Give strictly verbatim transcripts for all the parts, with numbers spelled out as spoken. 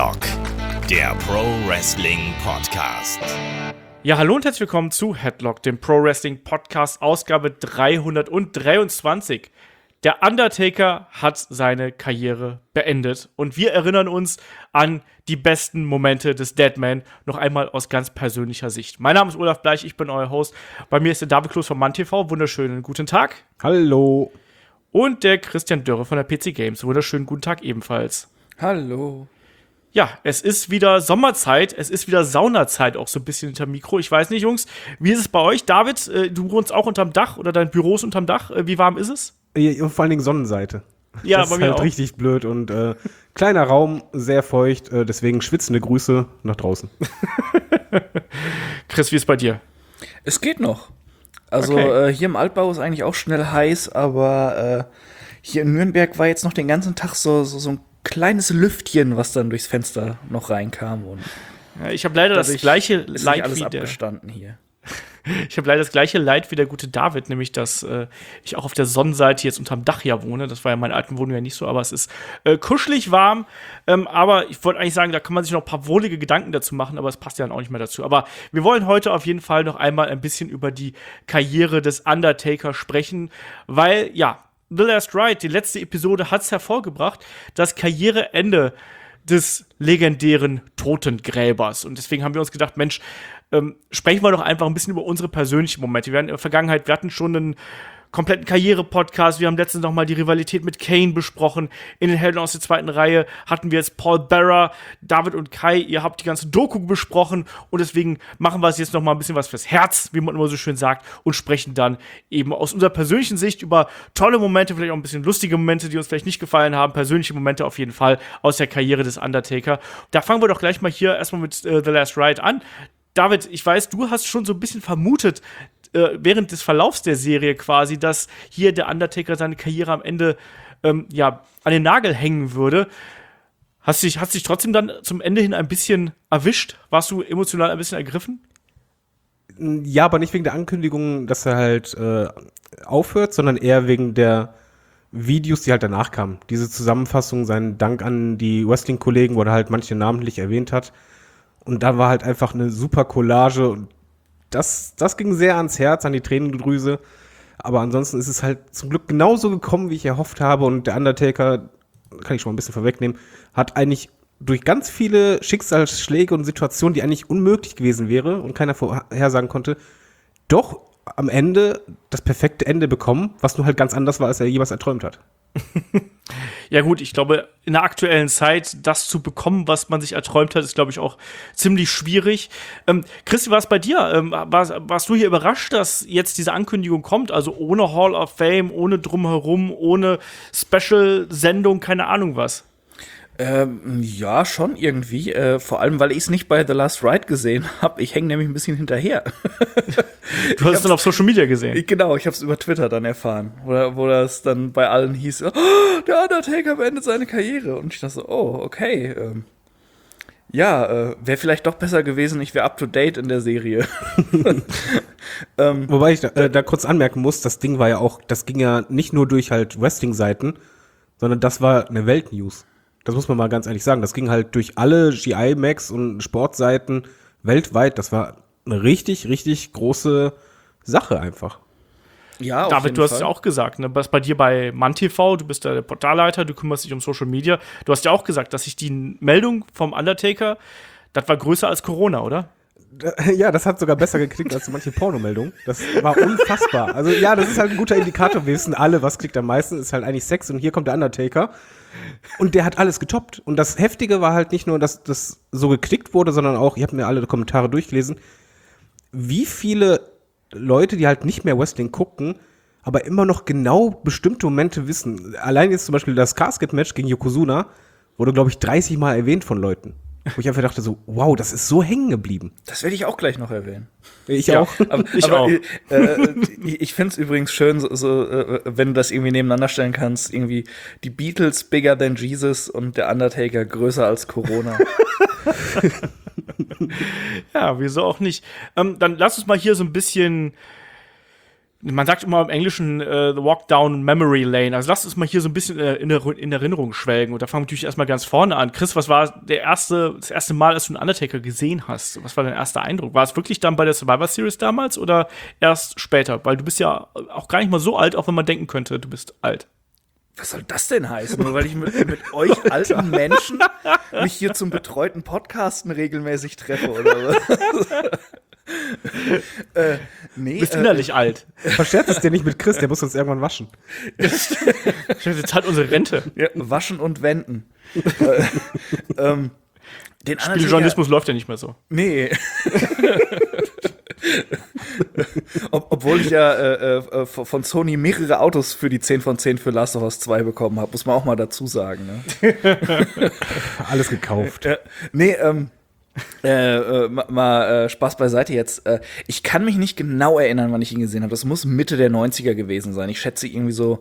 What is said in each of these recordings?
Headlock, der Pro Wrestling Podcast. Ja, hallo und herzlich willkommen zu Headlock, dem Pro Wrestling Podcast, Ausgabe dreihundertdreiundzwanzig. Der Undertaker hat seine Karriere beendet und wir erinnern uns an die besten Momente des Deadman noch einmal aus ganz persönlicher Sicht. Mein Name ist Olaf Bleich, ich bin euer Host. Bei mir ist der David Kloß von MannTV. Wunderschönen guten Tag. Hallo. Und der Christian Dörre von der P C Games. Wunderschönen guten Tag ebenfalls. Hallo. Ja, es ist wieder Sommerzeit, es ist wieder Saunazeit, auch so ein bisschen hinterm Mikro. Ich weiß nicht, Jungs, wie ist es bei euch? David, äh, du wohnst auch unterm Dach oder dein Büro ist unterm Dach. Äh, wie warm ist es? Ja, vor allen Dingen Sonnenseite. Ja, das bei ist mir halt auch. richtig blöd und äh, kleiner Raum, sehr feucht, äh, deswegen schwitzende Grüße nach draußen. Chris, wie ist es bei dir? Es geht noch. Also Okay. äh, hier im Altbau ist eigentlich auch schnell heiß, aber äh, hier in Nürnberg war jetzt noch den ganzen Tag so, so, so ein kleines Lüftchen, was dann durchs Fenster noch reinkam. Und Ja, ich habe leider das dadurch gleiche ist nicht Leid alles wie der. abgestanden hier. Ich habe leider das gleiche Leid wie der gute David, nämlich dass äh, ich auch auf der Sonnenseite jetzt unterm Dach ja wohne. Das war ja in meiner alten Wohnung ja nicht so, aber es ist äh, kuschelig warm. Ähm, aber ich wollte eigentlich sagen, da kann man sich noch ein paar wohlige Gedanken dazu machen, aber es passt ja dann auch nicht mehr dazu. Aber wir wollen heute auf jeden Fall noch einmal ein bisschen über die Karriere des Undertaker sprechen, weil, ja, The Last Ride, die letzte Episode, hat es hervorgebracht, das Karriereende des legendären Totengräbers. Und deswegen haben wir uns gedacht, Mensch, ähm, sprechen wir doch einfach ein bisschen über unsere persönlichen Momente. Wir hatten in der Vergangenheit, wir hatten schon einen kompletten Karriere-Podcast. Wir haben letztens noch mal die Rivalität mit Kane besprochen. In den Helden aus der zweiten Reihe hatten wir jetzt Paul Bearer, David und Kai. Ihr habt die ganze Doku besprochen und deswegen machen wir es jetzt noch mal ein bisschen was fürs Herz, wie man immer so schön sagt, und sprechen dann eben aus unserer persönlichen Sicht über tolle Momente, vielleicht auch ein bisschen lustige Momente, die uns vielleicht nicht gefallen haben, persönliche Momente auf jeden Fall aus der Karriere des Undertaker. Da fangen wir doch gleich mal hier erstmal mit äh, The Last Ride an. David, ich weiß, du hast schon so ein bisschen vermutet, äh, während des Verlaufs der Serie quasi, dass hier der Undertaker seine Karriere am Ende ähm, ja, an den Nagel hängen würde. Hast dich, hast dich trotzdem dann zum Ende hin ein bisschen erwischt? Warst du emotional ein bisschen ergriffen? Ja, aber nicht wegen der Ankündigung, dass er halt äh, aufhört, sondern eher wegen der Videos, die halt danach kamen. Diese Zusammenfassung, seinen Dank an die Wrestling-Kollegen, wo er halt manche namentlich erwähnt hat. Und da war halt einfach eine super Collage und das, das ging sehr ans Herz, an die Tränendrüse. Aber ansonsten ist es halt zum Glück genauso gekommen, wie ich erhofft habe. Und der Undertaker, kann ich schon mal ein bisschen vorwegnehmen, hat eigentlich durch ganz viele Schicksalsschläge und Situationen, die eigentlich unmöglich gewesen wäre und keiner vorhersagen konnte, doch am Ende das perfekte Ende bekommen, was nur halt ganz anders war, als er jemals erträumt hat. Ja gut, ich glaube, in der aktuellen Zeit das zu bekommen, was man sich erträumt hat, ist, glaube ich, auch ziemlich schwierig. Ähm, Christi, war es bei dir? Ähm, warst, warst du hier überrascht, dass jetzt diese Ankündigung kommt? Also ohne Hall of Fame, ohne Drumherum, ohne Special-Sendung, keine Ahnung was? Ähm, ja, schon irgendwie. Äh, vor allem, weil ich es nicht bei The Last Ride gesehen habe. Ich hänge nämlich ein bisschen hinterher. Du hast es dann auf Social Media gesehen. Ich, genau, ich habe es über Twitter dann erfahren, wo, wo das dann bei allen hieß, oh, der Undertaker beendet seine Karriere. Und ich dachte so, oh, okay. Ähm, ja, äh, wäre vielleicht doch besser gewesen, ich wäre up-to-date in der Serie. ähm, Wobei ich da, äh, da kurz anmerken muss, das Ding war ja auch, das ging ja nicht nur durch halt Wrestling-Seiten, sondern das war eine Weltnews. Das muss man mal ganz ehrlich sagen. Das ging halt durch alle G I-Max und Sportseiten weltweit. Das war eine richtig, richtig große Sache einfach. ja, auf David, jeden du hast Fall. es ja auch gesagt, ne? Was bei dir bei MannTV, du bist da der Portalleiter, du kümmerst dich um Social Media. Du hast ja auch gesagt, dass sich die Meldung vom Undertaker, das war größer als Corona, oder? Ja, das hat sogar besser geklickt als so manche Pornomeldungen. Das war unfassbar. Also ja, das ist halt ein guter Indikator. Wir wissen alle, was klickt am meisten. Ist halt eigentlich Sex und hier kommt der Undertaker. Und der hat alles getoppt. Und das Heftige war halt nicht nur, dass das so geklickt wurde, sondern auch, ich habe mir alle Kommentare durchgelesen, wie viele Leute, die halt nicht mehr Wrestling gucken, aber immer noch genau bestimmte Momente wissen. Allein jetzt zum Beispiel das Casket-Match gegen Yokozuna wurde, glaube ich, dreißig Mal erwähnt von Leuten. Wo ich einfach dachte so, wow, das ist so hängen geblieben. Das werde ich auch gleich noch erwähnen. Ich Ja. auch. Aber Ich aber, auch. Äh, ich ich finde es übrigens schön, so, so, äh, wenn du das irgendwie nebeneinander stellen kannst, irgendwie die Beatles bigger than Jesus und der Undertaker größer als Corona. Ja, wieso auch nicht? Ähm, dann lass uns mal hier so ein bisschen man sagt immer im Englischen äh, The Walk Down Memory Lane. Also lass uns mal hier so ein bisschen äh, in, in Erinnerung schwelgen. Und da fangen wir natürlich erstmal ganz vorne an. Chris, was war der erste, das erste Mal, als du einen Undertaker gesehen hast? Was war dein erster Eindruck? War es wirklich dann bei der Survivor Series damals oder erst später? Weil du bist ja auch gar nicht mal so alt, auch wenn man denken könnte, du bist alt. Was soll das denn heißen? Nur weil ich mit, mit euch alten Menschen mich hier zum betreuten Podcasten regelmäßig treffe, oder was? äh, nee, Du bist äh, innerlich alt. Verscherzt es dir nicht mit Chris, der muss uns irgendwann waschen. Jetzt hat unsere Rente. Ja, waschen und wenden. äh, ähm, den Spieljournalismus läuft ja nicht mehr so. Nee. Ob, obwohl ich ja äh, äh, von Sony mehrere Autos für die zehn von zehn für Last of Us zwei bekommen habe, muss man auch mal dazu sagen. Ne? Alles gekauft. Äh, nee, ähm, äh, äh, mal, mal äh, Spaß beiseite jetzt. Äh, ich kann mich nicht genau erinnern, wann ich ihn gesehen habe. Das muss Mitte der neunziger gewesen sein. Ich schätze irgendwie so,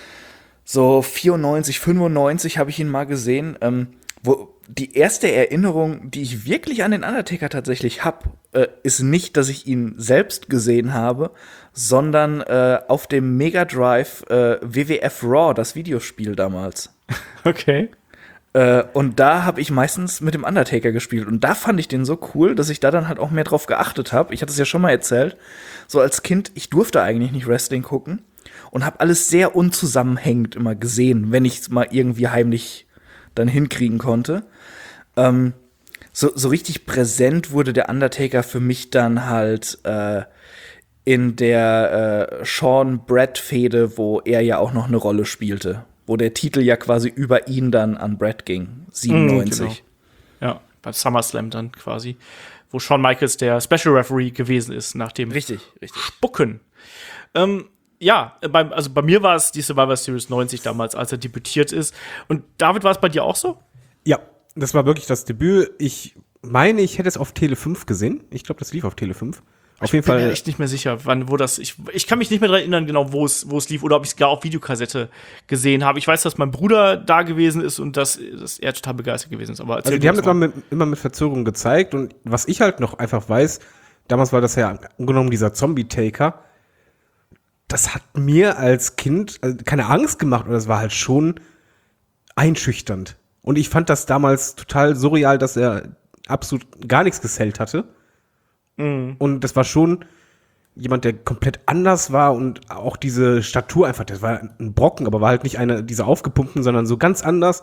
so vierundneunzig, fünfundneunzig habe ich ihn mal gesehen. Ähm, wo die erste Erinnerung, die ich wirklich an den Undertaker tatsächlich habe, äh, ist nicht, dass ich ihn selbst gesehen habe, sondern äh, auf dem Mega Drive äh, W W F Raw, das Videospiel damals. Okay. Äh, und da habe ich meistens mit dem Undertaker gespielt. Und da fand ich den so cool, dass ich da dann halt auch mehr drauf geachtet habe. Ich hatte es ja schon mal erzählt. So als Kind, ich durfte eigentlich nicht Wrestling gucken. Und habe alles sehr unzusammenhängend immer gesehen, wenn ich es mal irgendwie heimlich dann hinkriegen konnte. Ähm, so, so richtig präsent wurde der Undertaker für mich dann halt äh, in der äh, Sean-Brett-Fehde, wo er ja auch noch eine Rolle spielte. Wo der Titel ja quasi über ihn dann an Brett ging. siebenundneunzig. Mm, genau. Ja, beim SummerSlam dann quasi. Wo Shawn Michaels der Special Referee gewesen ist, nach dem Richtig, richtig. Spucken. Ähm, ja, beim, also bei mir war es die Survivor Series neunzig damals, als er debütiert ist. Und David, war es bei dir auch so? Ja, das war wirklich das Debüt. Ich meine, ich hätte es auf Tele fünf gesehen. Ich glaube, das lief auf Tele fünf. Auf jeden Ich bin Fall. mir echt nicht mehr sicher, wann, wo das, ich, ich kann mich nicht mehr daran erinnern, genau, wo es, wo es lief oder ob ich es gar auf Videokassette gesehen habe. Ich weiß, dass mein Bruder da gewesen ist und dass, dass er total begeistert gewesen ist. Aber Also die haben das immer mit, immer mit Verzögerung gezeigt und was ich halt noch einfach weiß, damals war das ja angenommen dieser Zombie-Taker, das hat mir als Kind also keine Angst gemacht, aber das war halt schon einschüchternd. Und ich fand das damals total surreal, dass er absolut gar nichts gesellt hatte. Mhm. Und das war schon jemand, der komplett anders war und auch diese Statur einfach, das war ein Brocken, aber war halt nicht einer dieser aufgepumpten, sondern so ganz anders.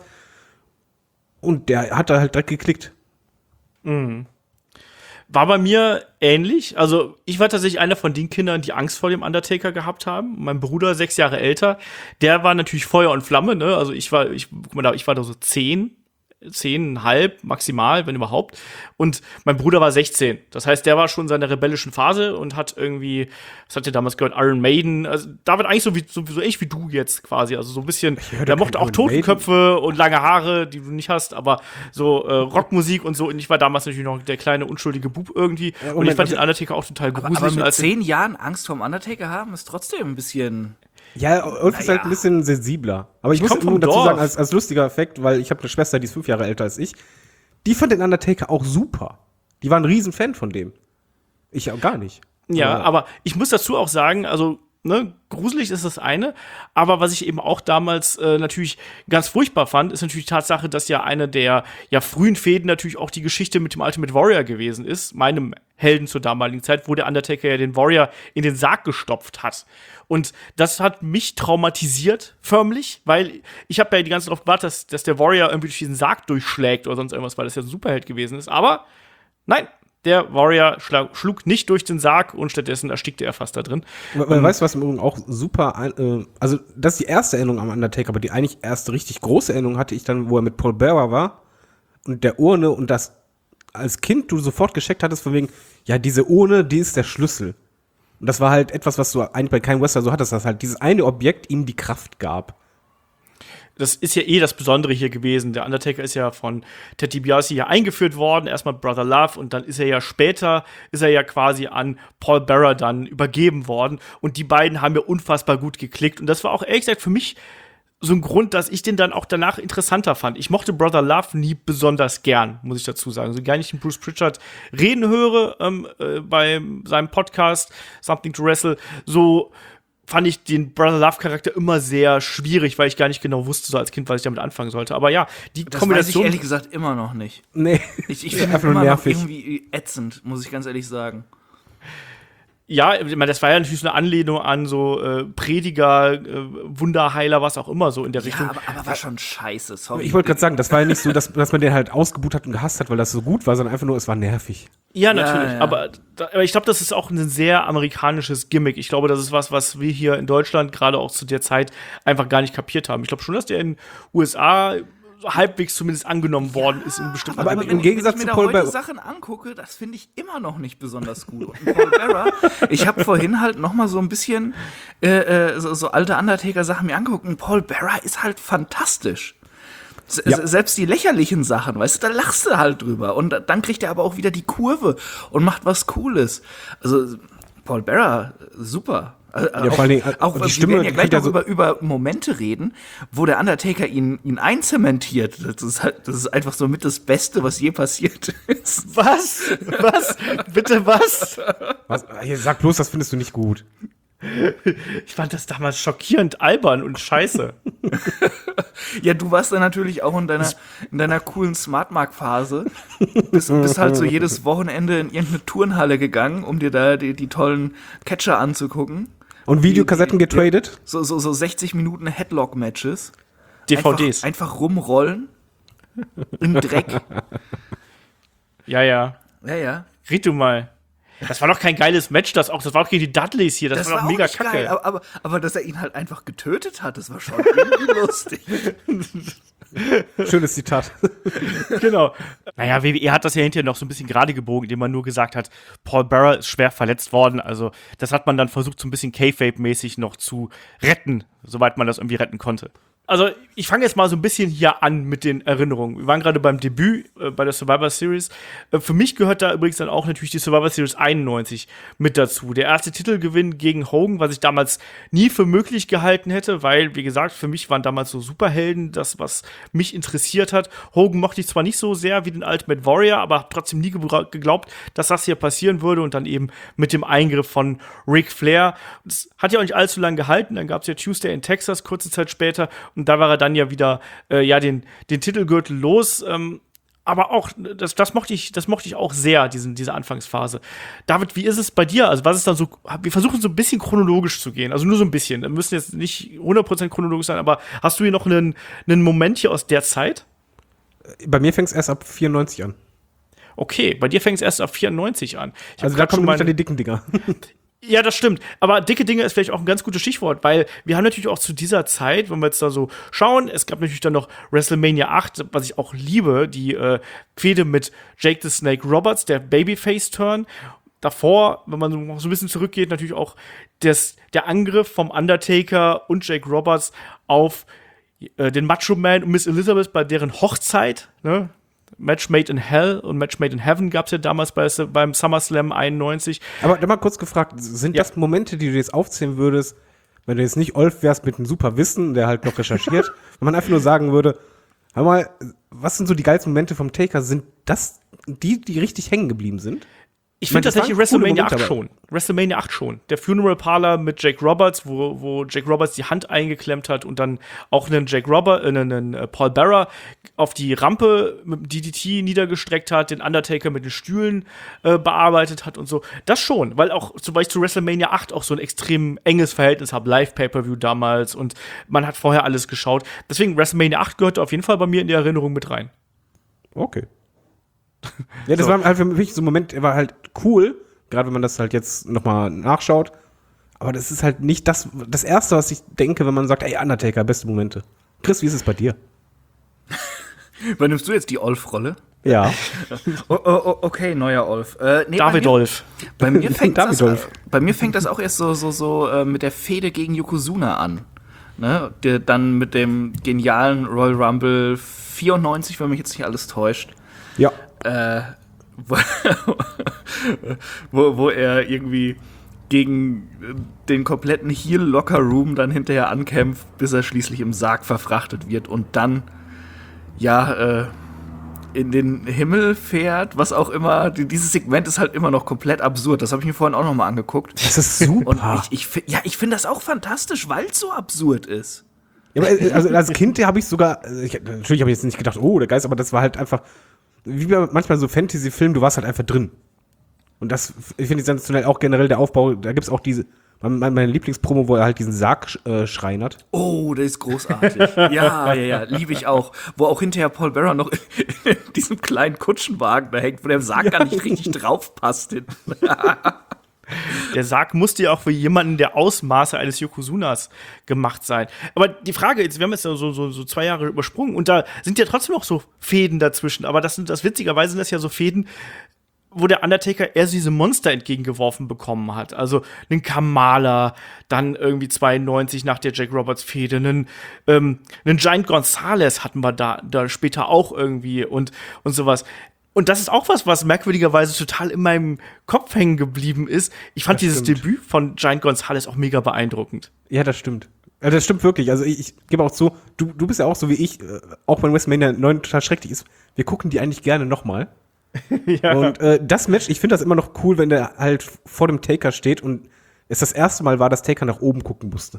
Und der hat da halt direkt geklickt. Mhm. War bei mir ähnlich. Also, ich war tatsächlich einer von den Kindern, die Angst vor dem Undertaker gehabt haben. Mein Bruder, sechs Jahre älter, der war natürlich Feuer und Flamme, ne? Also, ich war, ich, guck mal da, ich war da so zehn. zehneinhalb maximal, wenn überhaupt. Und mein Bruder war sechzehn. Das heißt, der war schon in seiner rebellischen Phase und hat irgendwie, was hat der damals gehört, Iron Maiden. Also David eigentlich so wie so, so ähnlich wie du jetzt quasi. Also so ein bisschen, der mochte auch Totenköpfe und lange Haare, die du nicht hast, aber so äh, Rockmusik und so. Und ich war damals natürlich noch der kleine, unschuldige Bub irgendwie. Ja, und ich fand den Undertaker auch total gruselig. Aber, aber mit zehn Jahren Angst vorm Undertaker haben, ist trotzdem ein bisschen. Ja, Ulf ist halt ein bisschen sensibler. Aber ich, ich muss nur dazu Dorf. sagen, als, als lustiger Effekt, weil ich habe eine Schwester, die ist fünf Jahre älter als ich, die fand den Undertaker auch super. Die war ein riesen Fan von dem. Ich auch gar nicht. Ja, aber, aber ich muss dazu auch sagen, also ne, gruselig ist das eine, aber was ich eben auch damals äh, natürlich ganz furchtbar fand, ist natürlich die Tatsache, dass ja eine der ja frühen Fäden natürlich auch die Geschichte mit dem Ultimate Warrior gewesen ist, meinem Helden zur damaligen Zeit, wo der Undertaker ja den Warrior in den Sarg gestopft hat. Und das hat mich traumatisiert, förmlich, weil ich habe ja die ganze Zeit darauf gewartet, dass, dass der Warrior irgendwie durch diesen Sarg durchschlägt oder sonst irgendwas, weil das ja ein Superheld gewesen ist. Aber nein, der Warrior schlag, schlug nicht durch den Sarg und stattdessen erstickte er fast da drin. Man um, weiß, was im Übrigen auch super, äh, also das ist die erste Erinnerung am Undertaker, aber die eigentlich erste richtig große Erinnerung hatte ich dann, wo er mit Paul Bearer war und der Urne und das als Kind du sofort gescheckt hattest von wegen, ja, diese Urne, die ist der Schlüssel. Und das war halt etwas, was du eigentlich bei keinem Wrestler so hattest, dass halt dieses eine Objekt ihm die Kraft gab. Das ist ja eh das Besondere hier gewesen. Der Undertaker ist ja von Ted DiBiase ja eingeführt worden, erstmal Brother Love und dann ist er ja später, ist er ja quasi an Paul Bearer dann übergeben worden und die beiden haben ja unfassbar gut geklickt und das war auch ehrlich gesagt für mich so ein Grund, dass ich den dann auch danach interessanter fand. Ich mochte Brother Love nie besonders gern, muss ich dazu sagen. So gar nicht den Bruce Pritchard reden höre ähm, äh, bei seinem Podcast Something to Wrestle, so fand ich den Brother Love-Charakter immer sehr schwierig, weil ich gar nicht genau wusste, so als Kind, was ich damit anfangen sollte. Aber ja, die das Kombination. weiß ich ehrlich gesagt immer noch nicht. Nee. Ich, ich finde Einfach immer nur noch nervig. irgendwie ätzend, muss ich ganz ehrlich sagen. Ja, ich meine, das war ja natürlich so eine Anlehnung an so äh, Prediger, äh, Wunderheiler, was auch immer so in der Richtung. Ja, aber, aber war schon scheiße, sorry. Ich wollte gerade sagen, das war ja nicht so, dass, dass man den halt ausgebucht hat und gehasst hat, weil das so gut war, sondern einfach nur, es war nervig. Ja, natürlich. Ja, ja. Aber, da, aber ich glaube, das ist auch ein sehr amerikanisches Gimmick. Ich glaube, das ist was, was wir hier in Deutschland gerade auch zu der Zeit einfach gar nicht kapiert haben. Ich glaube schon, dass der in den U S A halbwegs zumindest angenommen worden ist in bestimmten Aber Gebieten. im Gegensatz wenn zu ich mir Paul da heute Bearer- Sachen angucke, das finde ich immer noch nicht besonders gut. Und Paul Bearer, ich habe vorhin halt noch mal so ein bisschen äh, äh, so, so alte Undertaker-Sachen mir angeguckt. Und Paul Bearer ist halt fantastisch. S- Ja. Selbst die lächerlichen Sachen, weißt du, da lachst du halt drüber. Und dann kriegt er aber auch wieder die Kurve und macht was Cooles. Also Paul Bearer, super. Also, Ja, auch, vor allen Dingen, äh, auch die wir Stimme, werden ja die gleich klingt ja noch so- über, über Momente reden, wo der Undertaker ihn, ihn einzementiert. Das ist, halt, das ist einfach so mit das Beste, was je passiert ist. Was? Was? Bitte was? Was? Hier, sag bloß, das findest du nicht gut. Ich fand das damals schockierend albern und scheiße. Ja, du warst dann natürlich auch in deiner, in deiner coolen Smartmark-Phase. Bist, bist halt so jedes Wochenende in irgendeine Turnhalle gegangen, um dir da die, die tollen Catcher anzugucken. Und Videokassetten Die- die- getradet? So, so, so sechzig Minuten Headlock-Matches. D V Ds. Einfach, einfach rumrollen. Im Dreck. Ja, ja. Ja, ja. Red du mal. Das war doch kein geiles Match, das auch. Das war auch gegen die Dudleys hier. Das, Das war doch war mega auch nicht kacke. geil, aber, aber, aber dass er ihn halt einfach getötet hat, das war schon irgendwie lustig. Schönes Zitat. Genau. Naja, W W E hat das ja hinterher noch so ein bisschen gerade gebogen, indem man nur gesagt hat, Paul Bearer ist schwer verletzt worden. Also das hat man dann versucht, so ein bisschen Kayfabe-mäßig noch zu retten, soweit man das irgendwie retten konnte. Also ich fange jetzt mal so ein bisschen hier an mit den Erinnerungen. Wir waren gerade beim Debüt äh, bei der Survivor Series. Äh, für mich gehört da übrigens dann auch natürlich die Survivor Series einundneunzig mit dazu. Der erste Titelgewinn gegen Hogan, was ich damals nie für möglich gehalten hätte, weil, wie gesagt, für mich waren damals so Superhelden das, was mich interessiert hat. Hogan mochte ich zwar nicht so sehr wie den Ultimate Warrior, aber habe trotzdem nie gebra- geglaubt, dass das hier passieren würde. Und dann eben mit dem Eingriff von Ric Flair. Das hat ja auch nicht allzu lange gehalten. Dann gab es ja Tuesday in Texas, kurze Zeit später. Und da war er dann ja wieder äh, ja, den, den Titelgürtel los. Ähm, aber auch, das, das, mochte ich, das mochte ich auch sehr, diesen, diese Anfangsphase. David, wie ist es bei dir? Also, was ist dann so, wir versuchen so ein bisschen chronologisch zu gehen. Also nur so ein bisschen. Wir müssen jetzt nicht hundert Prozent chronologisch sein, aber hast du hier noch einen, einen Moment hier aus der Zeit? Bei mir fängt es erst ab vierundneunzig an. Okay, bei dir fängt es erst ab vierundneunzig an. Ich hab Also da grad kommen schon nämlich dann meine- die dicken Dinger. Ja, das stimmt. Aber dicke Dinge ist vielleicht auch ein ganz gutes Stichwort, weil wir haben natürlich auch zu dieser Zeit, wenn wir jetzt da so schauen, es gab natürlich dann noch WrestleMania acht, was ich auch liebe, die äh, Fehde mit Jake the Snake Roberts, der Babyface-Turn. Davor, wenn man so noch so ein bisschen zurückgeht, natürlich auch das, der Angriff vom Undertaker und Jake Roberts auf äh, den Macho Man und Miss Elizabeth bei deren Hochzeit, ne? Match Made in Hell und Match Made in Heaven gab es ja damals bei, beim SummerSlam einundneunzig. Aber da mal kurz gefragt, sind Ja. das Momente, die du jetzt aufzählen würdest, wenn du jetzt nicht Olf wärst mit einem super Wissen, der halt noch recherchiert, wenn man einfach nur sagen würde, hör mal, was sind so die geilsten Momente vom Taker? Sind das die, die richtig hängen geblieben sind? Ich Ich meine, finde das tatsächlich waren coole WrestleMania Momente, acht aber- schon. WrestleMania acht schon. Der Funeral Parlor mit Jake Roberts, wo, wo Jake Roberts die Hand eingeklemmt hat und dann auch einen Jake Robert, äh, einen, einen äh, Paul Bearer auf die Rampe mit dem D D T niedergestreckt hat, den Undertaker mit den Stühlen äh, bearbeitet hat und so. Das schon, weil auch zum Beispiel zu WrestleMania acht auch so ein extrem enges Verhältnis habe, Live-Pay-Per-View damals und man hat vorher alles geschaut. Deswegen WrestleMania acht gehört auf jeden Fall bei mir in die Erinnerung mit rein. Okay. Ja, das So. war halt für mich so ein Moment, der war halt cool, gerade wenn man das halt jetzt nochmal nachschaut. Aber das ist halt nicht das, das Erste, was ich denke, wenn man sagt, ey, Undertaker, beste Momente. Chris, wie ist es bei dir? Übernimmst du jetzt die Olf-Rolle? Ja. Oh, oh, oh, okay, neuer Olf. Äh, nee, David bei mir, Olf. bei mir fängt das, David Olf. bei mir fängt das auch erst so, so, so äh, mit der Fehde gegen Yokozuna an. Ne? Der dann mit dem genialen Royal Rumble vierundneunzig, wenn mich jetzt nicht alles täuscht. Ja. Äh, wo, wo, wo er irgendwie gegen den kompletten Heel-Locker-Room dann hinterher ankämpft, bis er schließlich im Sarg verfrachtet wird und dann, ja, äh, in den Himmel fährt, was auch immer. Dieses Segment ist halt immer noch komplett absurd. Das habe ich mir vorhin auch noch mal angeguckt. Das ist super. Und ich, ich, ja, ich finde das auch fantastisch, weil es so absurd ist. Ja, aber also als Kind habe ich sogar, ich, natürlich habe ich jetzt nicht gedacht, oh, der Geist, aber das war halt einfach, wie bei manchmal so Fantasy-Filmen, du warst halt einfach drin. Und das, ich finde sensationell auch generell der Aufbau, da gibt's auch diese, meine Lieblingspromo, wo er halt diesen Sarg äh, schreinert. Oh, der ist großartig. ja, ja, ja, liebe ich auch. Wo auch hinterher Paul Bearer noch in, in diesem kleinen Kutschenwagen da hängt, wo der Sarg ja. gar nicht richtig drauf passt. Der Sarg musste ja auch für jemanden der Ausmaße eines Yokozunas gemacht sein. Aber die Frage, jetzt, wir haben jetzt so, so, so zwei Jahre übersprungen und da sind ja trotzdem noch so Fäden dazwischen. Aber das sind das witzigerweise sind das ja so Fäden, wo der Undertaker erst diese Monster entgegengeworfen bekommen hat. Also einen Kamala, dann irgendwie zweiundneunzig nach der Jack Roberts Fehde, einen, ähm, einen Giant Gonzalez hatten wir da, da später auch irgendwie und, und sowas. Und das ist auch was, was merkwürdigerweise total in meinem Kopf hängen geblieben ist. Ich fand das dieses stimmt. Debüt von Giant Gonzalez auch mega beeindruckend. Ja, das stimmt. Ja, das stimmt wirklich. Also ich, ich gebe auch zu, du, du bist ja auch so wie ich, äh, auch wenn WrestleMania neun total schrecklich ist, wir gucken die eigentlich gerne nochmal. ja. Und äh, das Match, ich finde das immer noch cool, wenn der halt vor dem Taker steht und es das erste Mal war, dass Taker nach oben gucken musste.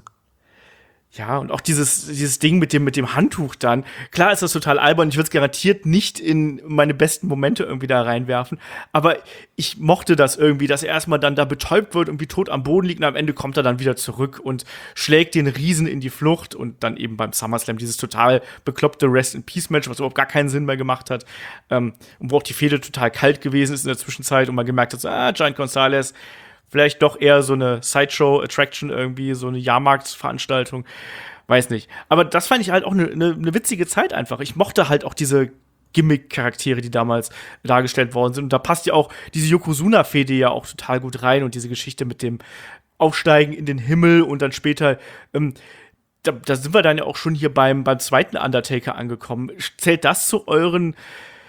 Ja, und auch dieses, dieses Ding mit dem, mit dem Handtuch dann. Klar ist das total albern. Ich würde es garantiert nicht in meine besten Momente irgendwie da reinwerfen. Aber ich mochte das irgendwie, dass er erstmal dann da betäubt wird und wie tot am Boden liegt. Und am Ende kommt er dann wieder zurück und schlägt den Riesen in die Flucht. Und dann eben beim SummerSlam dieses total bekloppte Rest-in-Peace-Match, was überhaupt gar keinen Sinn mehr gemacht hat. Ähm, und wo auch die Fehde total kalt gewesen ist in der Zwischenzeit. Und man gemerkt hat, so, ah, Giant Gonzalez, vielleicht doch eher so eine Sideshow-Attraction irgendwie, so eine Jahrmarktsveranstaltung. Weiß nicht. Aber das fand ich halt auch eine ne, ne witzige Zeit einfach. Ich mochte halt auch diese Gimmick-Charaktere, die damals dargestellt worden sind. Und da passt ja auch diese Yokozuna-Fehde ja auch total gut rein. Und diese Geschichte mit dem Aufsteigen in den Himmel und dann später ähm, da, da sind wir dann ja auch schon hier beim, beim zweiten Undertaker angekommen. Zählt das zu euren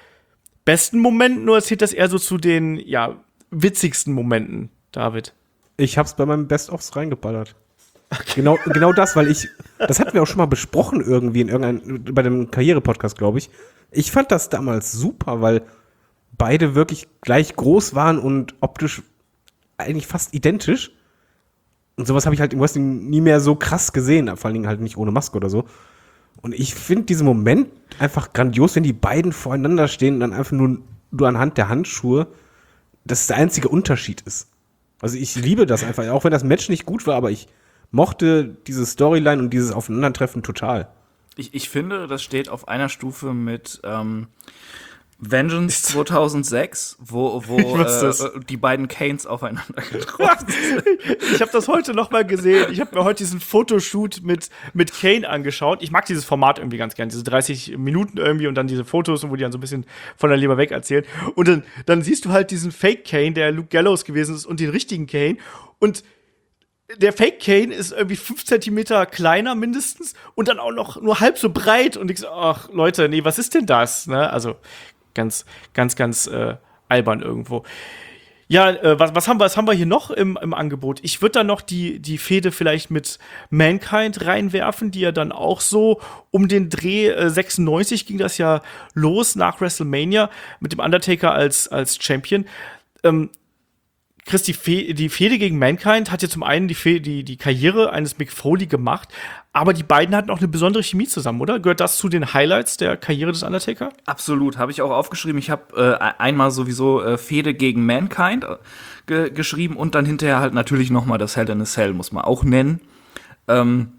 besten Momenten oder zählt das eher so zu den, ja, witzigsten Momenten, David? Ich hab's bei meinem Best-ofs reingeballert. Okay. Genau, genau das, weil ich, das hatten wir auch schon mal besprochen irgendwie in irgendeinem, bei dem Karriere-Podcast, glaube ich. Ich fand das damals super, weil beide wirklich gleich groß waren und optisch eigentlich fast identisch. Und sowas habe ich halt im Wrestling nie mehr so krass gesehen, vor allen Dingen halt nicht ohne Maske oder so. Und ich finde diesen Moment einfach grandios, wenn die beiden voreinander stehen und dann einfach nur, nur anhand der Handschuhe, dass es der einzige Unterschied ist. Also ich liebe das einfach, auch wenn das Match nicht gut war, aber ich mochte diese Storyline und dieses Aufeinandertreffen total. Ich, ich finde, das steht auf einer Stufe mit ähm, Vengeance zweitausendsechs, wo, wo äh, die beiden Kanes aufeinander getroffen sind. Ich habe das heute noch mal gesehen. Ich habe mir heute diesen Fotoshoot mit, mit Kane angeschaut. Ich mag dieses Format irgendwie ganz gern, diese dreißig Minuten irgendwie und dann diese Fotos, wo die dann so ein bisschen von der Leber weg erzählen. Und dann, dann siehst du halt diesen Fake Kane, der Luke Gallows gewesen ist, und den richtigen Kane. Und der Fake Kane ist irgendwie fünf Zentimeter kleiner mindestens und dann auch noch nur halb so breit. Und ich so, ach Leute, nee, was ist denn das? Ne? Also ganz, ganz, ganz äh, albern irgendwo. Ja, äh, was, was, haben wir, was haben wir hier noch im, im Angebot? Ich würde da noch die, die Fehde vielleicht mit Mankind reinwerfen, die ja dann auch so um den Dreh äh, sechsundneunzig ging das ja los nach WrestleMania mit dem Undertaker als, als Champion. Ähm, Chris, die, Fe- die Fehde gegen Mankind hat ja zum einen die, Fe- die, die Karriere eines Mick Foley gemacht, aber die beiden hatten auch eine besondere Chemie zusammen, oder? Gehört das zu den Highlights der Karriere des Undertaker? Absolut, habe ich auch aufgeschrieben. Ich habe äh, einmal sowieso äh, Fehde gegen Mankind äh, ge- geschrieben und dann hinterher halt natürlich noch mal das Hell in a Cell, muss man auch nennen. Ähm,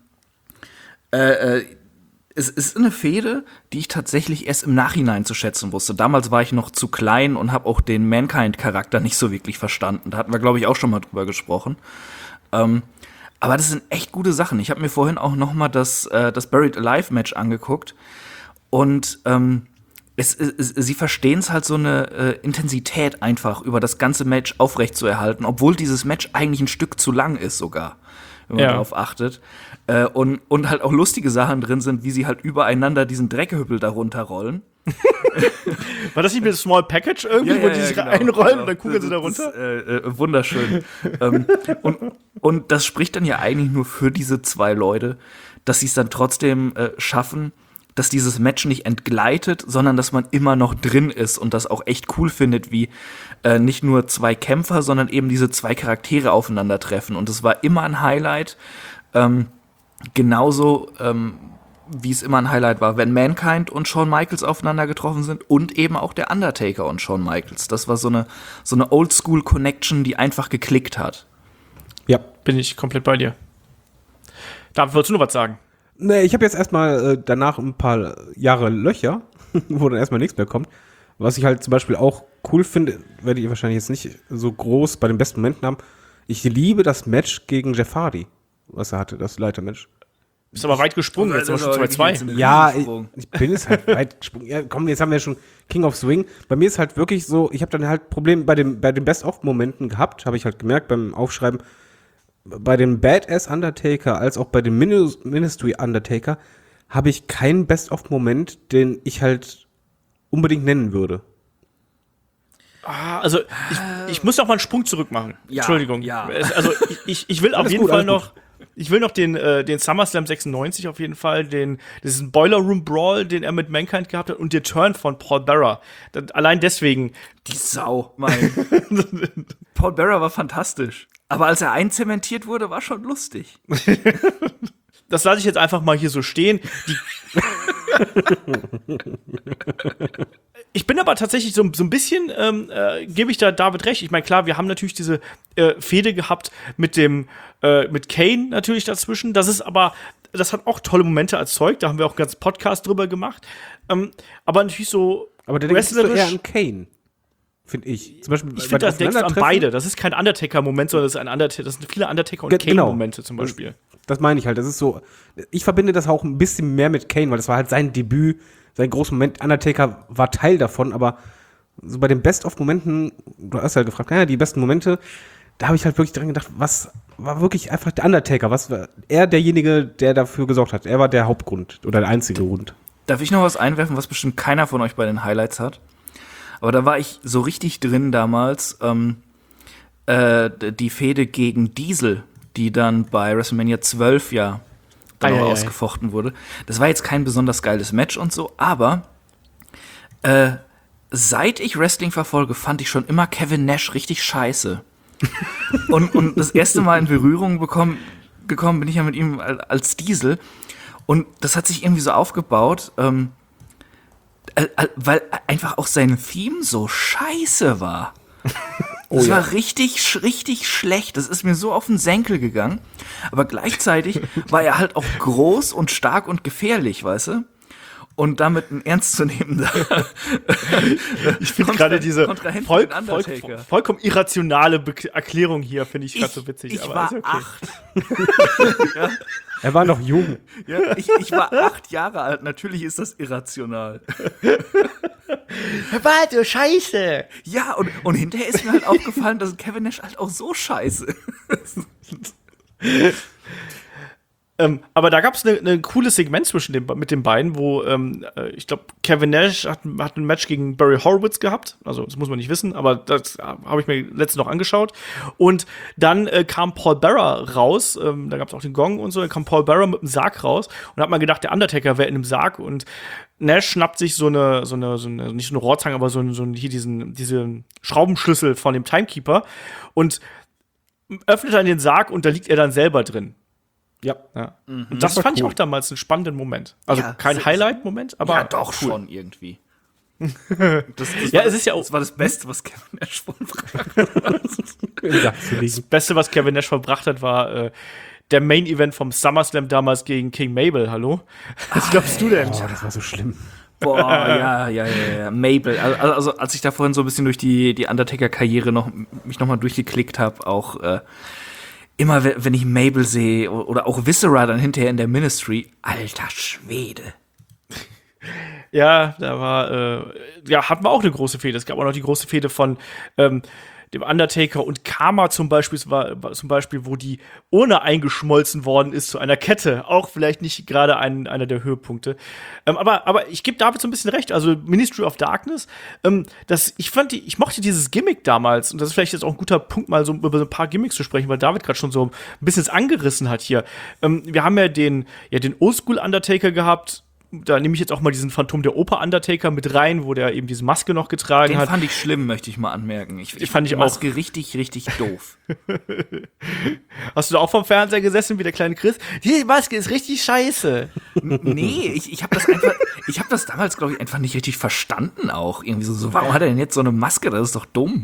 äh, äh, Es ist eine Fehde, die ich tatsächlich erst im Nachhinein zu schätzen wusste. Damals war ich noch zu klein und habe auch den Mankind-Charakter nicht so wirklich verstanden. Da hatten wir, glaube ich, auch schon mal drüber gesprochen. Ähm, aber das sind echt gute Sachen. Ich habe mir vorhin auch noch mal das, äh, das Buried Alive-Match angeguckt. Und ähm, es, es, sie verstehen es halt so eine äh, Intensität einfach über das ganze Match aufrechtzuerhalten, obwohl dieses Match eigentlich ein Stück zu lang ist sogar, wenn man ja. darauf achtet. Äh, und, und halt auch lustige Sachen drin sind, wie sie halt übereinander diesen Dreckhüppel da runterrollen. War das nicht mit dem Small Package irgendwie, Ja, wo ja, die sich ja, genau, einrollen genau. und dann kugeln sie da Das runter? ist, äh, äh, wunderschön. ähm, und, und das spricht dann ja eigentlich nur für diese zwei Leute, dass sie es dann trotzdem äh, schaffen, dass dieses Match nicht entgleitet, sondern dass man immer noch drin ist und das auch echt cool findet, wie äh, nicht nur zwei Kämpfer, sondern eben diese zwei Charaktere aufeinandertreffen. Und es war immer ein Highlight. Ähm, genauso ähm, wie es immer ein Highlight war, wenn Mankind und Shawn Michaels aufeinander getroffen sind und eben auch der Undertaker und Shawn Michaels. Das war so eine, so eine Oldschool-Connection, die einfach geklickt hat. Ja. Bin ich komplett bei dir. Da wolltest du noch was sagen? Nee, ich habe jetzt erstmal äh, danach ein paar Jahre Löcher, wo dann erstmal nichts mehr kommt. Was ich halt zum Beispiel auch cool finde, werde ich wahrscheinlich jetzt nicht so groß bei den besten Momenten haben. Ich liebe das Match gegen Jeff Hardy, was er hatte, das Leitermatch. Bist aber weit gesprungen, jetzt sind wir schon zwei zwei. Ja, ich, ich bin es halt weit gesprungen. Ja, komm, jetzt haben wir schon King of Swing. Bei mir ist halt wirklich so, ich habe dann halt Probleme bei, dem, bei den Best-of-Momenten gehabt, habe ich halt gemerkt beim Aufschreiben. Bei dem Badass Undertaker als auch bei dem Ministry Undertaker habe ich keinen Best-of-Moment, den ich halt unbedingt nennen würde. Ah, also ich, ich muss noch mal einen Sprung zurück machen. Ja, Entschuldigung. ja. Es- Also ich, ich, ich will auf Alles jeden gut, Fall alles noch, ich will noch den, äh, den SummerSlam sechsundneunzig auf jeden Fall, den, diesen Boiler Room Brawl, den er mit Mankind gehabt hat und den Turn von Paul Bearer. Das, allein deswegen. Die Sau, mein. Paul Bearer war fantastisch. Aber als er einzementiert wurde, war schon lustig. Das lasse ich jetzt einfach mal hier so stehen. Die ich bin aber tatsächlich so, so ein bisschen, ähm, äh, gebe ich da David recht. Ich meine, klar, wir haben natürlich diese äh, Fehde gehabt mit dem, äh, mit Kane natürlich dazwischen. Das ist aber, das hat auch tolle Momente erzeugt. Da haben wir auch einen ganzen Podcast drüber gemacht. Ähm, aber natürlich so Aber der denkst du wrestlerisch- eher an Kane, finde ich. Zum Beispiel Ich bei finde, dem das denkst du an Aufeinandertreffen. beide. Das ist kein Undertaker-Moment, sondern das ist ein Undertaker. Das sind viele Undertaker- und Ge- genau. Kane-Momente zum Beispiel. Das meine ich halt. Das ist so. Ich verbinde das auch ein bisschen mehr mit Kane, weil das war halt sein Debüt, sein großer Moment. Undertaker war Teil davon, aber so bei den Best-of-Momenten, du hast halt gefragt, naja, die besten Momente, da habe ich halt wirklich dran gedacht, was war wirklich einfach der Undertaker? Was war er derjenige, der dafür gesorgt hat? Er war der Hauptgrund oder der einzige Grund. Darf ich noch was einwerfen, was bestimmt keiner von euch bei den Highlights hat? Aber da war ich so richtig drin damals, ähm, äh, die Fehde gegen Diesel, die dann bei WrestleMania zwölf ja dann Ei, auch ei, ei. ausgefochten wurde. Das war jetzt kein besonders geiles Match und so, aber äh, seit ich Wrestling verfolge, fand ich schon immer Kevin Nash richtig scheiße. und, und das erste Mal in Berührung bekommen, gekommen bin ich ja mit ihm al- als Diesel. Und das hat sich irgendwie so aufgebaut, ähm, al- al- weil einfach auch sein Theme so scheiße war. Das ja. war richtig, sch- richtig schlecht. Das ist mir so auf den Senkel gegangen. Aber gleichzeitig war er halt auch groß und stark und gefährlich, weißt du? Und damit ein ernstzunehmender Ich finde gerade diese Kontrahent voll, für den voll, Undertaker. vollkommen irrationale Be Erklärung hier, finde ich gerade so witzig. Ich aber war ist okay. acht. Er war noch jung. Ja, ich, ich war acht Jahre alt. Natürlich ist das irrational. Warte, Scheiße! Ja, und, und hinterher ist mir halt aufgefallen, dass Kevin Nash halt auch so scheiße ist. Ähm, aber da gab es ein ne cooles Segment zwischen den, mit den beiden, wo ähm, äh, ich glaube, Kevin Nash hat, hat ein Match gegen Barry Horowitz gehabt. Also, das muss man nicht wissen, aber das habe ich mir letztens noch angeschaut. Und dann äh, kam Paul Bearer raus. Ähm, da gab es auch den Gong und so. Dann kam Paul Bearer mit einem Sarg raus. Und da hat man gedacht, der Undertaker wäre in einem Sarg. Und Nash schnappt sich so eine, so eine, so eine nicht so eine Rohrzange, aber so, ein, so ein, hier diesen, diesen Schraubenschlüssel von dem Timekeeper und öffnet dann den Sarg und da liegt er dann selber drin. Ja. Ja. Und das war fand ich cool. auch damals einen spannenden Moment. Also Ja, kein sehr- Highlight-Moment, aber ja, doch cool. schon irgendwie. Das, das Ja, war, es ist ja auch- Das war das Beste, was Kevin Nash von Im Sack zu liegen. Das Beste, was Kevin Nash verbracht hat, war äh, der Main-Event vom SummerSlam damals gegen King Mabel. Hallo? Was glaubst du denn? Oh, das war so schlimm. Boah, ja, ja, ja, ja. Mabel. Also, also als ich da vorhin so ein bisschen durch die, die Undertaker-Karriere noch, mich nochmal durchgeklickt habe, auch äh, immer, we- wenn ich Mabel sehe o- oder auch Viscera dann hinterher in der Ministry, alter Schwede. Ja, da war, äh, ja, hatten wir auch eine große Fehde. Es gab auch noch die große Fehde von ähm, dem Undertaker und Karma zum Beispiel, war, war zum Beispiel, wo die Urne eingeschmolzen worden ist zu einer Kette. Auch vielleicht nicht gerade ein, einer der Höhepunkte. Ähm, aber, aber ich gebe David so ein bisschen recht. Also Ministry of Darkness, ähm, das, ich fand die, ich mochte dieses Gimmick damals. Und das ist vielleicht jetzt auch ein guter Punkt, mal so über so ein paar Gimmicks zu sprechen, weil David gerade schon so ein bisschen es angerissen hat hier. Ähm, wir haben ja den, ja, den Oldschool-Undertaker gehabt. Da nehme ich jetzt auch mal diesen Phantom der Oper Undertaker mit rein, wo der eben diese Maske noch getragen Den hat. fand ich schlimm, möchte ich mal anmerken. Ich, ich fand ich die Maske richtig, richtig doof. Hast du da auch vom Fernseher gesessen wie der kleine Chris? Die Maske ist richtig scheiße. N- Nee, ich, ich habe das einfach, ich habe das damals, glaube ich, einfach nicht richtig verstanden auch. Irgendwie so, so, warum hat er denn jetzt so eine Maske? Das ist doch dumm.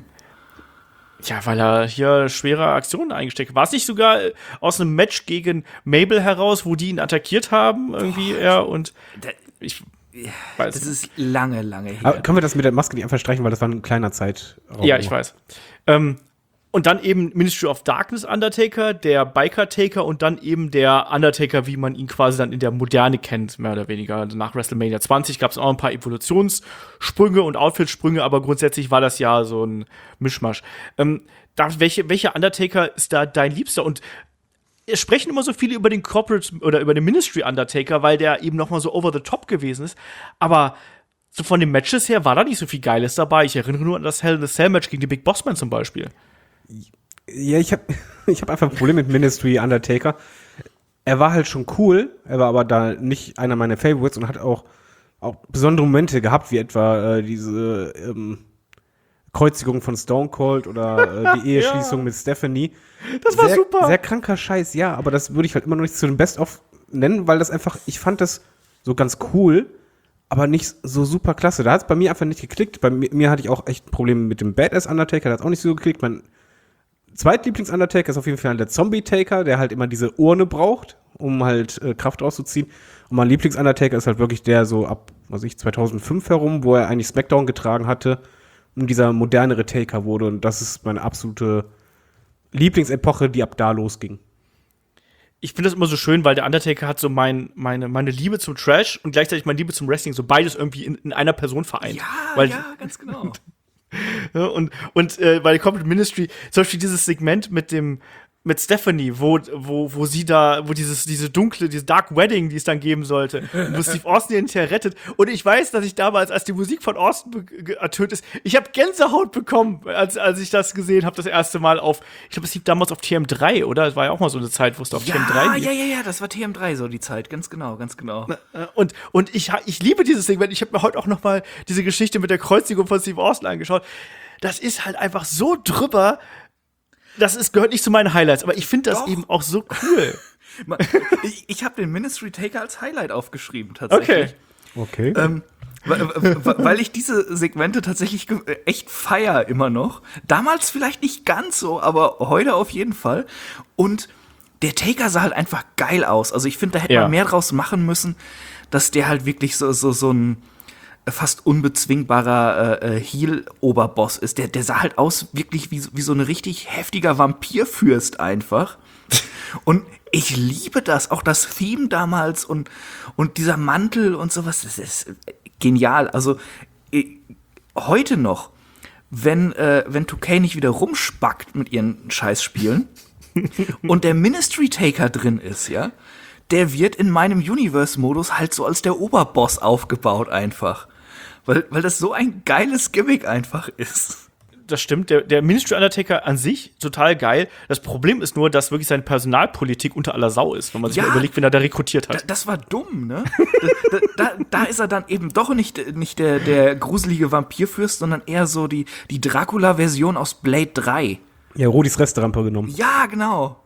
Ja, weil er hier schwere Aktionen eingesteckt hat. War es nicht sogar äh, aus einem Match gegen Mabel heraus, wo die ihn attackiert haben, irgendwie er und Da, ich weiß das nicht. ist lange, lange her. Aber können wir das mit der Maske nicht einfach streichen, weil das war ein kleiner Zeitraum. Ja, ich weiß. Ähm, und dann eben Ministry of Darkness Undertaker, der Biker Taker und dann eben der Undertaker, wie man ihn quasi dann in der Moderne kennt, mehr oder weniger. Nach WrestleMania zwanzig gab es auch ein paar Evolutionssprünge und Outfit-Sprünge, aber grundsätzlich war das ja so ein Mischmasch. Ähm, da, welche, welcher Undertaker ist da dein Liebster? Und es sprechen immer so viele über den Corporate oder über den Ministry Undertaker, weil der eben noch mal so over the top gewesen ist. Aber so von den Matches her war da nicht so viel Geiles dabei. Ich erinnere nur an das Hell in a Cell Match gegen den Big Boss Man zum Beispiel. Ja, ich habe ich hab einfach ein Problem mit Ministry Undertaker. Er war halt schon cool, er war aber da nicht einer meiner Favorites und hat auch, auch besondere Momente gehabt, wie etwa äh, diese ähm, Kreuzigung von Stone Cold oder äh, die Eheschließung Ja. mit Stephanie. Das war sehr, super. Sehr kranker Scheiß, ja, aber das würde ich halt immer noch nicht zu den Best-of nennen, weil das einfach, ich fand das so ganz cool, aber nicht so super klasse. Da hat es bei mir einfach nicht geklickt. Bei mir, mir hatte ich auch echt Probleme mit dem Badass Undertaker, da hat es auch nicht so geklickt. Mein Zweitlieblings-Undertaker ist auf jeden Fall der Zombie-Taker, der halt immer diese Urne braucht, um halt äh, Kraft rauszuziehen. Und mein Lieblings-Undertaker ist halt wirklich der so ab, was weiß ich, zweitausendfünf herum, wo er eigentlich SmackDown getragen hatte und dieser modernere Taker wurde. Und das ist meine absolute Lieblingsepoche, die ab da losging. Ich finde das immer so schön, weil der Undertaker hat so mein, meine, meine Liebe zum Trash und gleichzeitig meine Liebe zum Wrestling, so beides irgendwie in, in einer Person vereint. Ja, weil, ja, ganz genau. Ja, und und äh, bei der Corporate Ministry, zum Beispiel dieses Segment mit dem mit Stephanie, wo, wo, wo sie da, wo dieses, diese dunkle, diese Dark Wedding, die es dann geben sollte, wo Steve Austin ihn hinterher rettet. Und ich weiß, dass ich damals, als die Musik von Austin ertönt ist, ich habe Gänsehaut bekommen, als, als ich das gesehen habe, das erste Mal auf, ich glaube, es lief damals auf T M drei, oder? Es war ja auch mal so eine Zeit, wo es auf Ja, T M drei lief. ja, ja, ja, das war T M drei so die Zeit, ganz genau, ganz genau. Und, und ich, ich liebe dieses Segment. Ich habe mir heute auch noch mal diese Geschichte mit der Kreuzigung von Steve Austin angeschaut. Das ist halt einfach so drüber. Das ist, gehört nicht zu meinen Highlights, aber ich finde das Doch. eben auch so cool. Ich, ich habe den Ministry Taker als Highlight aufgeschrieben, tatsächlich. Okay. Okay. Ähm, weil, weil ich diese Segmente tatsächlich ge- echt feier immer noch. Damals vielleicht nicht ganz so, aber heute auf jeden Fall. Und der Taker sah halt einfach geil aus. Also ich finde, da hätte Ja. man mehr draus machen müssen, dass der halt wirklich so, so, so ein fast unbezwingbarer äh, Heel-Oberboss ist. Der, der sah halt aus wirklich wie, wie so ein richtig heftiger Vampirfürst einfach. Und ich liebe das, auch das Theme damals und, und dieser Mantel und sowas, das ist genial. Also äh, heute noch, wenn, äh, wenn zwei K nicht wieder rumspackt mit ihren Scheißspielen und der Ministry Taker drin ist, ja, der wird in meinem Universe-Modus halt so als der Oberboss aufgebaut einfach. Weil, weil das so ein geiles Gimmick einfach ist. Das stimmt. Der, der Ministry Undertaker an sich total geil. Das Problem ist nur, dass wirklich seine Personalpolitik unter aller Sau ist, wenn man sich Ja. mal überlegt, wen er da rekrutiert Da, hat. das war dumm, ne? da, da, da ist er dann eben doch nicht, nicht der, der gruselige Vampirfürst, sondern eher so die, die Dracula-Version aus Blade drei. Ja, Rodis Resterampe genommen. Ja, genau.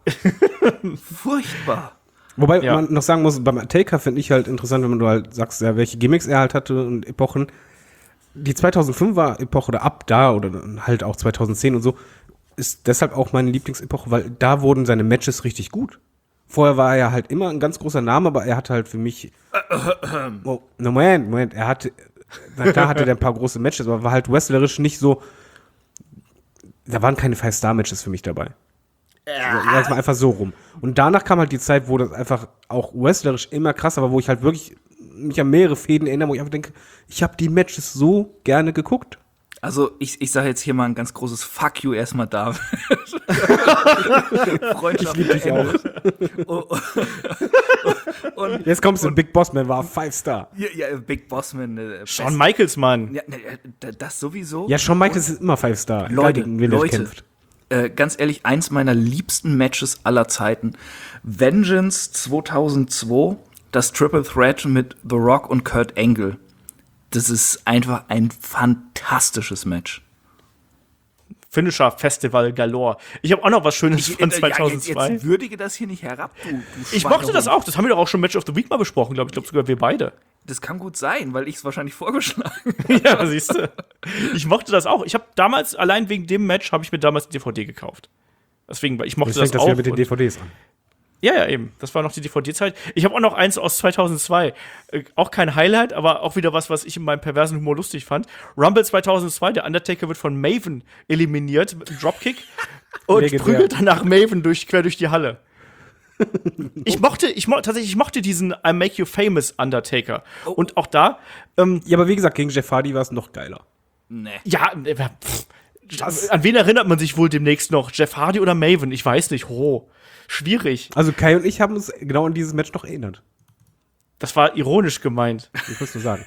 Furchtbar. Wobei Ja. man noch sagen muss, beim Taker finde ich halt interessant, wenn du halt sagst, ja, welche Gimmicks er halt hatte und Epochen. Die zweitausendfünfer Epoche oder ab da oder halt auch zweitausendzehn und so ist deshalb auch meine Lieblingsepoche, weil da wurden seine Matches richtig gut. Vorher war er ja halt immer ein ganz großer Name, aber er hatte halt für mich oh, no, Moment, Moment, er hatte na klar hatte der ein paar große Matches, aber war halt wrestlerisch nicht so, da waren keine Five-Star-Matches für mich dabei. Sag mal einfach so rum. Und danach kam halt die Zeit, wo das einfach auch wrestlerisch immer krasser war, wo ich halt wirklich mich an mehrere Fäden erinnere, wo ich einfach denke, ich habe die Matches so gerne geguckt. Also ich, ich sage jetzt hier mal ein ganz großes Fuck you erstmal da. Ich liebe dich auch. Und, und, Jetzt kommst du, Big Boss Man war Five Star. ja, ja, Big Bossman. Äh, Shawn Michaels, Mann. Ja, ne, das sowieso. Ja, Shawn Michaels ist immer Five Star. egal Leute, gegen wen er Leute. kämpft. Äh, ganz ehrlich, eins meiner liebsten Matches aller Zeiten. Vengeance zweitausendzwei, das Triple Threat mit The Rock und Kurt Angle. Das ist einfach ein fantastisches Match. Finisher Festival Galore. Ich habe auch noch was Schönes von äh, ja, zweitausendzwei. jetzt, jetzt würdige das hier nicht herab, du, du Ich Schweine. mochte das auch. Das haben wir doch auch schon Match of the Week mal besprochen, glaube ich. Ich glaube sogar wir beide. Das kann gut sein, weil ich es wahrscheinlich vorgeschlagen Ja, siehst du. Ich mochte das auch. Ich habe damals, allein wegen dem Match, habe ich mir damals die D V D gekauft. Deswegen, weil ich mochte Jetzt das fängt das auch. wieder mit den und- D V Ds an. Ja, ja, eben. Das war noch die D V D-Zeit. Ich habe auch noch eins aus zweitausendzwei. Äh, auch kein Highlight, aber auch wieder was, was ich in meinem perversen Humor lustig fand. Rumble zweitausendzwei, der Undertaker wird von Maven eliminiert mit einem Dropkick und Legendär. prügelt danach Maven durch, quer durch die Halle. Ich mochte, ich mo tatsächlich, ich mochte diesen I Make You Famous Undertaker. Und auch da, ähm, Ja, aber wie gesagt, gegen Jeff Hardy war es noch geiler. Nee. ja, äh, pff, an wen erinnert man sich wohl demnächst noch? Jeff Hardy oder Maven? Ich weiß nicht. Oh, schwierig. Also Kai und ich haben uns genau an dieses Match noch erinnert. Das war ironisch gemeint. Ich muss nur sagen.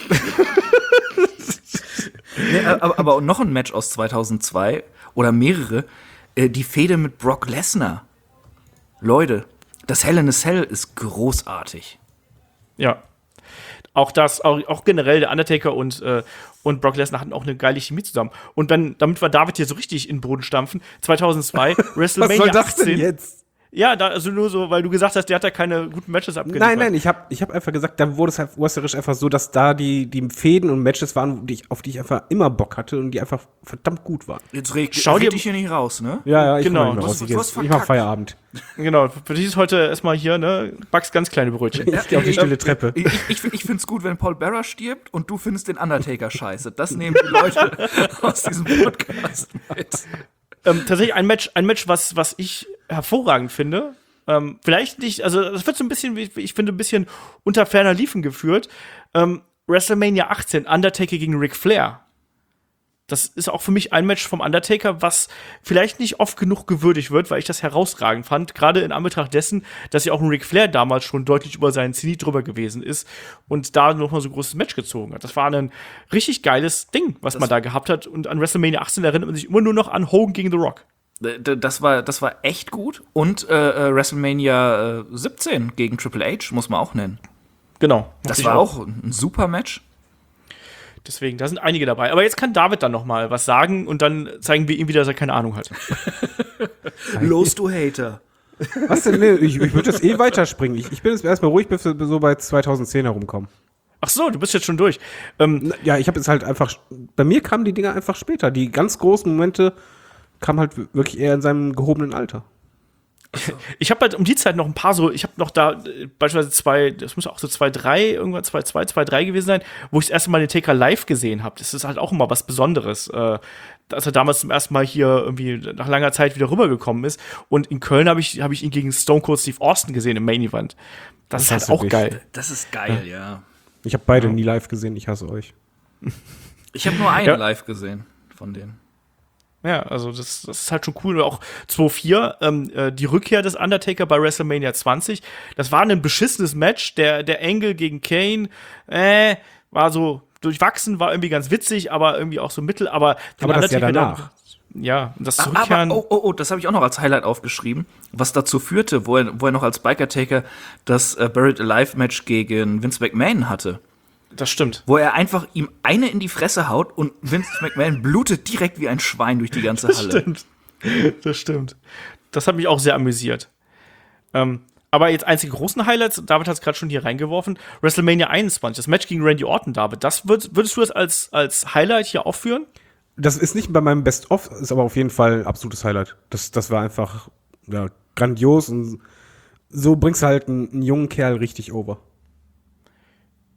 Nee, aber, aber auch noch ein Match aus zweitausendzwei oder mehrere, äh, die Fehde mit Brock Lesnar. Leute, das Hell in a Cell ist großartig. Ja. Auch das, auch, auch generell der Undertaker und, äh, und Brock Lesnar hatten auch eine geile Chemie zusammen. Und dann, damit wir David hier so richtig in den Boden stampfen, zweitausendzwei, WrestleMania Was soll das achtzehn. denn jetzt? Ja, da, also nur so, weil du gesagt hast, der hat da keine guten Matches abgeliefert. Nein, nein, ich habe ich hab einfach gesagt, da wurde es halt wrestlerisch einfach so, dass da die, die Fäden und Matches waren, die ich, auf die ich einfach immer Bock hatte und die einfach verdammt gut waren. Jetzt reg, Schau red dir- dich hier nicht raus, ne? Ja, ja, ich Genau. komm nicht mehr Du raus. hast- Ich, du geh hast jetzt- ich verkackt. mach Feierabend. Genau, für dich ist heute erstmal hier, ne, backst ganz kleine Brötchen. Ich geh auf die stille Treppe. Ich, ich, ich find's gut, wenn Paul Bearer stirbt und du findest den Undertaker scheiße. Das nehmen die Leute aus diesem Podcast mit. ähm, tatsächlich ein Match, ein Match, was, was ich hervorragend finde. Ähm, vielleicht nicht, also das wird so ein bisschen, wie ich finde, ein bisschen unter ferner Liefen geführt. Ähm, WrestleMania achtzehn, Undertaker gegen Ric Flair. Das ist auch für mich ein Match vom Undertaker, was vielleicht nicht oft genug gewürdigt wird, weil ich das herausragend fand. Gerade in Anbetracht dessen, dass ja auch ein Ric Flair damals schon deutlich über seinen Zenit drüber gewesen ist und da nochmal so ein großes Match gezogen hat. Das war ein richtig geiles Ding, was man da gehabt hat. Und an WrestleMania achtzehn erinnert man sich immer nur noch an Hogan gegen The Rock. Das war, das war echt gut. Und äh, äh, WrestleMania äh, siebzehn gegen Triple H, muss man auch nennen. Genau. Das Ich war auch ein super Match. Deswegen, da sind einige dabei. Aber jetzt kann David dann noch mal was sagen und dann zeigen wir ihm wieder, dass er keine Ahnung hat. Los, du Hater. Was denn? Nee, ich, ich würde jetzt eh weiterspringen. Ich, ich bin jetzt erstmal ruhig, bis wir so bei zweitausendzehn herumkommen. Ach so, du bist jetzt schon durch. Ähm, Ja, ich habe jetzt halt einfach, bei mir kamen die Dinger einfach später. Die ganz großen Momente kamen halt wirklich eher in seinem gehobenen Alter. ich habe halt um die Zeit noch ein paar so, ich habe noch da äh, beispielsweise zwei, das muss auch so zwei drei, irgendwann zwei zwei, zwei drei gewesen sein, wo ich das erste Mal den Taker live gesehen habe. Das ist halt auch immer was Besonderes. Äh, als er damals zum ersten Mal hier irgendwie nach langer Zeit wieder rübergekommen ist. Und in Köln habe ich, hab ich ihn gegen Stone Cold Steve Austin gesehen im Main Event. Das, ist hast halt du auch dich. geil. Das ist geil, ja. Ich habe beide nie live gesehen, ich hasse euch. Ich habe nur einen Ja. live gesehen von denen. Ja, also das, das ist halt schon cool. Auch zwei vier, ähm, äh, die Rückkehr des Undertaker bei WrestleMania zwanzig, das war ein beschissenes Match. Der, der Angle gegen Kane, äh, war so durchwachsen, war irgendwie ganz witzig, aber irgendwie auch so mittel. Aber, den Aber das Jahr Undertaker danach. dann- Ja, und das Aber, Zurückkehren. oh, oh, oh, das habe ich auch noch als Highlight aufgeschrieben, was dazu führte, wo er, wo er noch als Biker-Taker das äh, Buried Alive-Match gegen Vince McMahon hatte. Das stimmt. Wo er einfach ihm eine in die Fresse haut und Vince McMahon blutet direkt wie ein Schwein durch die ganze Halle. Stimmt. Das stimmt. Das hat mich auch sehr amüsiert. Ähm, aber jetzt einzige großen Highlights, David hat es gerade schon hier reingeworfen, WrestleMania einundzwanzig, das Match gegen Randy Orton, David. Das würd, würdest du das als, als Highlight hier aufführen? Das ist nicht bei meinem Best-of, ist aber auf jeden Fall ein absolutes Highlight. Das, das war einfach ja, grandios und so bringst du halt einen, einen jungen Kerl richtig over.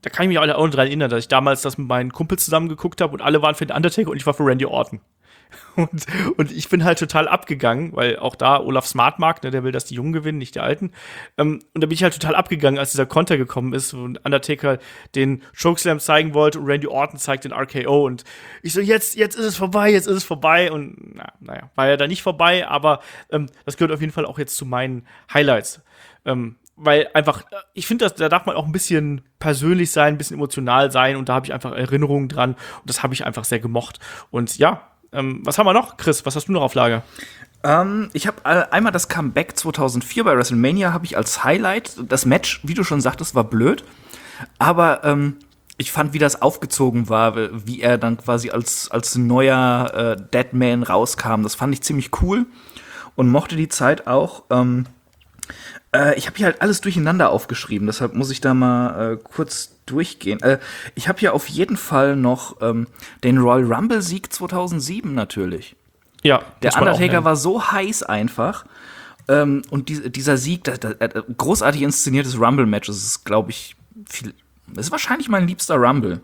da kann ich mich auch noch dran erinnern, dass ich damals das mit meinen Kumpels zusammen geguckt habe und alle waren für den Undertaker und ich war für Randy Orton. Und, und ich bin halt total abgegangen, weil auch da Olaf Smart mag, ne, der will, dass die Jungen gewinnen, nicht die Alten. Ähm, und da bin ich halt total abgegangen, als dieser Konter gekommen ist und Undertaker den Chokeslam zeigen wollte und Randy Orton zeigt den R K O. Und ich so, jetzt, jetzt ist es vorbei, jetzt ist es vorbei. Und na, naja, war ja da nicht vorbei, aber ähm, das gehört auf jeden Fall auch jetzt zu meinen Highlights. Ähm, weil einfach, ich finde, da darf man auch ein bisschen persönlich sein, ein bisschen emotional sein und da habe ich einfach Erinnerungen dran und das habe ich einfach sehr gemocht. Und ja, ähm, was haben wir noch, Chris? Was hast du noch auf Lager? Ähm, ich habe äh, einmal das Comeback zweitausendvier bei WrestleMania habe ich als Highlight. Das Match, wie du schon sagtest, war blöd, aber ähm, ich fand, wie das aufgezogen war, wie er dann quasi als, als neuer äh, Deadman rauskam. Das fand ich ziemlich cool und mochte die Zeit auch. Ähm, Ich habe hier halt alles durcheinander aufgeschrieben, deshalb muss ich da mal äh, kurz durchgehen. Äh, ich habe hier auf jeden Fall noch ähm, den Royal Rumble-Sieg zweitausendsieben natürlich. Ja, der Undertaker war so heiß einfach. Ähm, und die, dieser Sieg, das, das, das, großartig inszeniertes Rumble-Match, das ist, glaube ich, viel. Das ist wahrscheinlich mein liebster Rumble.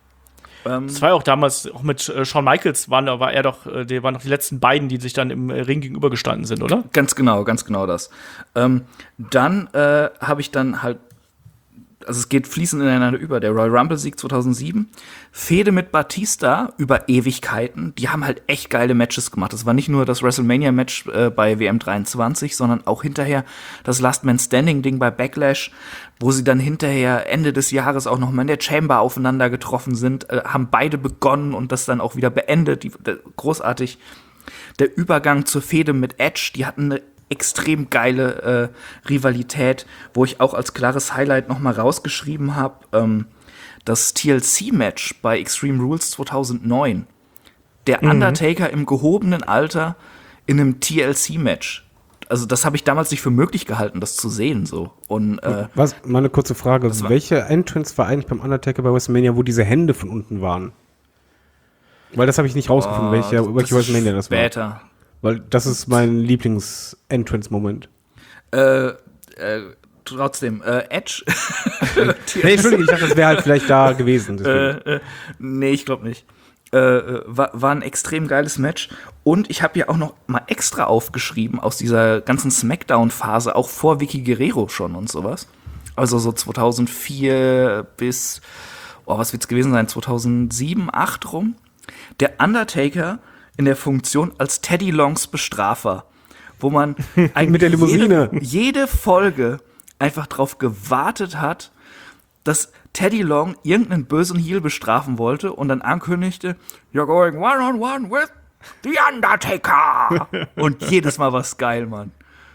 Das war ja auch damals, auch mit äh, Shawn Michaels, waren, war er doch, äh, die waren noch die letzten beiden, die sich dann im äh, Ring gegenübergestanden sind, oder? Ganz genau, ganz genau das. Ähm, dann äh, habe ich dann halt, also es geht fließend ineinander über, der Royal Rumble-Sieg zweitausendsieben, Fehde mit Batista über Ewigkeiten, die haben halt echt geile Matches gemacht. Das war nicht nur das WrestleMania-Match äh, bei W M dreiundzwanzig, sondern auch hinterher das Last Man Standing-Ding bei Backlash, wo sie dann hinterher Ende des Jahres auch noch mal in der Chamber aufeinander getroffen sind, äh, haben beide begonnen und das dann auch wieder beendet. Die, der, großartig. Der Übergang zur Fehde mit Edge, die hatten eine extrem geile äh, Rivalität, wo ich auch als klares Highlight noch mal rausgeschrieben habe, ähm, das T L C-Match bei Extreme Rules zweitausendneun. Der Undertaker mhm. im gehobenen Alter in einem T L C-Match. Also das habe ich damals nicht für möglich gehalten, das zu sehen so. Und äh, was? Mal eine kurze Frage. Welche Entrance war eigentlich beim Undertaker bei WrestleMania, wo diese Hände von unten waren? Weil das habe ich nicht rausgefunden, oh, welche, das welche WrestleMania das war. Später. Weil das ist mein Lieblings-Entrance-Moment. Äh, äh, trotzdem, äh, Edge. Nee, Entschuldigung, ich dachte, das wäre halt vielleicht da gewesen. äh, äh, nee, ich glaube nicht. Äh, war, war ein extrem geiles Match. Und ich habe ja auch noch mal extra aufgeschrieben aus dieser ganzen Smackdown-Phase, auch vor Vicky Guerrero schon und sowas. Also so zweitausendvier bis, oh, was wird's gewesen sein, zweitausendsieben, acht rum. Der Undertaker in der Funktion als Teddy Longs Bestrafer, wo man eigentlich mit der Limousine jede, jede Folge einfach drauf gewartet hat, dass Teddy Long irgendeinen bösen Heel bestrafen wollte und dann ankündigte, you're going one-on-one with the Undertaker. Und jedes Mal war's geil, Mann.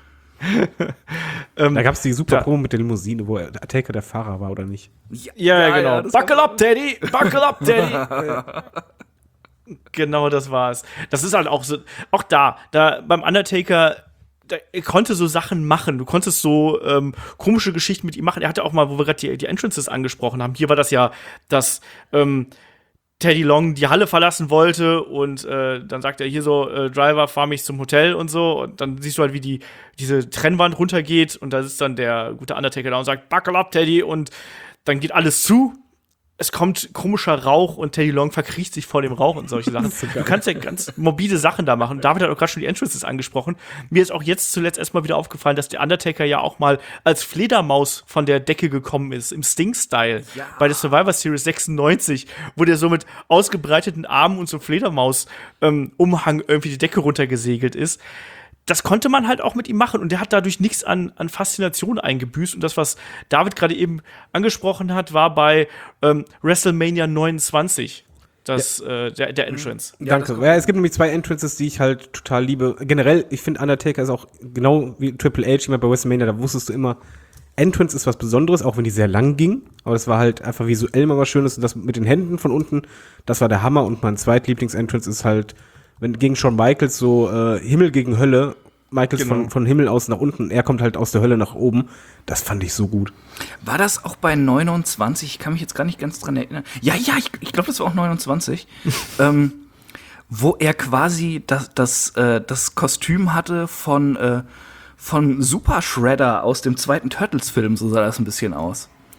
ähm, da gab's die super da, Promo mit der Limousine, wo der Undertaker der Fahrer war, oder nicht? Ja, ja, ja genau. Ja, Buckle up, Teddy! Buckle up, Teddy! Genau, das war's. Das ist halt auch so, auch da, da beim Undertaker, da, er konnte so Sachen machen. Du konntest so ähm, komische Geschichten mit ihm machen. Er hatte auch mal, wo wir gerade die, die Entrances angesprochen haben, hier war das ja, dass ähm, Teddy Long die Halle verlassen wollte und äh, dann sagt er hier so, äh, Driver, fahr mich zum Hotel und so. Und dann siehst du halt, wie die diese Trennwand runtergeht und da ist dann der gute Undertaker da und sagt, buckle up, Teddy, und dann geht alles zu. Es kommt komischer Rauch und Teddy Long verkriecht sich vor dem Rauch und solche Sachen. So du kannst ja ganz morbide Sachen da machen. David hat auch gerade schon die Entrances angesprochen. Mir ist auch jetzt zuletzt erstmal wieder aufgefallen, dass der Undertaker ja auch mal als Fledermaus von der Decke gekommen ist, im Sting-Style. Ja. Bei der Survivor Series sechsundneunzig, wo der so mit ausgebreiteten Armen und so Fledermaus-Umhang ähm, irgendwie die Decke runtergesegelt ist. Das konnte man halt auch mit ihm machen und der hat dadurch nichts an, an Faszination eingebüßt. Und das, was David gerade eben angesprochen hat, war bei ähm, WrestleMania neunundzwanzig, das, ja. äh, der, der Entrance. Ja, danke. Ja, es gibt nämlich zwei Entrances, die ich halt total liebe. Generell, ich finde, Undertaker ist auch genau wie Triple H immer bei WrestleMania, da wusstest du immer, Entrance ist was Besonderes, auch wenn die sehr lang ging. Aber das war halt einfach visuell mal was Schönes. Und das mit den Händen von unten, das war der Hammer. Und mein zweitlieblings-Entrance ist halt, wenn gegen Shawn Michaels so äh, Himmel gegen Hölle, Michaels genau. von, von Himmel aus nach unten, er kommt halt aus der Hölle nach oben. Das fand ich so gut. War das auch bei neunundzwanzig? Ich kann mich jetzt gar nicht ganz dran erinnern. Ja, ja, ich, ich glaube, das war auch neunundzwanzig. ähm, wo er quasi das, das, äh, das Kostüm hatte von, äh, von Super Shredder aus dem zweiten Turtles-Film, so sah das ein bisschen aus.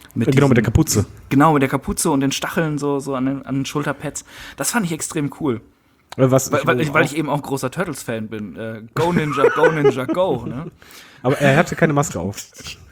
Mit genau, diesen, mit der Kapuze. Genau, mit der Kapuze und den Stacheln so, so an, den, an den Schulterpads. Das fand ich extrem cool. Was Weil, ich, weil, ich, weil auch, ich eben auch großer Turtles-Fan bin. Äh, go Ninja, go Ninja, go. Ne? Aber er hatte keine Maske auf.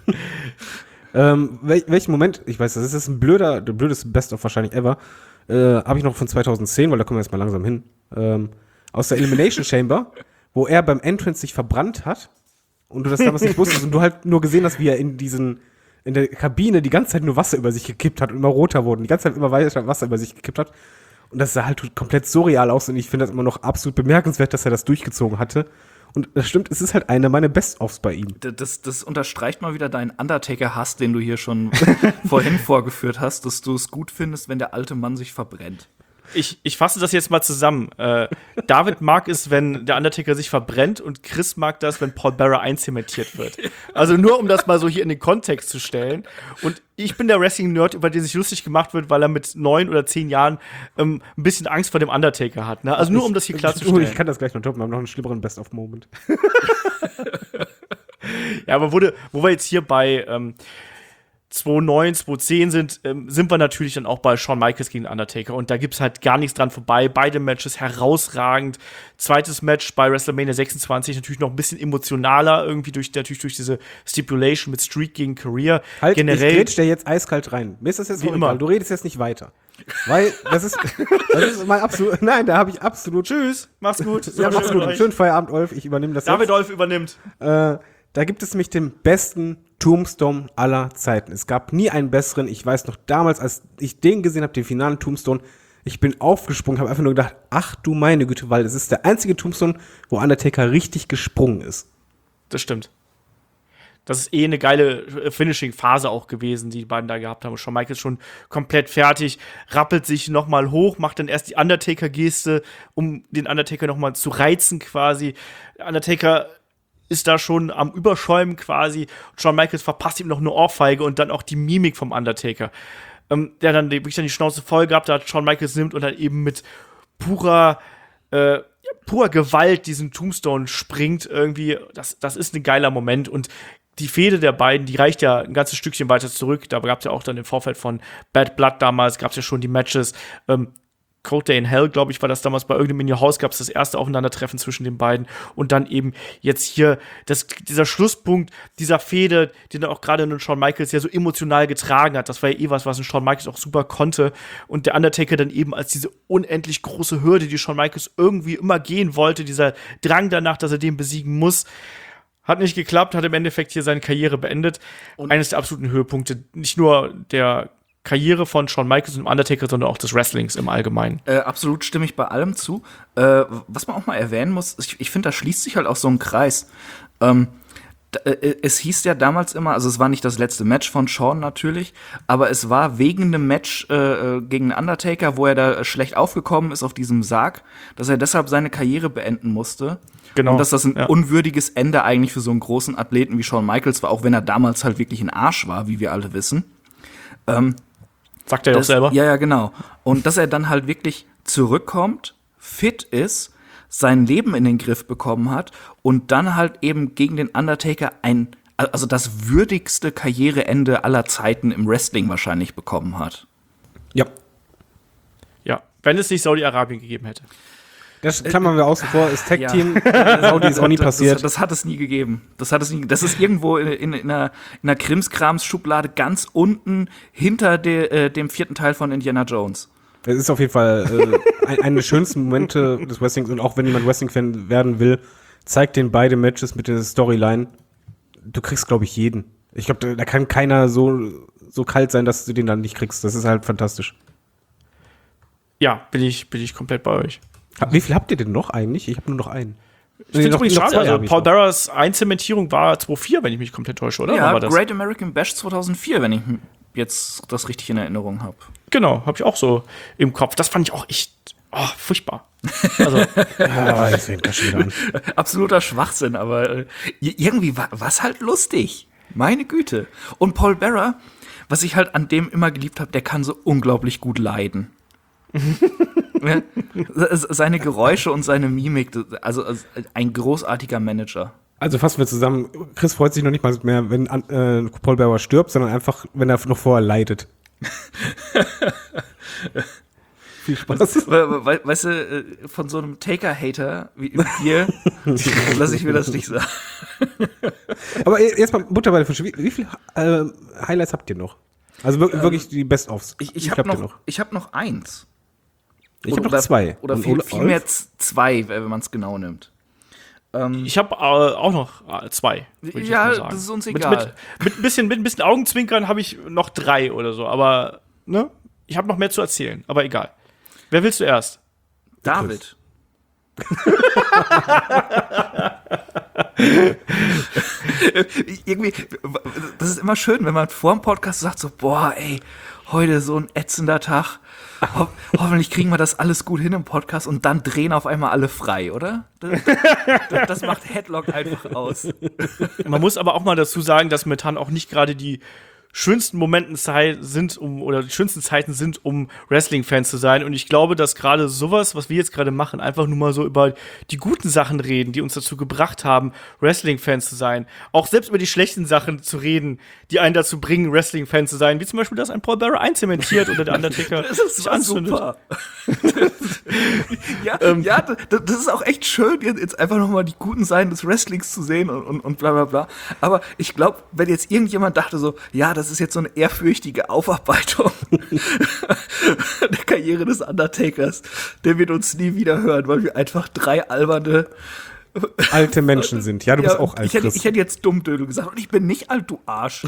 ähm, wel, welchen Moment, ich weiß, das ist ein blöder, der blödeste Best-of wahrscheinlich ever, äh, habe ich noch von zweitausendzehn, weil da kommen wir jetzt mal langsam hin, ähm, aus der Elimination Chamber, wo er beim Entrance sich verbrannt hat und du das damals nicht wusstest und du halt nur gesehen hast, wie er in diesen, in der Kabine die ganze Zeit nur Wasser über sich gekippt hat und immer roter wurde und die ganze Zeit immer weiter Wasser über sich gekippt hat. Und das sah halt komplett surreal aus und ich finde das immer noch absolut bemerkenswert, dass er das durchgezogen hatte. Und das stimmt, es ist halt eine meiner Best-ofs bei ihm. Das, das unterstreicht mal wieder deinen Undertaker-Hass, den du hier schon vorhin vorgeführt hast, dass du es gut findest, wenn der alte Mann sich verbrennt. Ich, ich fasse das jetzt mal zusammen. Äh, David mag es, wenn der Undertaker sich verbrennt und Chris mag das, wenn Paul Bearer einzementiert wird. Also nur, um das mal so hier in den Kontext zu stellen. Und ich bin der Wrestling-Nerd, über den sich lustig gemacht wird, weil er mit neun oder zehn Jahren ähm, ein bisschen Angst vor dem Undertaker hat. Ne? Also nur, um das hier klarzustellen. Ich kann das gleich noch toppen, wir haben noch einen schlimmeren Best-of-Moment. Ja, aber wurde, wo wir jetzt hier bei ähm, zweitausendneun, zweitausendzehn sind, ähm, sind wir natürlich dann auch bei Shawn Michaels gegen Undertaker. Und da gibt's halt gar nichts dran vorbei. Beide Matches herausragend. Zweites Match bei WrestleMania sechsundzwanzig natürlich noch ein bisschen emotionaler, irgendwie durch, natürlich durch diese Stipulation mit Streak gegen Career. Halt, Generell, ich grätsch dir jetzt eiskalt rein. Mir ist das jetzt Wie auch immer. egal. Du redest jetzt nicht weiter. Weil, das ist, das ist mein absolut, nein, da habe ich absolut, tschüss, mach's gut. ja, mach's gut. Schönen Feierabend, Olf, ich übernehme das David jetzt. Olf übernimmt. Äh, da gibt es nämlich den besten Tombstone aller Zeiten. Es gab nie einen besseren. Ich weiß noch damals, als ich den gesehen habe, den finalen Tombstone, ich bin aufgesprungen, habe einfach nur gedacht, ach du meine Güte, weil es ist der einzige Tombstone, wo Undertaker richtig gesprungen ist. Das stimmt. Das ist eh eine geile Finishing-Phase auch gewesen, die die beiden da gehabt haben. Shawn Michaels schon komplett fertig, rappelt sich noch mal hoch, macht dann erst die Undertaker-Geste, um den Undertaker noch mal zu reizen quasi. Undertaker ist da schon am Überschäumen quasi. Shawn Michaels verpasst ihm noch eine Ohrfeige und dann auch die Mimik vom Undertaker. Ähm, der dann wirklich dann die Schnauze voll gehabt hat, Shawn Michaels nimmt und dann eben mit purer äh, purer Gewalt diesen Tombstone springt irgendwie. Das, das ist ein geiler Moment und die Fehde der beiden, die reicht ja ein ganzes Stückchen weiter zurück. Da gab es ja auch dann im Vorfeld von Bad Blood damals, gab es ja schon die Matches. Ähm, Cold Day in Hell, glaube ich, war das damals bei irgendeinem in Your House, gab es das erste Aufeinandertreffen zwischen den beiden. Und dann eben jetzt hier das, dieser Schlusspunkt dieser Fehde, den auch gerade ein Shawn Michaels ja so emotional getragen hat. Das war ja eh was, was ein Shawn Michaels auch super konnte. Und der Undertaker dann eben als diese unendlich große Hürde, die Shawn Michaels irgendwie immer gehen wollte, dieser Drang danach, dass er den besiegen muss. Hat nicht geklappt, hat im Endeffekt hier seine Karriere beendet. Und eines der absoluten Höhepunkte, nicht nur der Karriere von Shawn Michaels und dem Undertaker, sondern auch des Wrestlings im Allgemeinen. Äh, absolut stimme ich bei allem zu. Äh, was man auch mal erwähnen muss, ich, ich finde, da schließt sich halt auch so ein Kreis. Ähm, d- äh, es hieß ja damals immer, also es war nicht das letzte Match von Shawn natürlich, aber es war wegen einem Match äh, gegen den Undertaker, wo er da schlecht aufgekommen ist auf diesem Sarg, dass er deshalb seine Karriere beenden musste. Genau. Und dass das ein Ja. unwürdiges Ende eigentlich für so einen großen Athleten wie Shawn Michaels war, auch wenn er damals halt wirklich ein Arsch war, wie wir alle wissen. Ähm, Sagt er ja auch das, selber. Ja, ja, genau. Und dass er dann halt wirklich zurückkommt, fit ist, sein Leben in den Griff bekommen hat und dann halt eben gegen den Undertaker ein, also das würdigste Karriereende aller Zeiten im Wrestling wahrscheinlich bekommen hat. Ja. Ja, wenn es nicht Saudi-Arabien gegeben hätte. Das klammern wir außen vor, ist Ja. Tag-Team, Saudi ist auch nie Das, passiert. das, das hat es nie gegeben. Das hat es nie. Das ist irgendwo in, in, in einer, in einer Krimskrams-Schublade ganz unten hinter de, äh, dem vierten Teil von Indiana Jones. Es ist auf jeden Fall äh, ein, eine der schönsten Momente des Wrestlings und auch wenn jemand Wrestling-Fan werden will, zeigt den beide Matches mit der Storyline. Du kriegst, glaube ich, jeden. Ich glaube, da, da kann keiner so, so kalt sein, dass du den dann nicht kriegst. Das ist halt fantastisch. Ja, bin ich, bin ich komplett bei euch. Wie viel habt ihr denn noch eigentlich? Ich habe nur noch einen. Ich finde es noch- übrigens noch schade, zwei also hab ich Paul noch. Bearers Einzementierung war zweitausendvier, wenn ich mich komplett täusche, oder? Wann Ja, war das? Great American Bash zweitausendvier, wenn ich m- jetzt das richtig in Erinnerung habe. Genau, habe ich auch so im Kopf. Das fand ich auch echt oh, furchtbar. Also, Ah, jetzt fängt das schon wieder an. Absoluter Schwachsinn, aber äh, irgendwie war was halt lustig. Meine Güte. Und Paul Bearer, was ich halt an dem immer geliebt habe, der kann so unglaublich gut leiden. Ja, seine Geräusche und seine Mimik, also ein großartiger Manager. Also fassen wir zusammen, Chris freut sich noch nicht mal mehr, wenn äh, Paul Bearer stirbt, sondern einfach, wenn er noch vorher leidet. Viel Spaß. We we weißt du, äh, von so einem Taker-Hater wie dir lasse ich mir das nicht sagen. Aber jetzt mal Butter bei der Fische. Wie, wie viele äh, Highlights habt ihr noch? Also wirklich, ähm, wirklich die Best-ofs. Ich, ich habe noch, noch? Ich hab noch eins. Ich habe noch zwei. Oder viel, viel mehr zwei, wenn man es genau nimmt. Ähm, ich habe äh, auch noch äh, zwei. Ja, das ist uns egal. Mit, mit, mit, ein bisschen, mit ein bisschen Augenzwinkern habe ich noch drei oder so. Aber, ne? Ich habe noch mehr zu erzählen. Aber egal. Wer willst du erst? David. Irgendwie, das ist immer schön, wenn man vor dem Podcast sagt so, boah, ey, heute so ein ätzender Tag. Ho hoffentlich kriegen wir das alles gut hin im Podcast und dann drehen auf einmal alle frei, oder? Das, das, das macht Headlock einfach aus. Man muss aber auch mal dazu sagen, dass Methan auch nicht gerade die schönsten Momenten sind, um oder die schönsten Zeiten sind, um Wrestling-Fans zu sein. Und ich glaube, dass gerade sowas, was wir jetzt gerade machen, einfach nur mal so über die guten Sachen reden, die uns dazu gebracht haben, Wrestling-Fans zu sein. Auch selbst über die schlechten Sachen zu reden, die einen dazu bringen, Wrestling-Fans zu sein. Wie zum Beispiel, dass ein Paul Bearer einzementiert oder der Undertaker das ist sich anzündet. Super. ja, ähm, ja, das, das ist auch echt schön, jetzt einfach noch mal die guten Seiten des Wrestlings zu sehen und, und, und bla bla bla. Aber ich glaube, wenn jetzt irgendjemand dachte so, ja, das ist jetzt so eine ehrfürchtige Aufarbeitung der Karriere des Undertakers, der wird uns nie wieder hören, weil wir einfach drei alberne alte Menschen sind. Ja, du ja, bist auch alt. Ich hätte, ich hätte jetzt Dummdödel gesagt und ich bin nicht alt, du Arsch.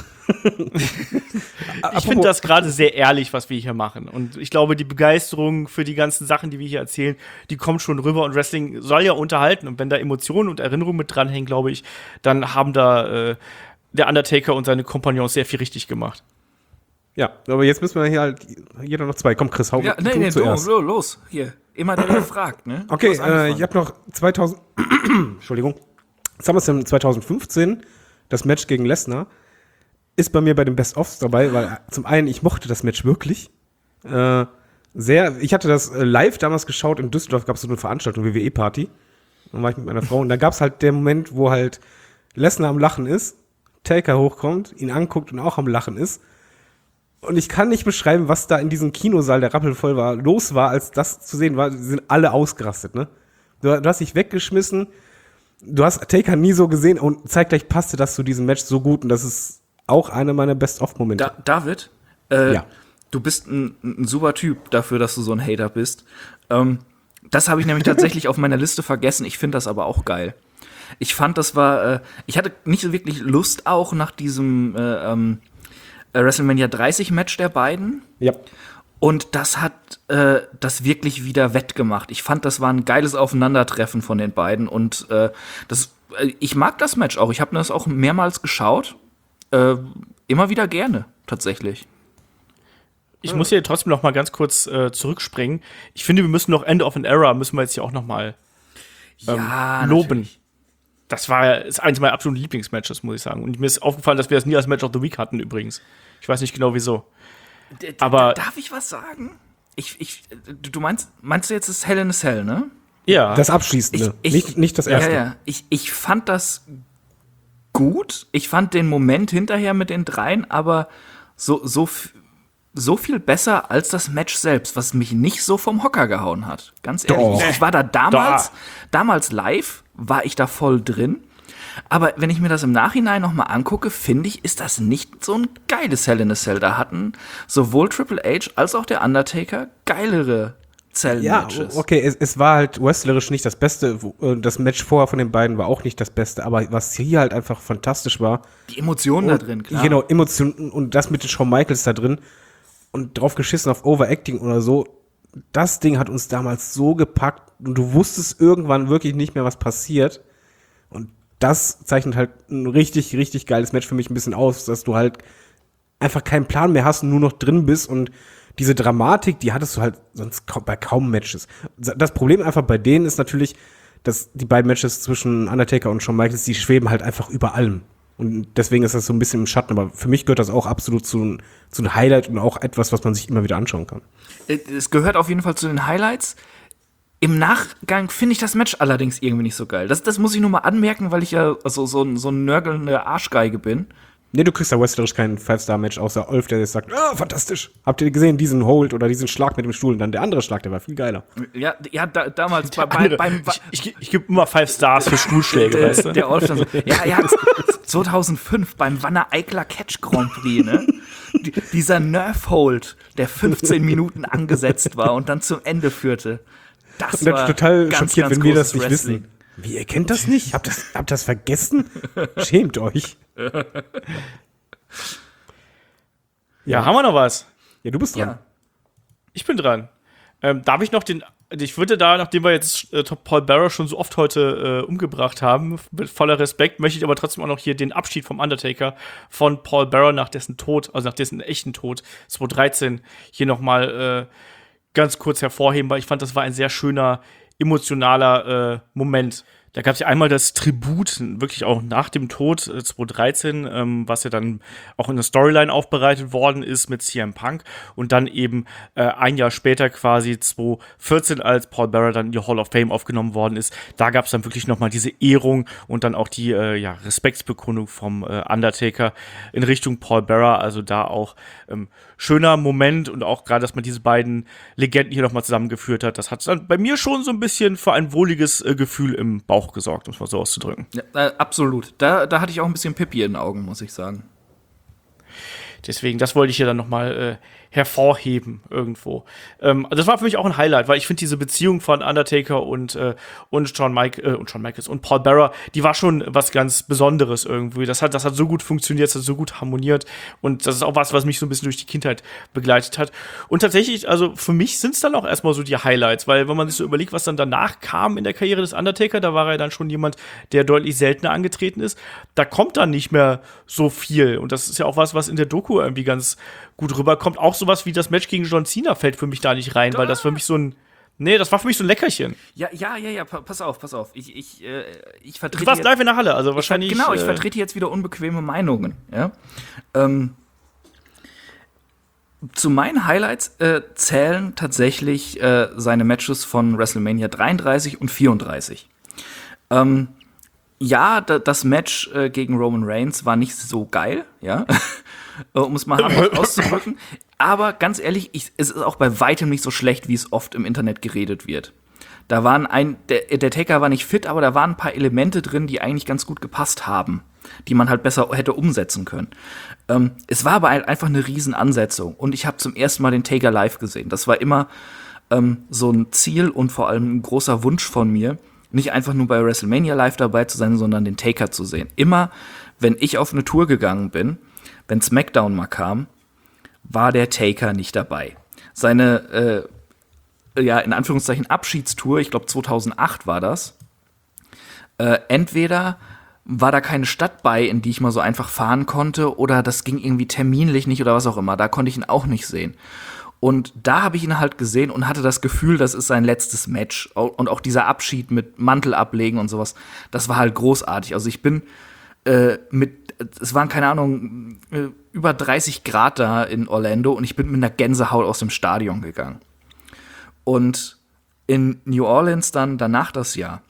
Ich finde das gerade sehr ehrlich, was wir hier machen. Und ich glaube, die Begeisterung für die ganzen Sachen, die wir hier erzählen, die kommt schon rüber. Und Wrestling soll ja unterhalten. Und wenn da Emotionen und Erinnerungen mit dranhängen, glaube ich, dann haben da äh, der Undertaker und seine Kompagnons sehr viel richtig gemacht. Ja, aber jetzt müssen wir hier halt jeder noch zwei. Komm, Chris, hau ja, nee, du nee, zuerst. Du, los, hier. Immer der, der fragt, ne? Okay, äh, ich habe noch zweitausend Entschuldigung. SummerSlam zweitausendfünfzehn, das Match gegen Lesnar, ist bei mir bei den Best-ofs dabei, weil zum einen, ich mochte das Match wirklich. Äh, sehr, ich hatte das äh, live damals geschaut, in Düsseldorf gab es so eine Veranstaltung, W W E-Party. Dann war ich mit meiner Frau und da gab es halt den Moment, wo halt Lesnar am Lachen ist, Taker hochkommt, ihn anguckt und auch am Lachen ist. Und ich kann nicht beschreiben, was da in diesem Kinosaal, der rappelvoll war, los war, als das zu sehen war. Sie sind alle ausgerastet, ne? Du, du hast dich weggeschmissen, du hast Taker nie so gesehen und zeitgleich passte das zu diesem Match so gut und das ist auch einer meiner Best-of-Momente. Da, David, äh, ja. Du bist ein, ein super Typ dafür, dass du so ein Hater bist. Ähm, das habe ich nämlich tatsächlich auf meiner Liste vergessen. Ich finde das aber auch geil. Ich fand, das war, äh, ich hatte nicht so wirklich Lust auch nach diesem äh, ähm, WrestleMania dreißig Match der beiden. Ja. Und das hat äh, das wirklich wieder wettgemacht. Ich fand, das war ein geiles Aufeinandertreffen von den beiden. Und äh, das, äh, ich mag das Match auch. Ich habe das auch mehrmals geschaut. Äh, immer wieder gerne, tatsächlich. Ich muss hier trotzdem noch mal ganz kurz äh, zurückspringen. Ich finde, wir müssen noch End of an Era, müssen wir jetzt hier auch noch mal ähm, ja, loben. Natürlich. Das war ist eines meiner absoluten Lieblingsmatches, muss ich sagen. Und mir ist aufgefallen, dass wir das nie als Match of the Week hatten, übrigens. Ich weiß nicht genau, wieso. D Aber darf ich was sagen? Ich, ich, du meinst, meinst du jetzt das Hell in a Cell, ne? Ja. Das Abschließende, ich, ich, nicht, nicht das Erste. Ja, ja. Ich, ich fand das gut. Ich fand den Moment hinterher mit den dreien, aber so, so, so viel besser als das Match selbst, was mich nicht so vom Hocker gehauen hat. Ganz ehrlich. Doch. Ich, ich war da damals, Doch. damals live, war ich da voll drin. Aber wenn ich mir das im Nachhinein noch mal angucke, finde ich, ist das nicht so ein geiles Hell in a Cell. Da hatten sowohl Triple H als auch der Undertaker geilere Cell-Matches. Ja, okay, es, es war halt wrestlerisch nicht das Beste. Das Match vorher von den beiden war auch nicht das Beste. Aber was hier halt einfach fantastisch war. Die Emotionen da drin, klar. Genau, Emotionen und das mit den Shawn Michaels da drin. Und drauf geschissen auf Overacting oder so. Das Ding hat uns damals so gepackt. Und du wusstest irgendwann wirklich nicht mehr, was passiert. Und das zeichnet halt ein richtig, richtig geiles Match für mich ein bisschen aus, dass du halt einfach keinen Plan mehr hast und nur noch drin bist und diese Dramatik, die hattest du halt sonst kaum, bei kaum Matches. Das Problem einfach bei denen ist natürlich, dass die beiden Matches zwischen Undertaker und Shawn Michaels, die schweben halt einfach über allem. Und deswegen ist das so ein bisschen im Schatten, aber für mich gehört das auch absolut zu, zu einem Highlight und auch etwas, was man sich immer wieder anschauen kann. Es gehört auf jeden Fall zu den Highlights. Im Nachgang finde ich das Match allerdings irgendwie nicht so geil. Das, das muss ich nur mal anmerken, weil ich ja so, so, ein- so ein nörgelnde Arschgeige bin. Nee, du kriegst da wrestlerisch kein Five-Star-Match, außer Olf, der jetzt sagt, ah, fantastisch. Habt ihr gesehen, diesen Hold oder diesen Schlag mit dem Stuhl? Und dann der andere Schlag, der war viel geiler. Ja, ja da, damals bei, bei, Andere, beim ich ich, ich gebe immer Five Stars für Stuhlschläge, weißt du? der, der Olf dann so, ja, ja, zweitausendfünf beim Wanner Eikler Catch Grand Prix, ne? Die, dieser Nerf-Hold, der fünfzehn Minuten angesetzt war und dann zum Ende führte. Das Und dann war total ganz, schockiert, ganz wenn wir das großes nicht Wrestling. wissen. Wie, ihr kennt das nicht? Habt das, habt das vergessen? Schämt euch. Ja, haben wir noch was? Ja, du bist dran. Ja. Ich bin dran. Ähm, darf ich noch den. Ich würde da, nachdem wir jetzt äh, Paul Bearer schon so oft heute äh, umgebracht haben, mit voller Respekt, möchte ich aber trotzdem auch noch hier den Abschied vom Undertaker von Paul Bearer nach dessen Tod, also nach dessen echten Tod, zwanzig dreizehn, hier noch mal äh, ganz kurz hervorheben, weil ich fand, das war ein sehr schöner, emotionaler äh, Moment. Da gab es ja einmal das Tribut, wirklich auch nach dem Tod äh, zwanzig dreizehn, ähm, was ja dann auch in der Storyline aufbereitet worden ist mit C M Punk und dann eben äh, ein Jahr später quasi zwanzig vierzehn, als Paul Bearer dann in die Hall of Fame aufgenommen worden ist. Da gab es dann wirklich nochmal diese Ehrung und dann auch die äh, ja, Respektsbekundung vom äh, Undertaker in Richtung Paul Bearer. Also da auch ähm, schöner Moment und auch gerade, dass man diese beiden Legenden hier nochmal zusammengeführt hat. Das hat dann bei mir schon so ein bisschen für ein wohliges äh, Gefühl im Bauch gesorgt, um es mal so auszudrücken. Ja, äh, absolut. Da, da hatte ich auch ein bisschen Pipi in den Augen, muss ich sagen. Deswegen, das wollte ich hier dann nochmal äh, hervorheben irgendwo. Ähm, das war für mich auch ein Highlight, weil ich finde diese Beziehung von Undertaker und, äh, und Shawn Mike, äh, und Shawn Michaels und Paul Bearer, die war schon was ganz Besonderes irgendwie. Das hat, das hat so gut funktioniert, das hat so gut harmoniert und das ist auch was, was mich so ein bisschen durch die Kindheit begleitet hat. Und tatsächlich, also für mich sind es dann auch erstmal so die Highlights, weil wenn man sich so überlegt, was dann danach kam in der Karriere des Undertaker, da war er dann schon jemand, der deutlich seltener angetreten ist. Da kommt dann nicht mehr so viel und das ist ja auch was, was in der Doku irgendwie ganz gut rüberkommt. Auch sowas wie das Match gegen John Cena fällt für mich da nicht rein, weil das für mich so ein Nee, das war für mich so ein Leckerchen. Ja, ja, ja, ja, pa- pass auf, pass auf. Ich, ich, äh, ich Du vertrete. warst jetzt- live in der Halle, also wahrscheinlich. Ich, ver- genau, ich äh, vertrete jetzt wieder unbequeme Meinungen. Ja? Ähm, zu meinen Highlights äh, zählen tatsächlich äh, seine Matches von WrestleMania dreiunddreißig und vierunddreißig. Ähm, ja, da, das Match äh, gegen Roman Reigns war nicht so geil, ja, um es mal hart auszudrücken. Aber ganz ehrlich, ich, es ist auch bei weitem nicht so schlecht, wie es oft im Internet geredet wird. Da waren ein, der, der Taker war nicht fit, aber da waren ein paar Elemente drin, die eigentlich ganz gut gepasst haben, die man halt besser hätte umsetzen können. Ähm, es war aber ein, einfach eine Riesenansetzung und ich habe zum ersten Mal den Taker live gesehen. Das war immer ähm, so ein Ziel und vor allem ein großer Wunsch von mir, nicht einfach nur bei WrestleMania live dabei zu sein, sondern den Taker zu sehen. Immer, wenn ich auf eine Tour gegangen bin, wenn SmackDown mal kam, war der Taker nicht dabei. Seine, äh, ja, in Anführungszeichen Abschiedstour, ich glaube zweitausendacht war das, äh, entweder war da keine Stadt bei, in die ich mal so einfach fahren konnte, oder das ging irgendwie terminlich nicht oder was auch immer. Da konnte ich ihn auch nicht sehen. Und da habe ich ihn halt gesehen und hatte das Gefühl, das ist sein letztes Match. Und auch dieser Abschied mit Mantel ablegen und sowas, das war halt großartig. Also ich bin äh, mit, es waren, keine Ahnung, äh, über dreißig Grad da in Orlando und ich bin mit einer Gänsehaut aus dem Stadion gegangen. Und in New Orleans dann danach das Jahr,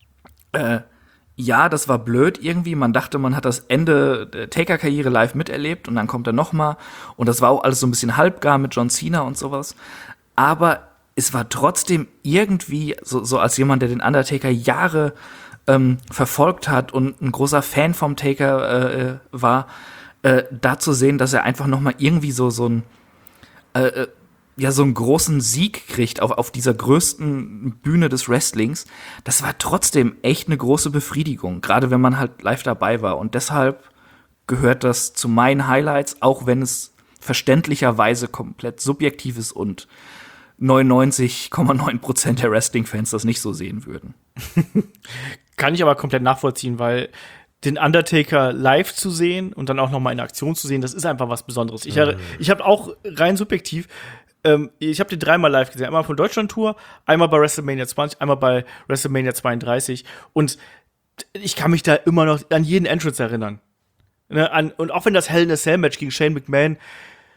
äh, ja, das war blöd irgendwie. Man dachte, man hat das Ende der Taker-Karriere live miterlebt und dann kommt er noch mal. Und das war auch alles so ein bisschen halbgar mit John Cena und sowas. Aber es war trotzdem irgendwie, so, so als jemand, der den Undertaker Jahre ähm, verfolgt hat und ein großer Fan vom Taker äh, war, äh, da zu sehen, dass er einfach noch mal irgendwie so, so ein äh, ja, so einen großen Sieg kriegt auf, auf dieser größten Bühne des Wrestlings, das war trotzdem echt eine große Befriedigung, gerade wenn man halt live dabei war. Und deshalb gehört das zu meinen Highlights, auch wenn es verständlicherweise komplett subjektiv ist und neunundneunzig Komma neun Prozent der Wrestling-Fans das nicht so sehen würden. Kann ich aber komplett nachvollziehen, weil den Undertaker live zu sehen und dann auch noch mal in Aktion zu sehen, das ist einfach was Besonderes. Ich, mhm. ich habe auch rein subjektiv Ähm, ich habe den dreimal live gesehen. Einmal von Deutschland-Tour, einmal bei WrestleMania zwanzig, einmal bei WrestleMania zweiunddreißig. Und ich kann mich da immer noch an jeden Entrance erinnern. Ne, an, und auch wenn das Hell in a Cell-Match gegen Shane McMahon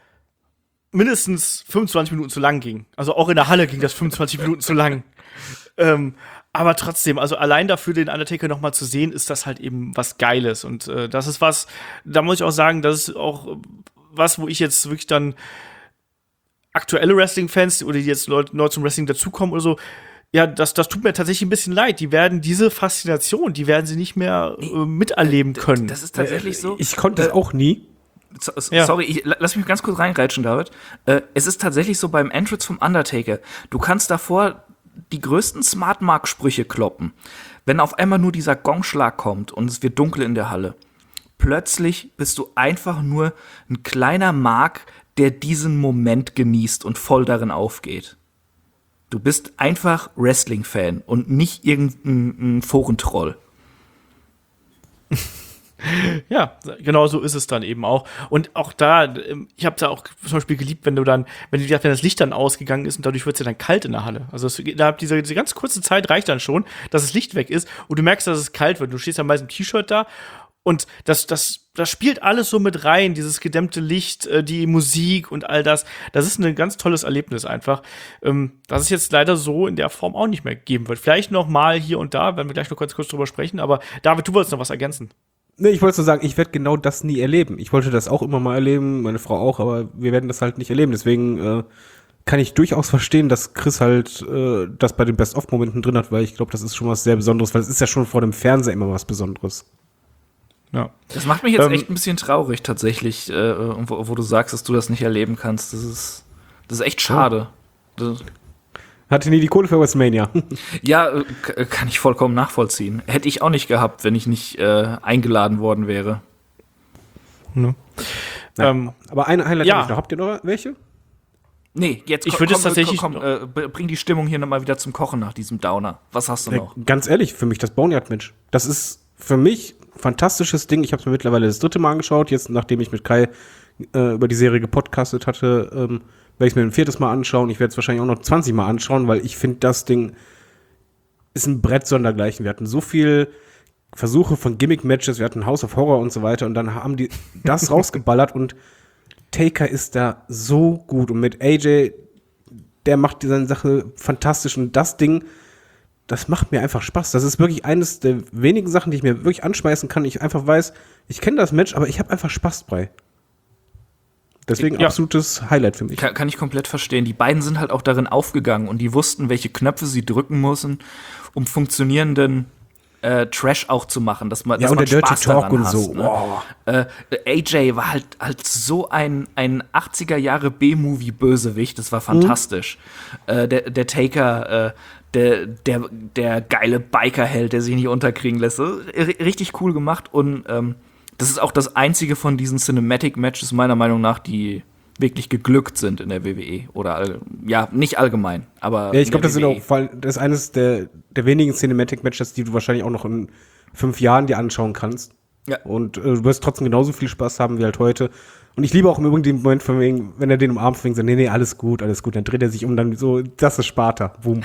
mindestens fünfundzwanzig Minuten zu lang ging. Also auch in der Halle ging das fünfundzwanzig Minuten zu lang. Ähm, aber trotzdem, also allein dafür, den Undertaker noch mal zu sehen, ist das halt eben was Geiles. Und äh, das ist was, da muss ich auch sagen, das ist auch was, wo ich jetzt wirklich dann aktuelle Wrestling-Fans oder die jetzt Leute neu zum Wrestling dazukommen oder so, ja, das, das tut mir tatsächlich ein bisschen leid. Die werden diese Faszination, die werden sie nicht mehr äh, miterleben können. Das ist tatsächlich so. Ich konnte es auch nie. So, so, Ja. Sorry, ich, lass mich ganz kurz reingrätschen, David. Äh, es ist tatsächlich so beim Entrance vom Undertaker. Du kannst davor die größten Smart-Mark-Sprüche kloppen. Wenn auf einmal nur dieser Gongschlag kommt und es wird dunkel in der Halle, plötzlich bist du einfach nur ein kleiner Mark, der diesen Moment genießt und voll darin aufgeht. Du bist einfach Wrestling-Fan und nicht irgendein Forentroll. Ja, genau so ist es dann eben auch. Und auch da, ich habe da auch zum Beispiel geliebt, wenn du dann, wenn du, wenn das Licht dann ausgegangen ist und dadurch wird es ja dann kalt in der Halle. Also es, innerhalb dieser, diese ganz kurze Zeit reicht dann schon, dass das Licht weg ist und du merkst, dass es kalt wird. Du stehst ja meist im T-Shirt da und das, das, das spielt alles so mit rein, dieses gedämmte Licht, äh, die Musik und all das. Das ist ein ganz tolles Erlebnis einfach, ähm, das es jetzt leider so in der Form auch nicht mehr geben wird. Vielleicht noch mal hier und da, werden wir gleich noch ganz kurz drüber sprechen, aber David, du wolltest noch was ergänzen. Nee, ich wollte so sagen, ich werde genau das nie erleben. Ich wollte das auch immer mal erleben, meine Frau auch, aber wir werden das halt nicht erleben. Deswegen äh, kann ich durchaus verstehen, dass Chris halt äh, das bei den Best-of-Momenten drin hat, weil ich glaube, das ist schon was sehr Besonderes, weil es ist ja schon vor dem Fernseher immer was Besonderes. Ja. Das macht mich jetzt Ähm, echt ein bisschen traurig tatsächlich, äh, wo, wo du sagst, dass du das nicht erleben kannst. Das ist, das ist echt schade. Das, Hatte nie die Kohle für WrestleMania. ja, äh, k- kann ich vollkommen nachvollziehen. Hätte ich auch nicht gehabt, wenn ich nicht äh, eingeladen worden wäre. Ne? Ja. Ähm, Aber ein Highlight ja. habe ich noch. Habt ihr noch welche? Nee, jetzt Ich komm, würde es komm, tatsächlich komm, komm, äh, b- bring die Stimmung hier nochmal wieder zum Kochen nach diesem Downer. Was hast du noch? Äh, ganz ehrlich, für mich das Boneyard-Match. Das ist für mich ein fantastisches Ding. Ich habe es mir mittlerweile das dritte Mal angeschaut. Jetzt, nachdem ich mit Kai äh, über die Serie gepodcastet hatte, ähm, werde ich es mir ein viertes Mal anschauen. Ich werde es wahrscheinlich auch noch zwanzig Mal anschauen, weil ich finde, das Ding ist ein Brett sondergleichen. Wir hatten so viel Versuche von Gimmick-Matches, wir hatten House of Horror und so weiter und dann haben die das rausgeballert und Taker ist da so gut und mit A J, der macht seine Sache fantastisch und das Ding, das macht mir einfach Spaß. Das ist wirklich eines der wenigen Sachen, die ich mir wirklich anschmeißen kann. Ich einfach weiß, ich kenne das Match, aber ich habe einfach Spaß bei. Deswegen Ja. absolutes Highlight für mich. Kann, kann ich komplett verstehen. Die beiden sind halt auch darin aufgegangen und die wussten, welche Knöpfe sie drücken müssen, um funktionierenden äh, Trash auch zu machen, dass man, Ja, dass und man der Dirty Spaß Talk daran und so. hast, ne? Boah. Äh, A J war halt, halt so ein, ein achtziger Jahre B-Movie-Bösewicht, das war fantastisch. Mhm. Äh, der, der Taker, äh, der, der, der geile Biker-Held, der sich nicht unterkriegen lässt. So, r- richtig cool gemacht und ähm, das ist auch das einzige von diesen Cinematic-Matches meiner Meinung nach, die wirklich geglückt sind in der W W E. Oder, all, ja, nicht allgemein, aber Ja, ich in glaube, der das sind W W E. auch, weil das ist eines der, der wenigen Cinematic-Matches, die du wahrscheinlich auch noch in fünf Jahren dir anschauen kannst. Ja. Und äh, du wirst trotzdem genauso viel Spaß haben wie halt heute. Und ich liebe auch im Übrigen den Moment, von wegen, wenn er den umarmt, fängt so, nee, nee, alles gut, alles gut. Dann dreht er sich um, dann so, das ist Sparta. Boom.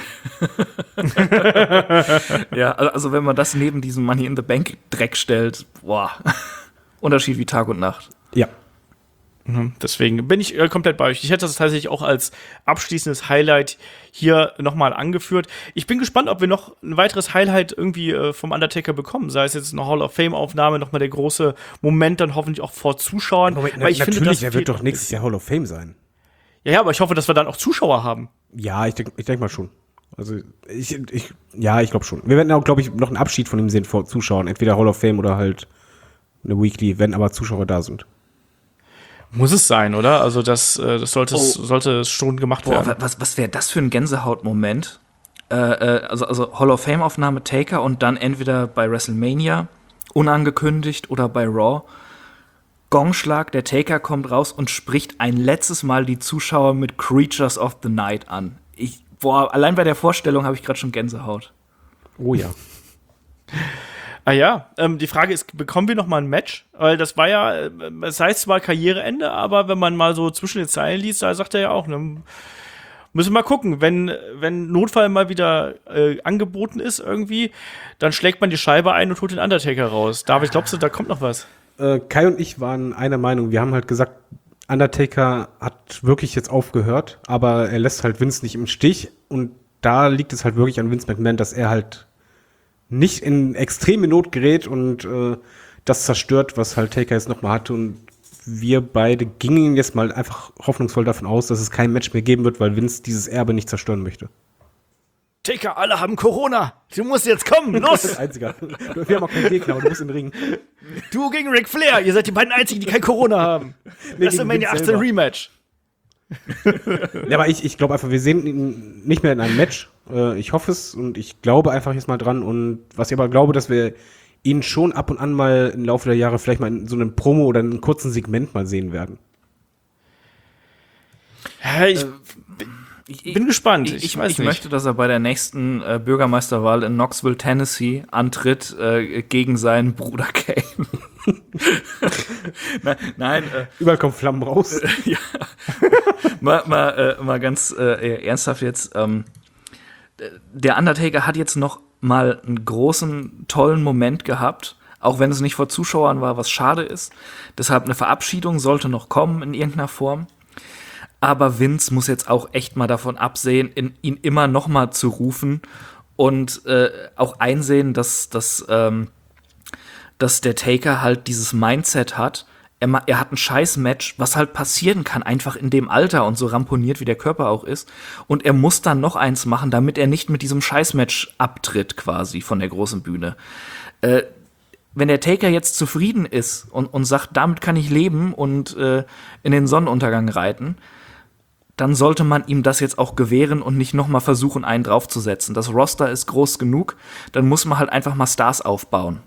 Ja, also wenn man das neben diesem Money in the Bank Dreck stellt, boah, Unterschied wie Tag und Nacht. Ja. Mhm, deswegen bin ich äh, komplett bei euch. Ich hätte das tatsächlich auch als abschließendes Highlight hier nochmal angeführt. Ich bin gespannt, ob wir noch ein weiteres Highlight irgendwie äh, vom Undertaker bekommen. Sei es jetzt eine Hall of Fame-Aufnahme, nochmal der große Moment, dann hoffentlich auch vor Zuschauern. Moment, Weil ich natürlich, finde, das der fehlt wird doch noch nächstes ein Jahr Hall of Fame sein. bisschen. Ja, ja, aber ich hoffe, dass wir dann auch Zuschauer haben. Ja, ich denke ich denk mal schon. Also, ich, ich ja, ich glaube schon. Wir werden auch, glaube ich, noch einen Abschied von ihm sehen vor Zuschauern. Entweder Hall of Fame oder halt eine Weekly, wenn aber Zuschauer da sind. Muss es sein, oder? Also das, äh, das sollte, es, Oh. sollte es schon gemacht Boah, werden. wa- was, was wäre das für ein Gänsehautmoment? Äh, äh, also, also Hall of Fame-Aufnahme Taker und dann entweder bei WrestleMania, unangekündigt, oder bei Raw. Gongschlag, der Taker kommt raus und spricht ein letztes Mal die Zuschauer mit Creatures of the Night an. Ich, boah, allein bei der Vorstellung habe ich gerade schon Gänsehaut. Oh ja. Ah ja, ähm, die Frage ist, bekommen wir noch mal ein Match? Weil das war ja, äh, es heißt zwar Karriereende, aber wenn man mal so zwischen den Zeilen liest, da sagt er ja auch, ne, müssen wir mal gucken, wenn, wenn Notfall mal wieder äh, angeboten ist irgendwie, dann schlägt man die Scheibe ein und holt den Undertaker raus. David, glaubst du, da kommt noch was? Äh, Kai und ich waren einer Meinung. Wir haben halt gesagt, Undertaker hat wirklich jetzt aufgehört, aber er lässt halt Vince nicht im Stich und da liegt es halt wirklich an Vince McMahon, dass er halt nicht in extreme Not gerät und äh, das zerstört, was halt Taker jetzt nochmal hatte. Und wir beide gingen jetzt mal einfach hoffnungsvoll davon aus, dass es kein Match mehr geben wird, weil Vince dieses Erbe nicht zerstören möchte. Taker, alle haben Corona. Du musst jetzt kommen, los! Einziger. Wir haben auch keinen Gegner, aber du musst in den Ring. Du gegen Ric Flair, ihr seid die beiden Einzigen, die kein Corona haben. Nee, WrestleMania achtzehn Rematch. Ja, aber ich, ich glaube einfach, wir sehen ihn nicht mehr in einem Match. Äh, ich hoffe es und ich glaube einfach jetzt mal dran. Und was ich aber glaube, dass wir ihn schon ab und an mal im Laufe der Jahre vielleicht mal in so einem Promo oder in einem kurzen Segment mal sehen werden. Ja, ich, Ich, bin gespannt. Ich, Ich ich, weiß ich nicht. möchte, dass er bei der nächsten äh, Bürgermeisterwahl in Knoxville, Tennessee antritt äh, gegen seinen Bruder Kane. nein, nein äh, Überall kommen Flammen raus. ja. mal, mal, äh, mal ganz äh, ernsthaft jetzt. Ähm, der Undertaker hat jetzt noch mal einen großen, tollen Moment gehabt, auch wenn es nicht vor Zuschauern war, was schade ist. Deshalb eine Verabschiedung sollte noch kommen in irgendeiner Form. Aber Vince muss jetzt auch echt mal davon absehen, in, ihn immer noch mal zu rufen und äh, auch einsehen, dass, dass, ähm, dass der Taker halt dieses Mindset hat. Er, ma- er hat ein Scheiß-Match, was halt passieren kann, einfach in dem Alter und so ramponiert, wie der Körper auch ist. Und er muss dann noch eins machen, damit er nicht mit diesem Scheiß-Match abtritt quasi von der großen Bühne. Äh, wenn der Taker jetzt zufrieden ist und, und sagt, damit kann ich leben und äh, in den Sonnenuntergang reiten, dann sollte man ihm das jetzt auch gewähren und nicht noch mal versuchen, einen draufzusetzen. Das Roster ist groß genug, dann muss man halt einfach mal Stars aufbauen.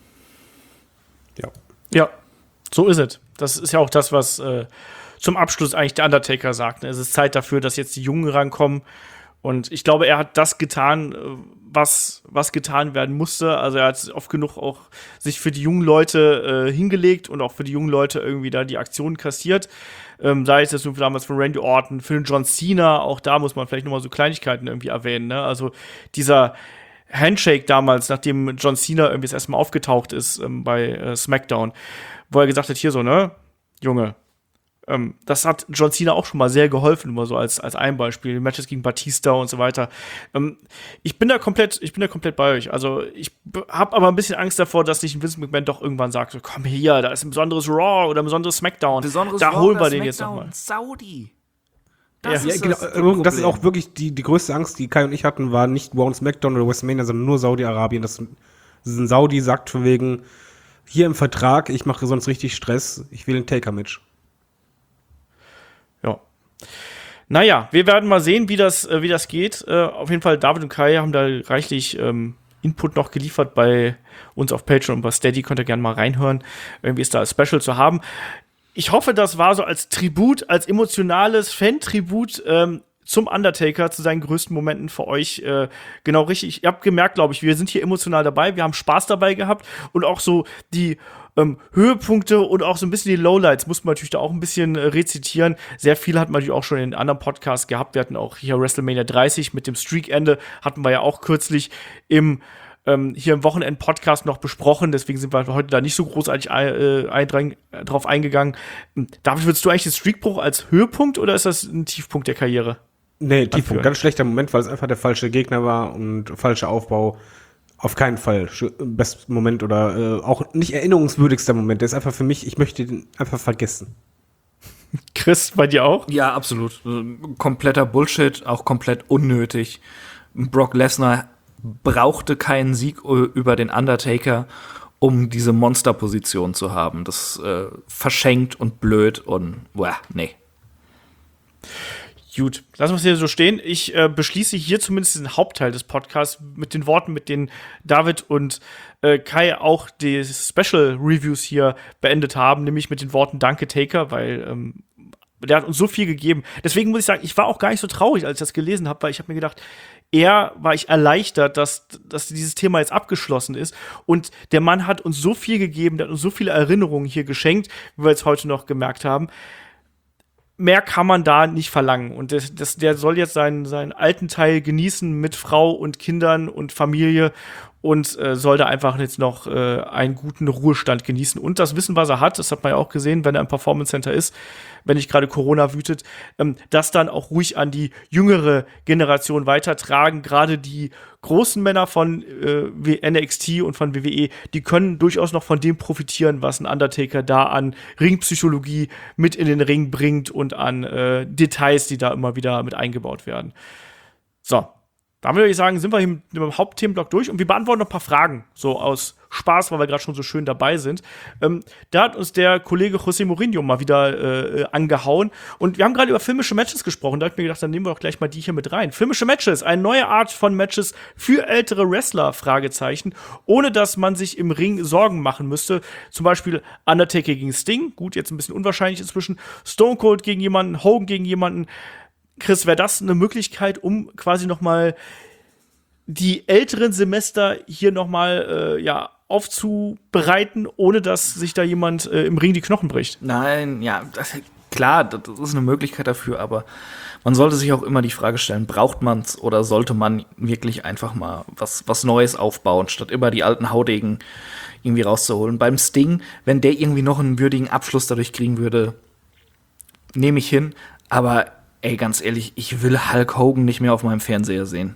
Ja. Ja, so ist es. Das ist ja auch das, was äh, zum Abschluss eigentlich der Undertaker sagt. Ne? Es ist Zeit dafür, dass jetzt die Jungen rankommen. Und ich glaube, er hat das getan, was, was getan werden musste. Also er hat oft genug auch sich für die jungen Leute äh, hingelegt und auch für die jungen Leute irgendwie da die Aktionen kassiert. Ähm, sei es jetzt nur damals von Randy Orton, für den John Cena, auch da muss man vielleicht noch mal so Kleinigkeiten irgendwie erwähnen. Ne? Also dieser Handshake damals, nachdem John Cena irgendwie das erste Mal aufgetaucht ist ähm, bei äh, SmackDown, wo er gesagt hat, hier so, ne, Junge, ähm, das hat John Cena auch schon mal sehr geholfen, immer so als, als ein Beispiel, Matches gegen Batista und so weiter. Ähm, ich bin da komplett, ich bin da komplett bei euch. Also ich habe aber ein bisschen Angst davor, dass nicht Vince McMahon doch irgendwann sagt, so, komm hier, da ist ein besonderes Raw oder ein besonderes SmackDown. Besonderes da Raw holen oder wir den jetzt noch SmackDown, mal. Saudi. Das Ja, ist genau, das äh, das ist Problem. auch wirklich die, die größte Angst, die Kai und ich hatten, war nicht Raw und SmackDown oder WrestleMania, sondern nur Saudi-Arabien. Das, das ist ein Saudi, sagt von wegen, hier im Vertrag, ich mache sonst richtig Stress, ich will ein Taker-Match. Ja. Naja, wir werden mal sehen, wie das, äh, wie das geht. Äh, auf jeden Fall, David und Kai haben da reichlich ähm, Input noch geliefert bei uns auf Patreon und bei Steady. Könnt ihr gerne mal reinhören. Irgendwie ist da als Special zu haben. Ich hoffe, das war so als Tribut, als emotionales Fan-Tribut ähm, zum Undertaker, zu seinen größten Momenten für euch äh, genau richtig. Ihr habt gemerkt, glaube ich, wir sind hier emotional dabei, wir haben Spaß dabei gehabt und auch so die ähm, Höhepunkte und auch so ein bisschen die Lowlights muss man natürlich da auch ein bisschen äh, rezitieren. Sehr viel hat man natürlich auch schon in anderen Podcasts gehabt. Wir hatten auch hier WrestleMania dreißig mit dem Streak-Ende, hatten wir ja auch kürzlich im ähm, hier im Wochenend-Podcast noch besprochen. Deswegen sind wir heute da nicht so großartig äh, ein, drauf eingegangen. David, würdest du eigentlich den Streakbruch als Höhepunkt oder ist das ein Tiefpunkt der Karriere? Nee, Tiefpunkt. Anführen. Ganz schlechter Moment, weil es einfach der falsche Gegner war und falscher Aufbau. Auf keinen Fall. Bester Moment oder äh, auch nicht erinnerungswürdigster Moment. Der ist einfach für mich, ich möchte den einfach vergessen. Chris, bei dir auch? Ja, absolut. Kompletter Bullshit, auch komplett unnötig. Brock Lesnar brauchte keinen Sieg über den Undertaker, um diese Monsterposition zu haben. Das äh, verschenkt und blöd und, boah, nee. Gut, lassen wir es hier so stehen. Ich äh, beschließe hier zumindest den Hauptteil des Podcasts mit den Worten, mit denen David und äh, Kai auch die Special Reviews hier beendet haben, nämlich mit den Worten Danke Taker, weil ähm, der hat uns so viel gegeben. Deswegen muss ich sagen, ich war auch gar nicht so traurig, als ich das gelesen habe, weil ich habe mir gedacht, eher war ich erleichtert, dass, dass dieses Thema jetzt abgeschlossen ist. Und der Mann hat uns so viel gegeben, der hat uns so viele Erinnerungen hier geschenkt, wie wir jetzt heute noch gemerkt haben. Mehr kann man da nicht verlangen. Und das, das, der soll jetzt seinen, seinen alten Teil genießen mit Frau und Kindern und Familie. und äh, soll da einfach jetzt noch äh, einen guten Ruhestand genießen. Und das Wissen, was er hat, das hat man ja auch gesehen, wenn er im Performance Center ist, wenn nicht gerade Corona wütet, ähm, das dann auch ruhig an die jüngere Generation weitertragen. Gerade die großen Männer von äh, N X T und von W W E, die können durchaus noch von dem profitieren, was ein Undertaker da an Ringpsychologie mit in den Ring bringt und an äh, Details, die da immer wieder mit eingebaut werden. So. Dann würde ich sagen, sind wir hier mit dem Hauptthemenblock durch und wir beantworten noch ein paar Fragen, so aus Spaß, weil wir gerade schon so schön dabei sind. Ähm, da hat uns der Kollege José Mourinho mal wieder äh, angehauen und wir haben gerade über filmische Matches gesprochen. Da habe ich mir gedacht, dann nehmen wir doch gleich mal die hier mit rein. Filmische Matches, eine neue Art von Matches für ältere Wrestler, Fragezeichen, ohne dass man sich im Ring Sorgen machen müsste. Zum Beispiel Undertaker gegen Sting, gut, jetzt ein bisschen unwahrscheinlich inzwischen, Stone Cold gegen jemanden, Hogan gegen jemanden. Chris, wäre das eine Möglichkeit, um quasi noch mal die älteren Semester hier noch mal äh, ja, aufzubereiten, ohne dass sich da jemand äh, im Ring die Knochen bricht? Nein, ja, das, klar, das ist eine Möglichkeit dafür, aber man sollte sich auch immer die Frage stellen, braucht man's oder sollte man wirklich einfach mal was, was Neues aufbauen, statt immer die alten Haudegen irgendwie rauszuholen. Beim Sting, wenn der irgendwie noch einen würdigen Abschluss dadurch kriegen würde, nehme ich hin, aber ey, ganz ehrlich, ich will Hulk Hogan nicht mehr auf meinem Fernseher sehen.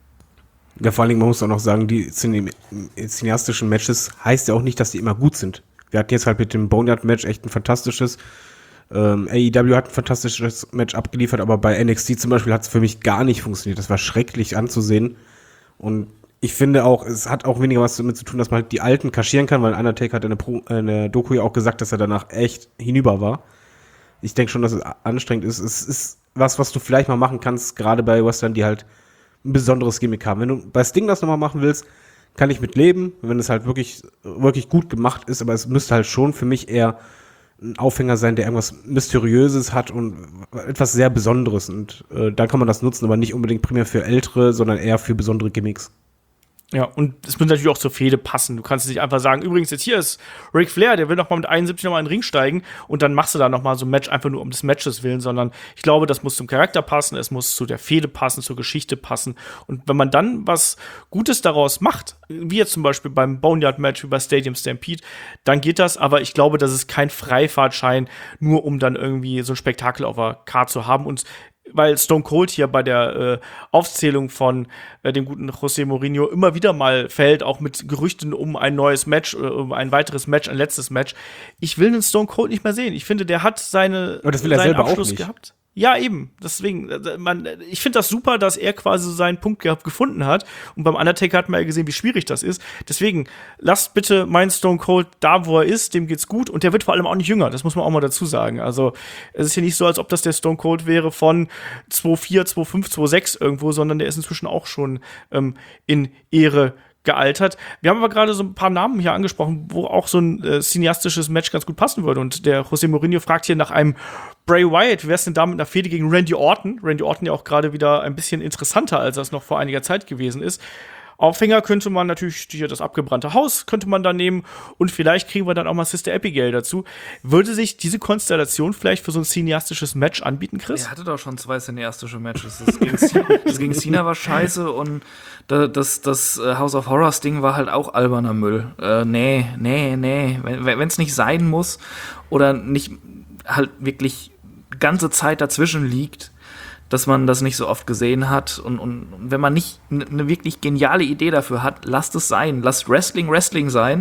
Ja, vor allen Dingen, man muss auch noch sagen, die cine- cineastischen Matches heißt ja auch nicht, dass die immer gut sind. Wir hatten jetzt halt mit dem Boneyard-Match echt ein fantastisches, ähm, A E W hat ein fantastisches Match abgeliefert, aber bei N X T zum Beispiel hat es für mich gar nicht funktioniert. Das war schrecklich anzusehen. Und ich finde auch, es hat auch weniger was damit zu tun, dass man halt die Alten kaschieren kann, weil Undertaker hat in der, Pro- in der Doku ja auch gesagt, dass er danach echt hinüber war. Ich denke schon, dass es anstrengend ist. Es ist was, was du vielleicht mal machen kannst, gerade bei Wrestlern, die halt ein besonderes Gimmick haben. Wenn du bei Sting das nochmal machen willst, kann ich mit leben, wenn es halt wirklich, wirklich gut gemacht ist, aber es müsste halt schon für mich eher ein Aufhänger sein, der irgendwas Mysteriöses hat und etwas sehr Besonderes. Und äh, da kann man das nutzen, aber nicht unbedingt primär für Ältere, sondern eher für besondere Gimmicks. Ja, und es muss natürlich auch zur Fehde passen. Du kannst nicht einfach sagen, übrigens, jetzt hier ist Ric Flair, der will noch mal mit einundsiebzig noch mal in den Ring steigen und dann machst du da noch mal so ein Match einfach nur um des Matches willen, sondern ich glaube, das muss zum Charakter passen, es muss zu der Fehde passen, zur Geschichte passen. Und wenn man dann was Gutes daraus macht, wie jetzt zum Beispiel beim Boneyard-Match, wie bei Stadium Stampede, dann geht das, aber ich glaube, das ist kein Freifahrtschein, nur um dann irgendwie so ein Spektakel auf der Karte zu haben. Und weil Stone Cold hier bei der äh, Aufzählung von äh, dem guten José Mourinho immer wieder mal fällt, auch mit Gerüchten um ein neues Match, äh, um ein weiteres Match, ein letztes Match. Ich will den Stone Cold nicht mehr sehen. Ich finde, der hat seine, aber das will er seinen selber Abschluss auch nicht. gehabt. Ja, eben. Deswegen, äh, man, ich finde das super, dass er quasi so seinen Punkt gehabt, gefunden hat. Und beim Undertaker hat man ja gesehen, wie schwierig das ist. Deswegen, lasst bitte meinen Stone Cold da, wo er ist. Dem geht's gut. Und der wird vor allem auch nicht jünger. Das muss man auch mal dazu sagen. Also, es ist ja nicht so, als ob das der Stone Cold wäre von zwei vier, zwei fünf, zwei sechs irgendwo, sondern der ist inzwischen auch schon ähm, in Ehre gealtert. Wir haben aber gerade so ein paar Namen hier angesprochen, wo auch so ein äh, cineastisches Match ganz gut passen würde. Und der José Mourinho fragt hier nach einem Bray Wyatt. Wie wär's denn da mit einer Fehde gegen Randy Orton? Randy Orton ja auch gerade wieder ein bisschen interessanter, als das noch vor einiger Zeit gewesen ist. Aufhänger könnte man natürlich hier das abgebrannte Haus könnte man da nehmen und vielleicht kriegen wir dann auch mal Sister Abigail dazu. Würde sich diese Konstellation vielleicht für so ein cineastisches Match anbieten, Chris? Er hatte doch schon zwei cineastische Matches. Das gegen, Cena, das gegen Cena war scheiße und das, das, das House of Horrors Ding war halt auch alberner Müll. Äh, nee, nee, nee. Wenn es nicht sein muss oder nicht halt wirklich ganze Zeit dazwischen liegt, dass man das nicht so oft gesehen hat. Und, und wenn man nicht eine wirklich geniale Idee dafür hat, lasst es sein. Lasst Wrestling Wrestling sein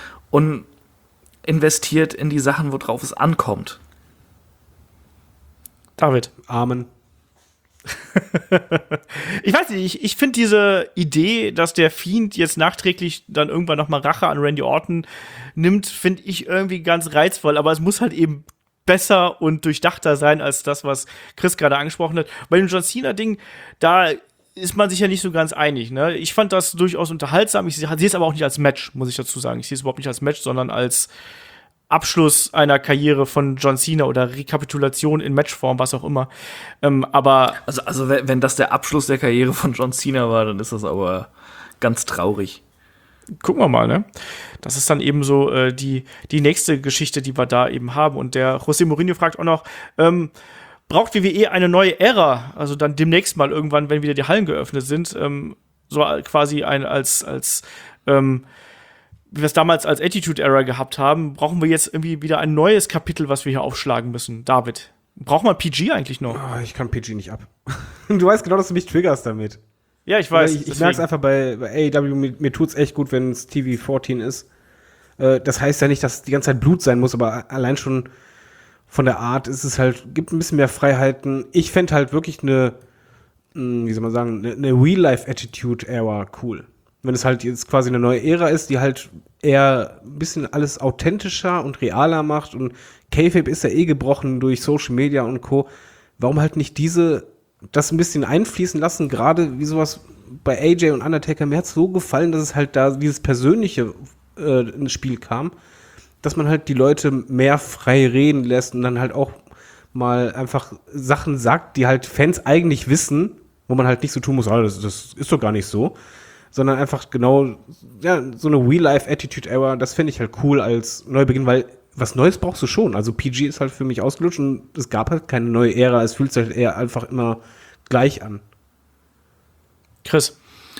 und investiert in die Sachen, worauf es ankommt. David. Amen. Ich weiß nicht, ich, ich finde diese Idee, dass der Fiend jetzt nachträglich dann irgendwann noch mal Rache an Randy Orton nimmt, finde ich irgendwie ganz reizvoll. Aber es muss halt eben besser und durchdachter sein als das, was Chris gerade angesprochen hat. Bei dem John Cena-Ding, da ist man sich ja nicht so ganz einig. Ne? Ich fand das durchaus unterhaltsam. Ich sehe es aber auch nicht als Match, muss ich dazu sagen. Ich sehe es überhaupt nicht als Match, sondern als Abschluss einer Karriere von John Cena oder Rekapitulation in Matchform, was auch immer. Ähm, aber Also, also wenn wenn das der Abschluss der Karriere von John Cena war, dann ist das aber ganz traurig. gucken wir mal, ne? Das ist dann eben so äh, die, die nächste Geschichte, die wir da eben haben. Und der José Mourinho fragt auch noch, ähm, braucht W W E eine neue Ära? Also dann demnächst mal irgendwann, wenn wieder die Hallen geöffnet sind. Ähm, so quasi ein, als, als, ähm, wie wir es damals als Attitude Era gehabt haben, brauchen wir jetzt irgendwie wieder ein neues Kapitel, was wir hier aufschlagen müssen. David, braucht man P G eigentlich noch? Oh, ich kann P G nicht ab. Du weißt genau, dass du mich triggerst damit. Ja, ich weiß. Ich, ich merke es einfach bei, bei A E W, mir, mir tut es echt gut, wenn es T V vierzehn ist. Äh, das heißt ja nicht, dass die ganze Zeit Blut sein muss, aber allein schon von der Art ist es halt, gibt ein bisschen mehr Freiheiten. Ich fände halt wirklich eine, wie soll man sagen, eine, eine Real-Life-Attitude-Era cool. Wenn es halt jetzt quasi eine neue Ära ist, die halt eher ein bisschen alles authentischer und realer macht und Kayfabe ist ja eh gebrochen durch Social Media und Co. Warum halt nicht diese, das ein bisschen einfließen lassen, gerade wie sowas bei A J und Undertaker, mir hat es so gefallen, dass es halt da dieses Persönliche äh, ins Spiel kam, dass man halt die Leute mehr frei reden lässt und dann halt auch mal einfach Sachen sagt, die halt Fans eigentlich wissen, wo man halt nicht so tun muss, ah, das, das ist doch gar nicht so, sondern einfach genau, ja, so eine Real-Life-Attitude-Era, das finde ich halt cool als Neubeginn, weil was Neues brauchst du schon. Also P G ist halt für mich ausgelutscht und es gab halt keine neue Ära, es fühlt sich halt eher einfach immer gleich an. Chris.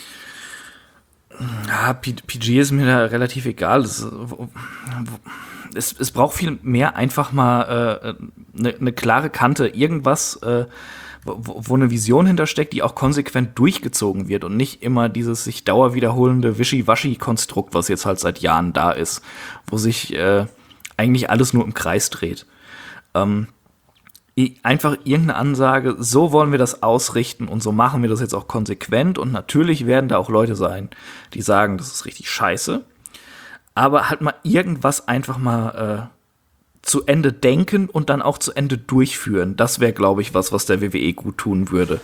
Ja, P G ist mir da relativ egal. Es, es, es braucht viel mehr einfach mal eine äh, ne klare Kante, irgendwas, äh, wo, wo eine Vision hintersteckt, die auch konsequent durchgezogen wird und nicht immer dieses sich dauerwiederholende Wischi-Waschi-Konstrukt, was jetzt halt seit Jahren da ist, wo sich äh, eigentlich alles nur im Kreis dreht. Ähm, einfach irgendeine Ansage, so wollen wir das ausrichten und so machen wir das jetzt auch konsequent und natürlich werden da auch Leute sein, die sagen, das ist richtig scheiße, aber halt mal irgendwas einfach mal äh, zu Ende denken und dann auch zu Ende durchführen. Das wäre, glaube ich, was, was der W W E gut tun würde.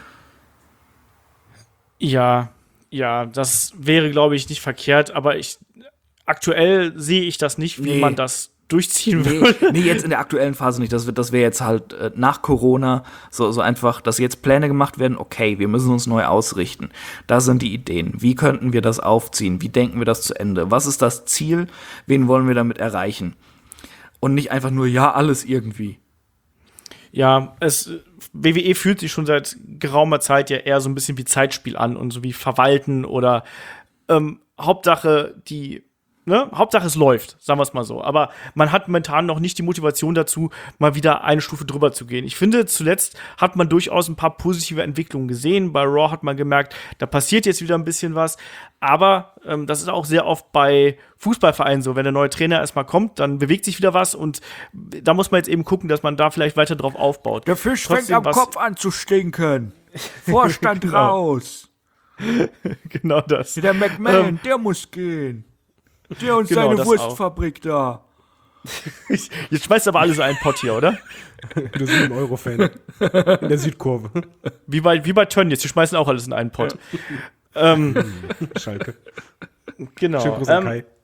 Ja, ja, das wäre, glaube ich, nicht verkehrt, aber ich aktuell sehe ich das nicht, wie Nee. man das durchziehen Nee, würde. nee, jetzt in der aktuellen Phase nicht. Das, wird- das wäre jetzt halt äh, nach Corona so, so einfach, dass jetzt Pläne gemacht werden. Okay, wir müssen uns neu ausrichten. Da sind die Ideen. Wie könnten wir das aufziehen? Wie denken wir das zu Ende? Was ist das Ziel? Wen wollen wir damit erreichen? Und nicht einfach nur, ja, alles irgendwie. Ja, es W W E fühlt sich schon seit geraumer Zeit ja eher so ein bisschen wie Zeitspiel an und so wie Verwalten oder ähm, Hauptsache die Ne? Hauptsache es läuft, sagen wir es mal so. Aber man hat momentan noch nicht die Motivation dazu, mal wieder eine Stufe drüber zu gehen. Ich finde, zuletzt hat man durchaus ein paar positive Entwicklungen gesehen. Bei Raw hat man gemerkt, da passiert jetzt wieder ein bisschen was. Aber ähm, das ist auch sehr oft bei Fußballvereinen so. Wenn der neue Trainer erstmal kommt, dann bewegt sich wieder was. Und da muss man jetzt eben gucken, dass man da vielleicht weiter drauf aufbaut. Der Fisch Trotzdem fängt am was- Kopf an zu stinken. Vorstand Genau. raus. Genau das. Der McMahon, Ähm. der muss gehen. Der und Genau, seine das Wurstfabrik da. Jetzt schmeißt aber alles in einen Pott hier, oder? Du bist ein Euro-Fan. In der Südkurve. Wie bei, wie bei Tönnies, die schmeißen auch alles in einen Pott. Ähm, Schalke. genau. Schönen Gruß an Ähm, Kai.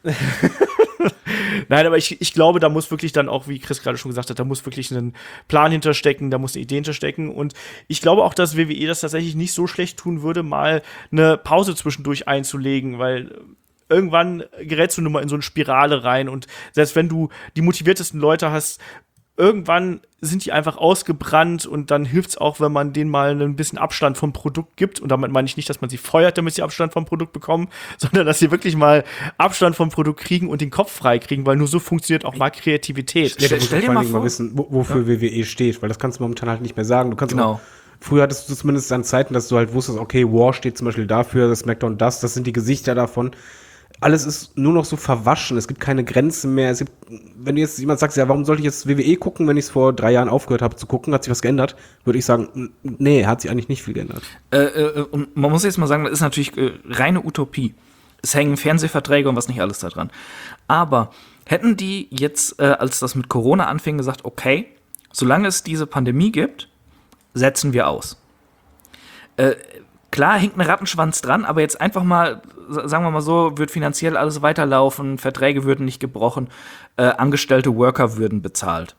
Nein, aber ich, ich glaube, da muss wirklich dann auch, wie Chris gerade schon gesagt hat, da muss wirklich ein Plan hinterstecken, da muss eine Idee hinterstecken. Und ich glaube auch, dass W W E das tatsächlich nicht so schlecht tun würde, mal eine Pause zwischendurch einzulegen, weil irgendwann gerätst du nun mal in so eine Spirale rein. Und selbst wenn du die motiviertesten Leute hast, irgendwann sind die einfach ausgebrannt und dann hilft es auch, wenn man denen mal ein bisschen Abstand vom Produkt gibt. Und damit meine ich nicht, dass man sie feuert, damit sie Abstand vom Produkt bekommen, sondern dass sie wirklich mal Abstand vom Produkt kriegen und den Kopf frei kriegen, weil nur so funktioniert auch mal Kreativität. Ja, du musst stell dir vor mal allen Dingen mal vor- wissen, wo, wofür W W E steht, weil das kannst du momentan halt nicht mehr sagen. Du kannst Genau. auch, früher hattest du zumindest an Zeiten, dass du halt wusstest, okay, War steht zum Beispiel dafür, das SmackDown das, das sind die Gesichter davon. Alles ist nur noch so verwaschen, es gibt keine Grenzen mehr. Es gibt, wenn du jetzt jemand sagst, ja, warum sollte ich jetzt W W E gucken, wenn ich es vor drei Jahren aufgehört habe zu gucken, hat sich was geändert? Würde ich sagen, n- nee, hat sich eigentlich nicht viel geändert. Äh, äh, und man muss jetzt mal sagen, das ist natürlich äh, reine Utopie. Es hängen Fernsehverträge und was nicht alles da dran. Aber hätten die jetzt, äh, als das mit Corona anfing, gesagt, okay, solange es diese Pandemie gibt, setzen wir aus. Äh, klar hängt ein Rattenschwanz dran, aber jetzt einfach mal, sa- sagen wir mal so, wird finanziell alles weiterlaufen, Verträge würden nicht gebrochen, äh, angestellte Worker würden bezahlt.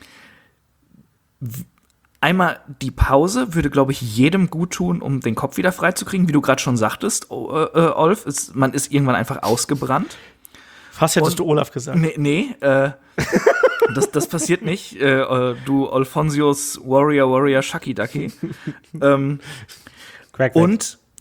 Einmal die Pause würde, glaube ich, jedem gut tun, um den Kopf wieder freizukriegen, wie du gerade schon sagtest, oh, äh, äh, Olf. Ist, man ist irgendwann einfach ausgebrannt. Fast hättest Und- du Olaf gesagt. Nee, nee äh, das, das passiert nicht. Äh, äh, du Alfonsios Warrior, Warrior, Shucky Ducky. ähm, Quack, quack. und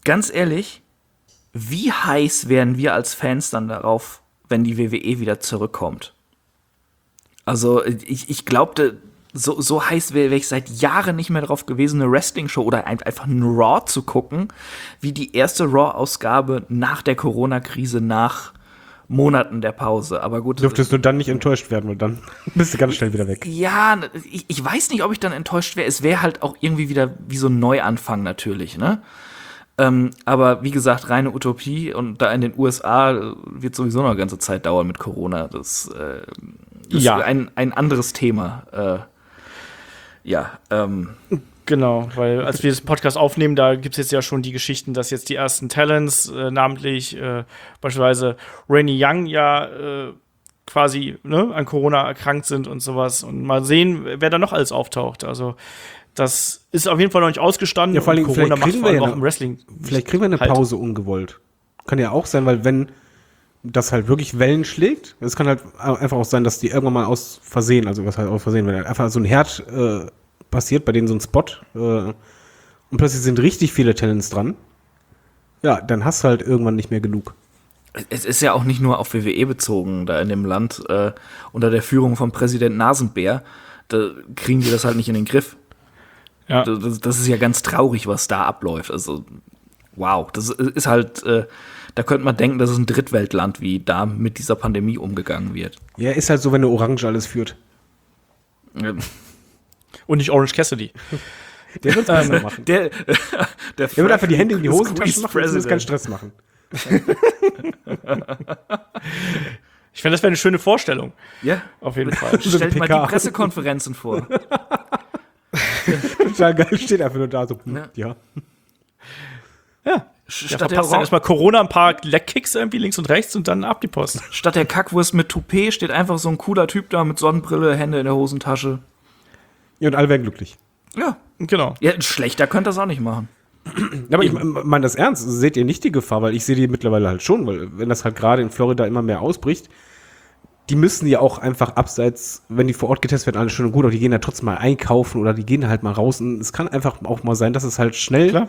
ganz ehrlich, wie heiß wären wir als Fans dann darauf, wenn die W W E wieder zurückkommt? Also, ich, ich glaubte, so, so heiß wäre wär ich seit Jahren nicht mehr drauf gewesen, eine Wrestling-Show oder ein, einfach ein Raw zu gucken, wie die erste Raw-Ausgabe nach der Corona-Krise, nach Monaten der Pause. Aber gut. Dürftest du dann nicht enttäuscht werden, weil dann bist du ganz schnell wieder weg. Ja, ich, ich weiß nicht, ob ich dann enttäuscht wäre. Es wäre halt auch irgendwie wieder wie so ein Neuanfang natürlich, ne? Ähm, aber wie gesagt, reine Utopie und da in den U S A wird sowieso noch eine ganze Zeit dauern mit Corona. Das, äh, das Ja. ist ein, ein anderes Thema. Äh, ja, ähm. Genau, weil als wir das Podcast aufnehmen, da gibt es jetzt ja schon die Geschichten, dass jetzt die ersten Talents, äh, namentlich äh, beispielsweise Renee Young, ja äh, quasi ne, an Corona erkrankt sind und sowas. Und mal sehen, wer da noch alles auftaucht. Also das ist auf jeden Fall noch nicht ausgestanden. Ja, vor allem, und Corona vielleicht macht kriegen vor allem wir ja auch im Wrestling. Vielleicht kriegen wir eine halt. Pause ungewollt. Kann ja auch sein, weil wenn das halt wirklich Wellen schlägt, es kann halt einfach auch sein, dass die irgendwann mal aus Versehen, also was halt aus Versehen, wenn einfach so ein Herd äh, passiert, bei denen so ein Spot äh, und plötzlich sind richtig viele Talents dran, ja, dann hast du halt irgendwann nicht mehr genug. Es ist ja auch nicht nur auf W W E bezogen, da in dem Land äh, unter der Führung von Präsident Nasenbär, da kriegen die das halt nicht in den Griff. Ja. Das, das ist ja ganz traurig, was da abläuft. Also, wow, das ist halt, äh, da könnte man denken, das ist ein Drittweltland, wie da mit dieser Pandemie umgegangen wird. Ja, ist halt so, wenn eine Orange alles führt. Ähm, Und nicht Orange Cassidy. Der wird es besser machen. Der, der, Der wird einfach die Hände in die Squeeze Hosentaschen machen und muss keinen Stress machen. Ich finde, das wäre eine schöne Vorstellung. Ja, Auf jeden Fall. stellt mal P K. die Pressekonferenzen vor. Total geil, steht einfach nur da so, hm, Ja. ja. Ja. Der Statt der, verpasst dann Oran- erstmal Corona, ein paar Leckkicks irgendwie links und rechts und dann ab die Post. Statt der Kackwurst mit Toupet steht einfach so ein cooler Typ da mit Sonnenbrille, Hände in der Hosentasche. Ja, und alle werden glücklich. Ja, Genau. ja schlechter könnt ihr das auch nicht machen. Aber ich meine das ernst, seht ihr nicht die Gefahr, weil ich sehe die mittlerweile halt schon, weil wenn das halt gerade in Florida immer mehr ausbricht, die müssen ja auch einfach abseits, wenn die vor Ort getestet werden, alles schön und gut, aber die gehen ja trotzdem mal einkaufen oder die gehen halt mal raus und es kann einfach auch mal sein, dass es halt schnell, Klar.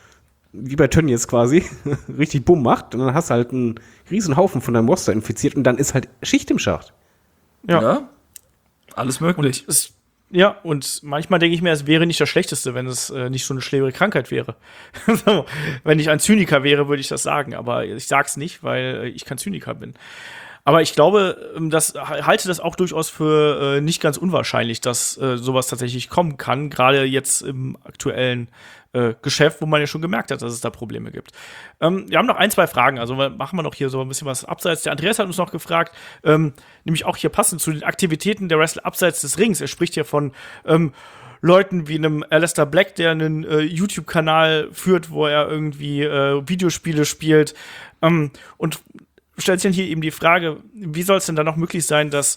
wie bei Tönnies quasi, richtig bumm macht und dann hast du halt einen riesen Haufen von deinem Roster infiziert und dann ist halt Schicht im Schacht. Ja. Ja, alles möglich. Es, ja, und manchmal denke ich mir, es wäre nicht das Schlechteste, wenn es äh, nicht so eine schwere Krankheit wäre. So, wenn ich ein Zyniker wäre, würde ich das sagen. Aber ich sag's nicht, weil äh, ich kein Zyniker bin. Aber ich glaube, ähm, das halte das auch durchaus für äh, nicht ganz unwahrscheinlich, dass äh, sowas tatsächlich kommen kann. Gerade jetzt im aktuellen äh, Geschäft, wo man ja schon gemerkt hat, dass es da Probleme gibt. Ähm, wir haben noch ein, zwei Fragen. Also machen wir noch hier so ein bisschen was abseits. Der Andreas hat uns noch gefragt, ähm, nämlich auch hier passend zu den Aktivitäten der Wrestler abseits des Rings. Er spricht hier von ähm, Leuten wie einem Aleister Black, der einen äh, YouTube-Kanal führt, wo er irgendwie äh, Videospiele spielt. Ähm, und stellt sich dann hier eben die Frage, wie soll es denn dann noch möglich sein, dass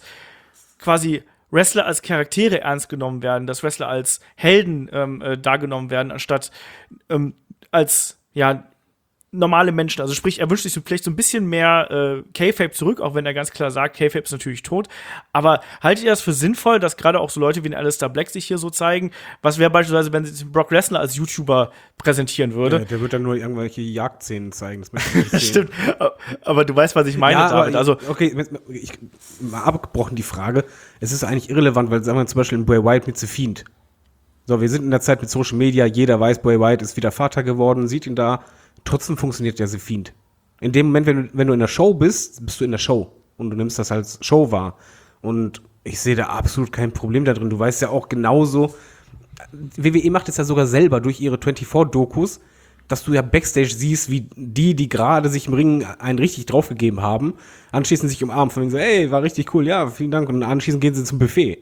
quasi Wrestler als Charaktere ernst genommen werden, dass Wrestler als Helden ähm, äh, dargenommen werden, anstatt ähm, als, ja, normale Menschen. Also sprich, er wünscht sich so vielleicht so ein bisschen mehr äh, K-Fape zurück, auch wenn er ganz klar sagt, K-Fape ist natürlich tot. Aber haltet ihr das für sinnvoll, dass gerade auch so Leute wie ein Aleister Black sich hier so zeigen? Was wäre beispielsweise, wenn sich Brock Lesnar als YouTuber präsentieren würde? Ja, der wird dann nur irgendwelche Jagdszenen zeigen. Das möchte ich nicht sehen. Stimmt, aber du weißt, was ich meine, Ja, David. aber, Also, okay, ich, mal abgebrochen die Frage. Es ist eigentlich irrelevant, weil sagen wir zum Beispiel in Bray Wyatt mit The Fiend. So, wir sind in der Zeit mit Social Media, jeder weiß, Bray Wyatt ist wieder Vater geworden, sieht ihn da. Trotzdem funktioniert der The Fiend. In dem Moment, wenn du, wenn du in der Show bist, bist du in der Show. Und du nimmst das als Show wahr. Und ich sehe da absolut kein Problem da drin. Du weißt ja auch genauso, W W E macht es ja sogar selber durch ihre vierundzwanzig-Dokus, dass du ja Backstage siehst, wie die, die gerade sich im Ring einen richtig draufgegeben haben, anschließend sich umarmen, von wegen so, ey, war richtig cool, ja, vielen Dank. Und anschließend gehen sie zum Buffet.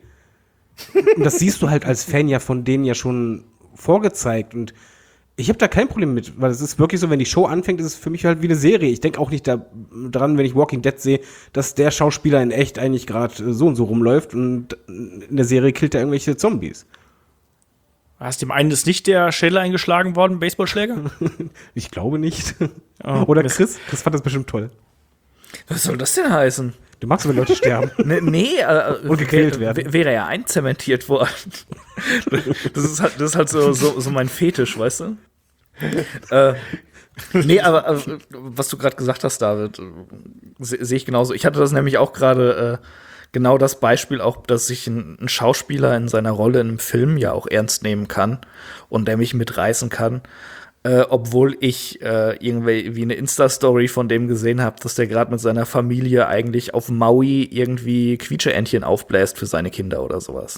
Und das siehst du halt als Fan ja von denen ja schon vorgezeigt. Und ich habe da kein Problem mit, weil es ist wirklich so, wenn die Show anfängt, ist es für mich halt wie eine Serie. Ich denke auch nicht da dran, wenn ich Walking Dead sehe, dass der Schauspieler in echt eigentlich gerade so und so rumläuft und in der Serie killt er irgendwelche Zombies. hast dem einen ist nicht der Schädel eingeschlagen worden, Baseballschläger? Ich glaube nicht. Oh, Oder Mist. Chris? Chris fand das bestimmt toll. Was soll das denn heißen? Du magst, wenn Leute sterben. Nee, nee äh, Und gequält wär, werden. Wäre ja einzementiert worden. Das ist halt, das ist halt so, so, so mein Fetisch, weißt du? äh, Nee, aber, aber was du gerade gesagt hast, David, se- sehe ich genauso. Ich hatte das nämlich auch gerade äh, genau das Beispiel, auch, dass ich ein, ein Schauspieler in seiner Rolle in einem Film ja auch ernst nehmen kann und der mich mitreißen kann. Äh, obwohl ich äh, irgendwie wie eine Insta-Story von dem gesehen habe, dass der gerade mit seiner Familie eigentlich auf Maui irgendwie Quietscheentchen aufbläst für seine Kinder oder sowas.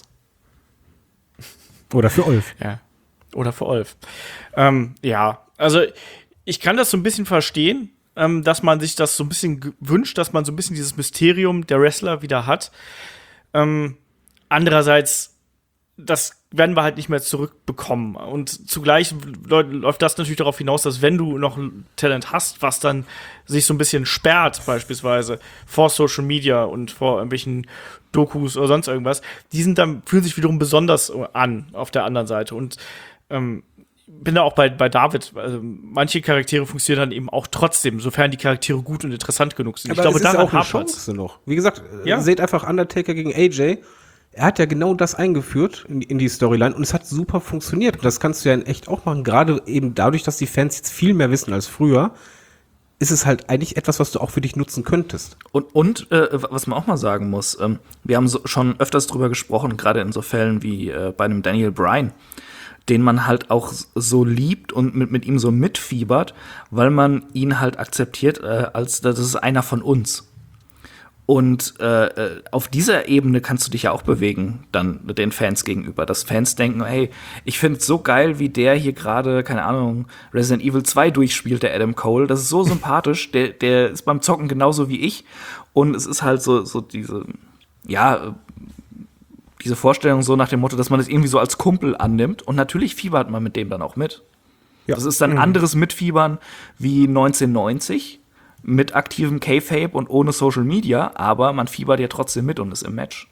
Oder für Ulf. Ja. Oder für Ulf. Ähm, ja, also ich kann das so ein bisschen verstehen, ähm, dass man sich das so ein bisschen ge- wünscht, dass man so ein bisschen dieses Mysterium der Wrestler wieder hat. Ähm, andererseits, das werden wir halt nicht mehr zurückbekommen. Und zugleich läuft das natürlich darauf hinaus, dass wenn du noch ein Talent hast, was dann sich so ein bisschen sperrt, beispielsweise vor Social Media und vor irgendwelchen Dokus oder sonst irgendwas, die sind dann, fühlen sich wiederum besonders an auf der anderen Seite. Und ähm, bin da auch bei, bei David. Also, manche Charaktere funktionieren dann eben auch trotzdem, sofern die Charaktere gut und interessant genug sind. Aber ich glaube, es ist daran auch eine hapert's. Chance noch. Wie gesagt, Ja. ja. Seht einfach Undertaker gegen A J. Er hat ja genau das eingeführt in, in die Storyline und es hat super funktioniert. Und das kannst du ja in echt auch machen. Gerade eben dadurch, dass die Fans jetzt viel mehr wissen als früher, ist es halt eigentlich etwas, was du auch für dich nutzen könntest. Und, und äh, was man auch mal sagen muss, ähm, wir haben so, schon öfters drüber gesprochen, gerade in so Fällen wie äh, bei einem Daniel Bryan, den man halt auch so liebt und mit, mit ihm so mitfiebert, weil man ihn halt akzeptiert, äh, als das ist einer von uns. Und äh, auf dieser Ebene kannst du dich ja auch bewegen, dann den Fans gegenüber. Dass Fans denken, hey, ich finde es so geil, wie der hier gerade, keine Ahnung, Resident Evil zwei durchspielt, der Adam Cole. Das ist so sympathisch, der, der ist beim Zocken genauso wie ich. Und es ist halt so, so diese, ja, diese Vorstellung so nach dem Motto, dass man das irgendwie so als Kumpel annimmt. Und natürlich fiebert man mit dem dann auch mit. Ja. Das ist dann anderes Mitfiebern wie neunzehnhundertneunzig. Mit aktivem K-Fape und ohne Social Media, aber man fiebert ja trotzdem mit und ist im Match.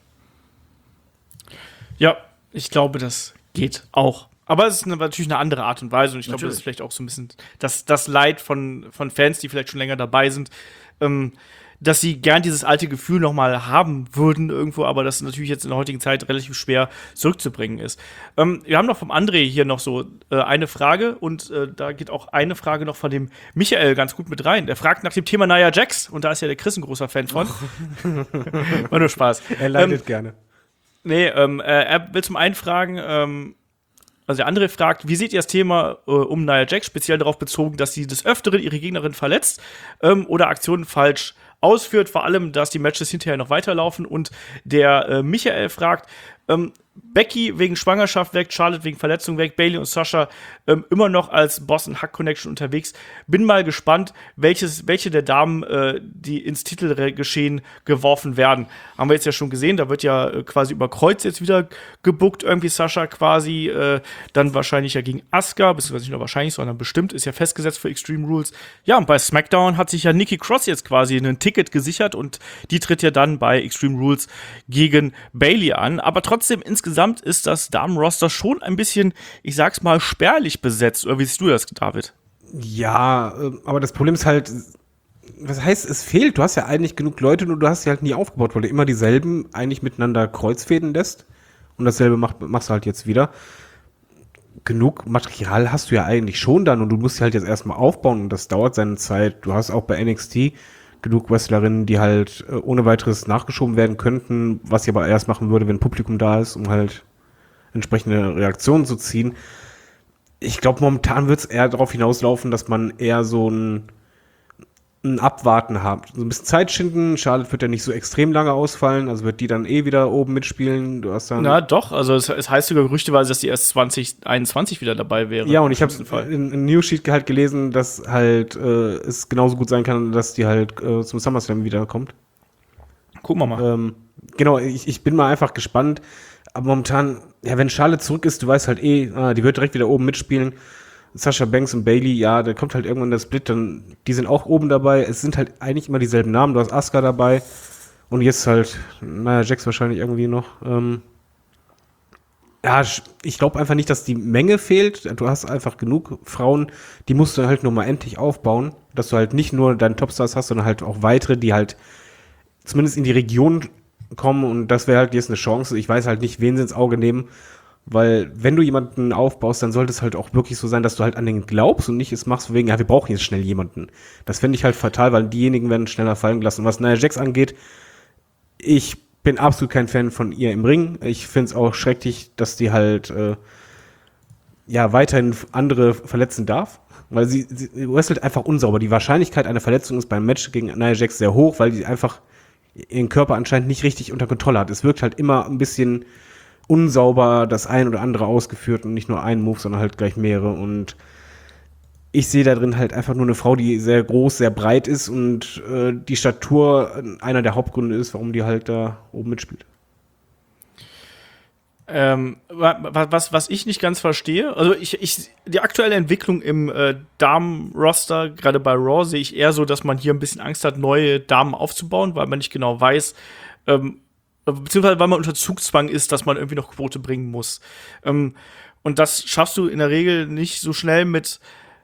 Ja, ich glaube, das geht auch. Aber es ist eine, natürlich eine andere Art und Weise. Und ich glaube, das Natürlich. ist vielleicht auch so ein bisschen das, das Leid von, von Fans, die vielleicht schon länger dabei sind, ähm, dass sie gern dieses alte Gefühl noch mal haben würden irgendwo, aber das natürlich jetzt in der heutigen Zeit relativ schwer zurückzubringen ist. Ähm, wir haben noch vom André hier noch so äh, eine Frage und äh, da geht auch eine Frage noch von dem Michael ganz gut mit rein. Der fragt nach dem Thema Nia Jax und da ist ja der Chris ein großer Fan von. War nur Spaß. Er leidet Ähm, gerne. Nee, ähm, äh, er will zum einen fragen, ähm, also der andere fragt, wie seht ihr das Thema äh, um Nia Jax, speziell darauf bezogen, dass sie des Öfteren ihre Gegnerin verletzt ähm, oder Aktionen falsch ausführt, vor allem, dass die Matches hinterher noch weiterlaufen. Und der äh, Michael fragt, ähm, Becky wegen Schwangerschaft weg, Charlotte wegen Verletzung weg, Bayley und Sasha ähm, immer noch als Boss und Hack Connection unterwegs. Bin mal gespannt, welches, welche der Damen, äh, die ins Titelgeschehen geworfen werden. Haben wir jetzt ja schon gesehen, da wird ja äh, quasi über Kreuz jetzt wieder gebuckt, irgendwie Sasha quasi, äh, dann wahrscheinlich ja gegen Asuka, beziehungsweise nicht nur wahrscheinlich, sondern bestimmt, ist ja festgesetzt für Extreme Rules. Ja, und bei SmackDown hat sich ja Nikki Cross jetzt quasi ein Ticket gesichert und die tritt ja dann bei Extreme Rules gegen Bayley an. Aber trotzdem, insgesamt ist das Damenroster schon ein bisschen, ich sag's mal, spärlich besetzt. Oder wie siehst du das, David? Ja, äh, aber das Problem ist halt, was heißt, es fehlt. Du hast ja eigentlich genug Leute, nur du hast sie halt nie aufgebaut, weil du immer dieselben eigentlich miteinander kreuzfäden lässt. Und dasselbe macht, machst du halt jetzt wieder. Genug Material hast du ja eigentlich schon dann und du musst sie halt jetzt erstmal aufbauen und das dauert seine Zeit. Du hast auch bei N X T genug Wrestlerinnen, die halt äh, ohne weiteres nachgeschoben werden könnten, was ich aber erst machen würde, wenn Publikum da ist, um halt entsprechende Reaktionen zu ziehen. Ich glaube, momentan wird es eher darauf hinauslaufen, dass man eher so ein, ein Abwarten hat. So ein bisschen Zeit schinden. Charlotte wird ja nicht so extrem lange ausfallen, also wird die dann eh wieder oben mitspielen. Du hast dann Na doch, also es, es heißt sogar gerüchteweise, dass die erst zwanzig einundzwanzig wieder dabei wäre. ja, und ich habe Im Fall. in, in Newsheet halt gelesen, dass halt äh, es genauso gut sein kann, dass die halt äh, zum SummerSlam wiederkommt. Gucken wir mal. Ähm, genau, ich, ich bin mal einfach gespannt. Aber momentan, ja, wenn Charlotte zurück ist, du weißt halt eh, ah, die wird direkt wieder oben mitspielen. Sasha Banks und Bayley, ja, da kommt halt irgendwann der Split, dann, die sind auch oben dabei. Es sind halt eigentlich immer dieselben Namen. Du hast Asuka dabei und jetzt halt, naja, Jax wahrscheinlich irgendwie noch. Ähm, ja, ich glaube einfach nicht, dass die Menge fehlt. Du hast einfach genug Frauen, die musst du halt nur mal endlich aufbauen, dass du halt nicht nur deine Topstars hast, sondern halt auch weitere, die halt zumindest in die Region kommen und das wäre halt jetzt eine Chance. Ich weiß halt nicht, wen sie ins Auge nehmen. Weil wenn du jemanden aufbaust, dann sollte es halt auch wirklich so sein, dass du halt an den glaubst und nicht es machst wegen, ja, wir brauchen jetzt schnell jemanden. Das fände ich halt fatal, weil diejenigen werden schneller fallen gelassen. Was Nia Jax angeht, ich bin absolut kein Fan von ihr im Ring. Ich finde es auch schrecklich, dass die halt äh, ja weiterhin andere verletzen darf. Weil sie, sie wrestelt einfach unsauber. Die Wahrscheinlichkeit einer Verletzung ist beim Match gegen Nia Jax sehr hoch, weil die einfach ihren Körper anscheinend nicht richtig unter Kontrolle hat. Es wirkt halt immer ein bisschen unsauber das ein oder andere ausgeführt und nicht nur ein Move, sondern halt gleich mehrere. Und ich sehe da drin halt einfach nur eine Frau, die sehr groß, sehr breit ist und äh, die Statur einer der Hauptgründe ist, warum die halt da oben mitspielt. Ähm, was, was ich nicht ganz verstehe, also ich, ich die aktuelle Entwicklung im äh, Damen-Roster, gerade bei Raw, sehe ich eher so, dass man hier ein bisschen Angst hat, neue Damen aufzubauen, weil man nicht genau weiß, ähm, beziehungsweise weil man unter Zugzwang ist, dass man irgendwie noch Quote bringen muss. Ähm, und das schaffst du in der Regel nicht so schnell mit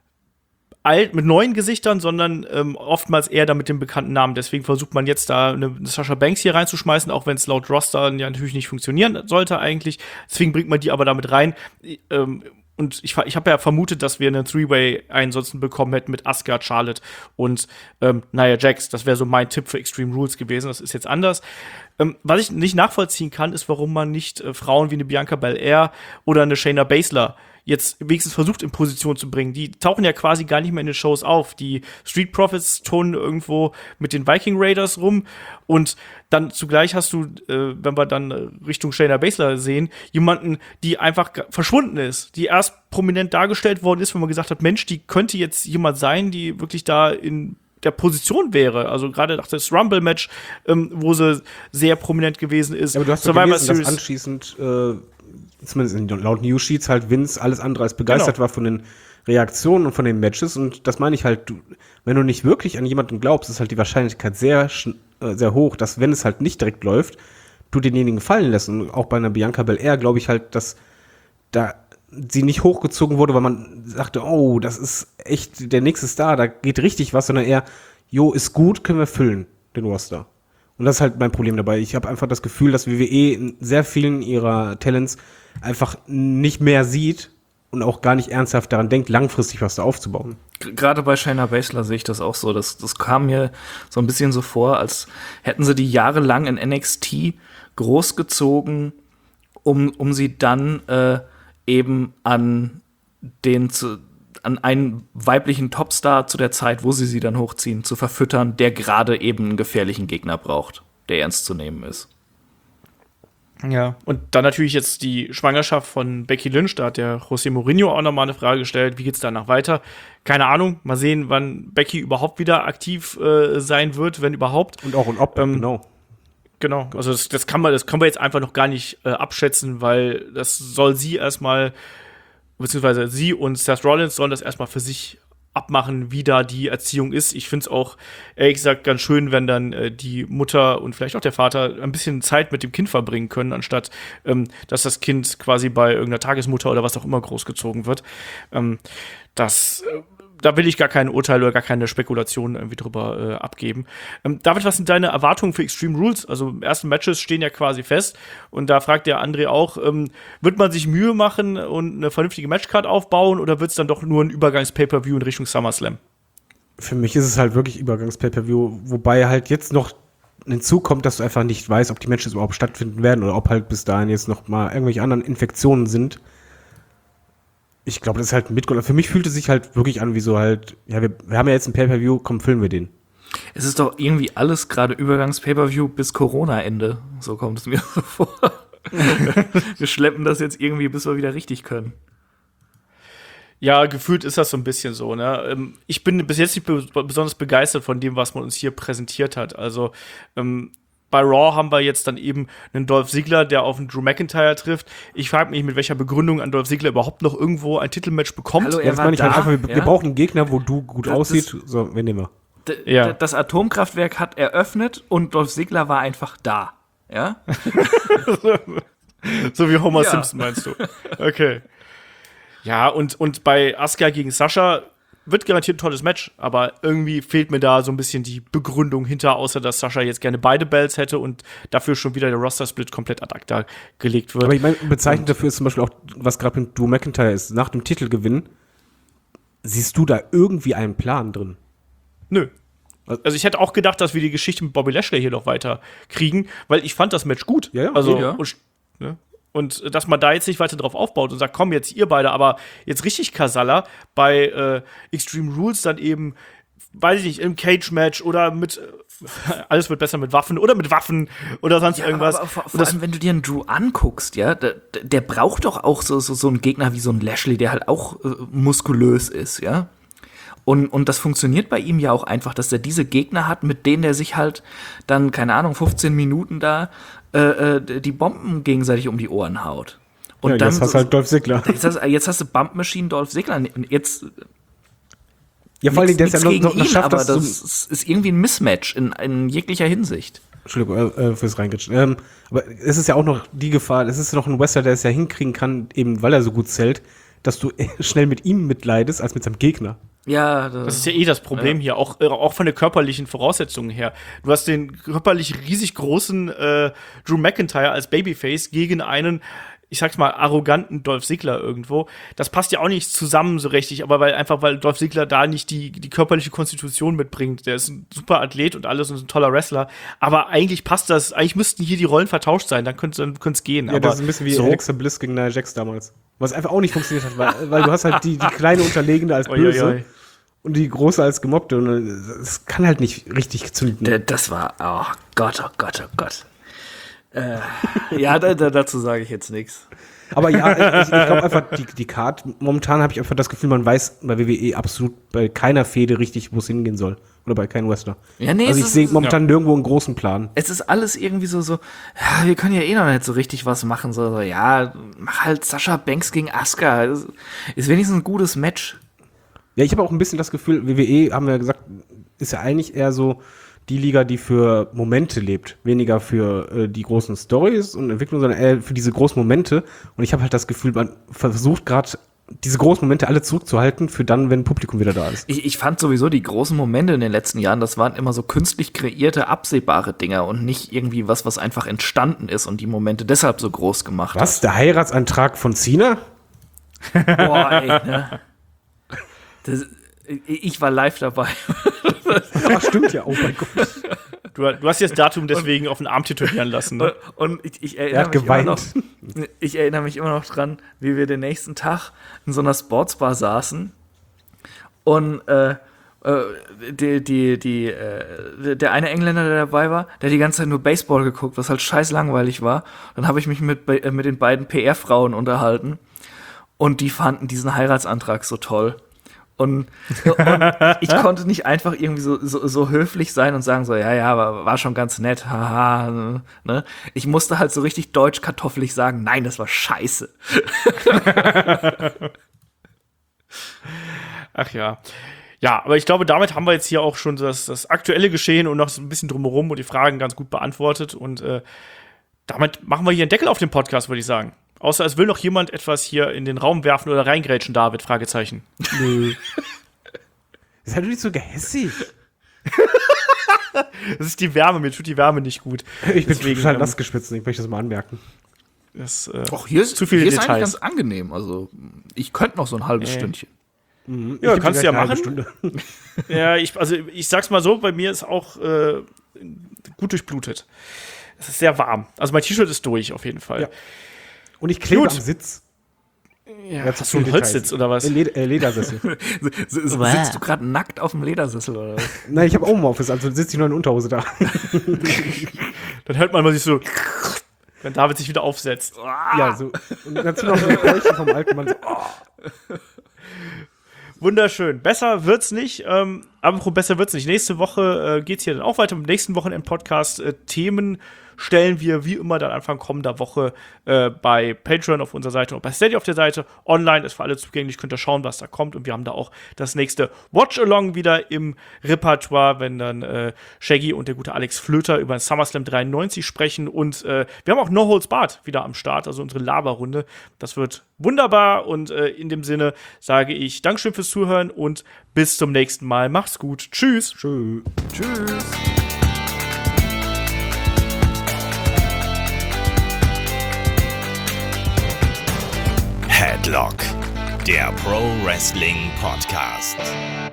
alt, mit neuen Gesichtern, sondern ähm, oftmals eher da mit dem bekannten Namen. Deswegen versucht man jetzt da eine, eine Sasha Banks hier reinzuschmeißen, auch wenn es laut Roster ja natürlich nicht funktionieren sollte eigentlich. Deswegen bringt man die aber damit rein. Ähm, und ich, ich habe ja vermutet, dass wir einen Three-Way ansonsten bekommen hätten mit Asuka, Charlotte und ähm, Nia Jax. Das wäre so mein Tipp für Extreme Rules gewesen. Das ist jetzt anders. Ähm, was ich nicht nachvollziehen kann, ist, warum man nicht äh, Frauen wie eine Bianca Belair oder eine Shayna Baszler jetzt wenigstens versucht in Position zu bringen. Die tauchen ja quasi gar nicht mehr in den Shows auf. Die Street Profits turnen irgendwo mit den Viking Raiders rum und dann zugleich hast du, äh, wenn wir dann Richtung Shayna Baszler sehen, jemanden, die einfach g- verschwunden ist, die erst prominent dargestellt worden ist, wenn man gesagt hat, Mensch, die könnte jetzt jemand sein, die wirklich da in der Position wäre. Also gerade nach das Rumble-Match, ähm, wo sie sehr prominent gewesen ist. Ja, aber du hast doch gelesen, dass anschließend äh zumindest in, laut News Sheets halt Vince alles andere als begeistert genau. war von den Reaktionen und von den Matches und das meine ich halt, du, wenn du nicht wirklich an jemanden glaubst, ist halt die Wahrscheinlichkeit sehr, äh, sehr hoch, dass wenn es halt nicht direkt läuft, du denjenigen fallen lässt und auch bei einer Bianca Belair glaube ich halt, dass da sie nicht hochgezogen wurde, weil man sagte, oh, das ist echt der nächste Star, da geht richtig was, sondern eher, jo, ist gut, können wir füllen, den Roster. Und das ist halt mein Problem dabei. Ich habe einfach das Gefühl, dass W W E in sehr vielen ihrer Talents einfach nicht mehr sieht und auch gar nicht ernsthaft daran denkt, langfristig was da aufzubauen. Gerade bei Shayna Baszler sehe ich das auch so. Das, das kam mir so ein bisschen so vor, als hätten sie die jahrelang in N X T großgezogen, um, um sie dann äh, eben an den zu an einen weiblichen Topstar zu der Zeit, wo sie sie dann hochziehen, zu verfüttern, der gerade eben einen gefährlichen Gegner braucht, der ernst zu nehmen ist. Ja, und dann natürlich jetzt die Schwangerschaft von Becky Lynch, da hat der José Mourinho auch nochmal eine Frage gestellt, wie geht's danach weiter? Keine Ahnung, mal sehen, wann Becky überhaupt wieder aktiv äh, sein wird, wenn überhaupt. Und auch und ob, ähm, genau. Genau, also das, das kann man, das können wir jetzt einfach noch gar nicht äh, abschätzen, weil das soll sie erstmal beziehungsweise sie und Seth Rollins sollen das erstmal für sich abmachen, wie da die Erziehung ist. Ich finde es auch, ehrlich gesagt, ganz schön, wenn dann äh, die Mutter und vielleicht auch der Vater ein bisschen Zeit mit dem Kind verbringen können, anstatt ähm, dass das Kind quasi bei irgendeiner Tagesmutter oder was auch immer großgezogen wird. Ähm, das äh, Da will ich gar kein Urteil oder gar keine Spekulation irgendwie drüber äh, abgeben. Ähm, David, was sind deine Erwartungen für Extreme Rules? Also, ersten Matches stehen ja quasi fest. Und da fragt der André auch, ähm, wird man sich Mühe machen und eine vernünftige Matchcard aufbauen oder wird es dann doch nur ein Übergangs-Pay-Per-View in Richtung SummerSlam? Für mich ist es halt wirklich Übergangs-Pay-Per-View, wobei halt jetzt noch hinzukommt, dass du einfach nicht weißt, ob die Matches überhaupt stattfinden werden oder ob halt bis dahin jetzt noch mal irgendwelche anderen Infektionen sind. Ich glaube, das ist halt ein Mitgrund. Für mich fühlt es sich halt wirklich an, wie so halt, ja, wir, wir haben ja jetzt ein Pay-Per-View, komm, füllen wir den. Es ist doch irgendwie alles gerade Übergangs-Pay-Per-View bis Corona-Ende. So kommt es mir so vor. Wir schleppen das jetzt irgendwie, bis wir wieder richtig können. Ja, gefühlt ist das so ein bisschen so, ne? Ich bin bis jetzt nicht besonders begeistert von dem, was man uns hier präsentiert hat. Also, ähm, bei Raw haben wir jetzt dann eben einen Dolph Ziggler, der auf einen Drew McIntyre trifft. Ich frage mich, mit welcher Begründung an Dolph Ziggler überhaupt noch irgendwo ein Titelmatch bekommt. Hallo, ja, das meine ich halt einfach, wir, ja? wir brauchen einen Gegner, wo du gut das, aussiehst. So, wen nehmen wir? D- ja. Das Atomkraftwerk hat eröffnet und Dolph Ziggler war einfach da. Ja? So wie Homer ja. Simpson, meinst du? Okay. Ja, und, und bei Asuka gegen Sasha wird garantiert ein tolles Match, aber irgendwie fehlt mir da so ein bisschen die Begründung hinter, außer dass Sascha jetzt gerne beide Belts hätte und dafür schon wieder der Roster-Split komplett ad acta gelegt wird. Aber ich meine, bezeichnend dafür ist zum Beispiel auch, was gerade mit Drew McIntyre ist, nach dem Titelgewinn, siehst du da irgendwie einen Plan drin? Nö. Also ich hätte auch gedacht, dass wir die Geschichte mit Bobby Lashley hier noch weiter kriegen, weil ich fand das Match gut. Ja, ja, also, ja. Und, ne? und dass man da jetzt nicht weiter drauf aufbaut und sagt, komm, jetzt ihr beide, aber jetzt richtig Kasala bei äh, Extreme Rules dann eben, weiß ich nicht, im Cage-Match oder mit äh, alles wird besser mit Waffen oder mit Waffen oder sonst Ja, irgendwas. Aber, aber vor, Und vor das- allem, wenn du dir einen Drew anguckst, ja, der, der braucht doch auch so, so, so einen Gegner wie so ein Lashley, der halt auch äh, muskulös ist, ja. Und, und das funktioniert bei ihm ja auch einfach, dass er diese Gegner hat, mit denen er sich halt dann, keine Ahnung, fünfzehn Minuten da äh, äh, die Bomben gegenseitig um die Ohren haut. Und ja, dann jetzt hast du halt Dolph Ziggler. jetzt, hast, jetzt hast du Bump Machine Dolph Ziggler. Und jetzt Ja, vor allem, der nichts ist ja noch, gegen noch, noch ihn, schafft, aber das, das so, ist irgendwie ein Mismatch in, in jeglicher Hinsicht. Entschuldigung, äh, fürs Reingritschen. Ähm, aber es ist ja auch noch die Gefahr, es ist noch ein Wrestler, der es ja hinkriegen kann, eben weil er so gut zählt, dass du schnell mit ihm mitleidest, als mit seinem Gegner. Ja, Das ist ja eh das Problem hier, auch, äh, auch von der körperlichen Voraussetzungen her. Du hast den körperlich riesig großen äh, Drew McIntyre als Babyface gegen einen, ich sag's mal, arroganten Dolph Ziggler irgendwo. Das passt ja auch nicht zusammen so richtig, aber weil einfach, weil Dolph Ziggler da nicht die, die körperliche Konstitution mitbringt. Der ist ein super Athlet und alles und ein toller Wrestler. Aber eigentlich passt das, eigentlich müssten hier die Rollen vertauscht sein, dann könnte es gehen. Ja, aber das ist ein bisschen wie so, Alexa Bliss gegen Nia Jax damals. Was einfach auch nicht funktioniert hat, weil, weil du hast halt die, die kleine Unterlegene als Oi, Böse oi, oi. und die große als Gemobbte. Und es kann halt nicht richtig zünden. Der, das war, oh Gott, oh Gott, oh Gott. Äh, ja, da, da, dazu sage ich jetzt nichts. Aber ja, ich, ich glaube einfach, die, die Card, momentan habe ich einfach das Gefühl, man weiß bei W W E absolut bei keiner Fehde richtig, wo es hingehen soll. Oder bei keinem Wrestler. Ja, nee, also es ich sehe ist- momentan nirgendwo einen großen Plan. Es ist alles irgendwie so, so, ja, wir können ja eh noch nicht so richtig was machen. So, so ja, mach halt Sasha Banks gegen Asuka. Ist, ist wenigstens ein gutes Match. Ja, ich habe auch ein bisschen das Gefühl, W W E, haben wir ja gesagt, ist ja eigentlich eher so die Liga, die für Momente lebt. Weniger für äh, die großen Stories und Entwicklungen, sondern eher für diese großen Momente. Und ich habe halt das Gefühl, man versucht gerade, diese großen Momente alle zurückzuhalten, für dann, wenn Publikum wieder da ist. Ich, ich fand sowieso die großen Momente in den letzten Jahren, das waren immer so künstlich kreierte, absehbare Dinger und nicht irgendwie was, was einfach entstanden ist und die Momente deshalb so groß gemacht Was? Der Heiratsantrag von Cena? hat. Boah, ey, ne? Das, ich war live dabei. Ach, stimmt ja. Oh mein Gott. Du, du hast jetzt Datum deswegen auf den Arm tätowieren lassen, ne? Und ich, ich Er erinnere hat mich immer geweint. noch, ich erinnere mich immer noch dran, wie wir den nächsten Tag in so einer Sportsbar saßen und äh, äh, die, die, die, äh, der eine Engländer, der dabei war, der hat die ganze Zeit nur Baseball geguckt, was halt scheiß langweilig war. Dann habe ich mich mit, bei- äh, mit den beiden P R-Frauen unterhalten und die fanden diesen Heiratsantrag so toll. Und, und ich konnte nicht einfach irgendwie so, so, so höflich sein und sagen so, ja, ja, aber war schon ganz nett, haha, ne? Ich musste halt so richtig deutsch-kartoffelig sagen, nein, das war scheiße. Ach ja. Ja, aber ich glaube, damit haben wir jetzt hier auch schon das, das aktuelle Geschehen und noch so ein bisschen drumherum und die Fragen ganz gut beantwortet. Und äh, damit machen wir hier einen Deckel auf den Podcast, würde ich sagen. Außer es will noch jemand etwas hier in den Raum werfen oder reingrätschen, David, Fragezeichen. Nö. Ist halt nicht so gehässig. Das ist die Wärme, mir tut die Wärme nicht gut. Ich bin Deswegen, total ähm, nass geschwitzt, ich möchte das mal anmerken. Das, äh, Och, hier ist, zu viele hier ist eigentlich Details. ganz angenehm. Also, ich könnte noch so ein halbes Äh. Stündchen. Ja, Ich kannst geb du dir ja gleich eine machen. halbe Stunde. Ja, ich, also ich sag's mal so, bei mir ist auch äh, gut durchblutet. Es ist sehr warm. Also mein T-Shirt ist durch, auf jeden Fall. Ja. Und ich klebe Gut. am Sitz. Ja, Ja, zu hast du einen viele Holzsitz Details. oder was? Äh, Leder, äh, Ledersessel. S- s- Sitzt du gerade nackt auf dem Ledersessel oder was? Nein, ich habe Homeoffice, also sitze ich nur in Unterhose da. Dann hört man mal sich so, wenn David sich wieder aufsetzt. Ja, so. Und dazu noch so ein Geräusch vom alten Mann. So, oh. Wunderschön. Besser wird's nicht. Ähm, Aber besser wird's nicht. Nächste Woche äh, geht's hier dann auch weiter. Im nächsten Wochenend-Podcast äh, Themen stellen wir wie immer dann Anfang kommender Woche äh, bei Patreon auf unserer Seite und bei Steady auf der Seite. Online ist für alle zugänglich, könnt ihr schauen, was da kommt. Und wir haben da auch das nächste Watch-Along wieder im Repertoire, wenn dann äh, Shaggy und der gute Alex Flöter über SummerSlam dreiundneunzig sprechen. Und äh, wir haben auch No Holds Barred wieder am Start, also unsere Laberrunde. Das wird wunderbar. Und äh, in dem Sinne sage ich Dankeschön fürs Zuhören und bis zum nächsten Mal. Macht's gut. Tschüss. Tschüss. Tschüss. Headlock, der Pro Wrestling Podcast.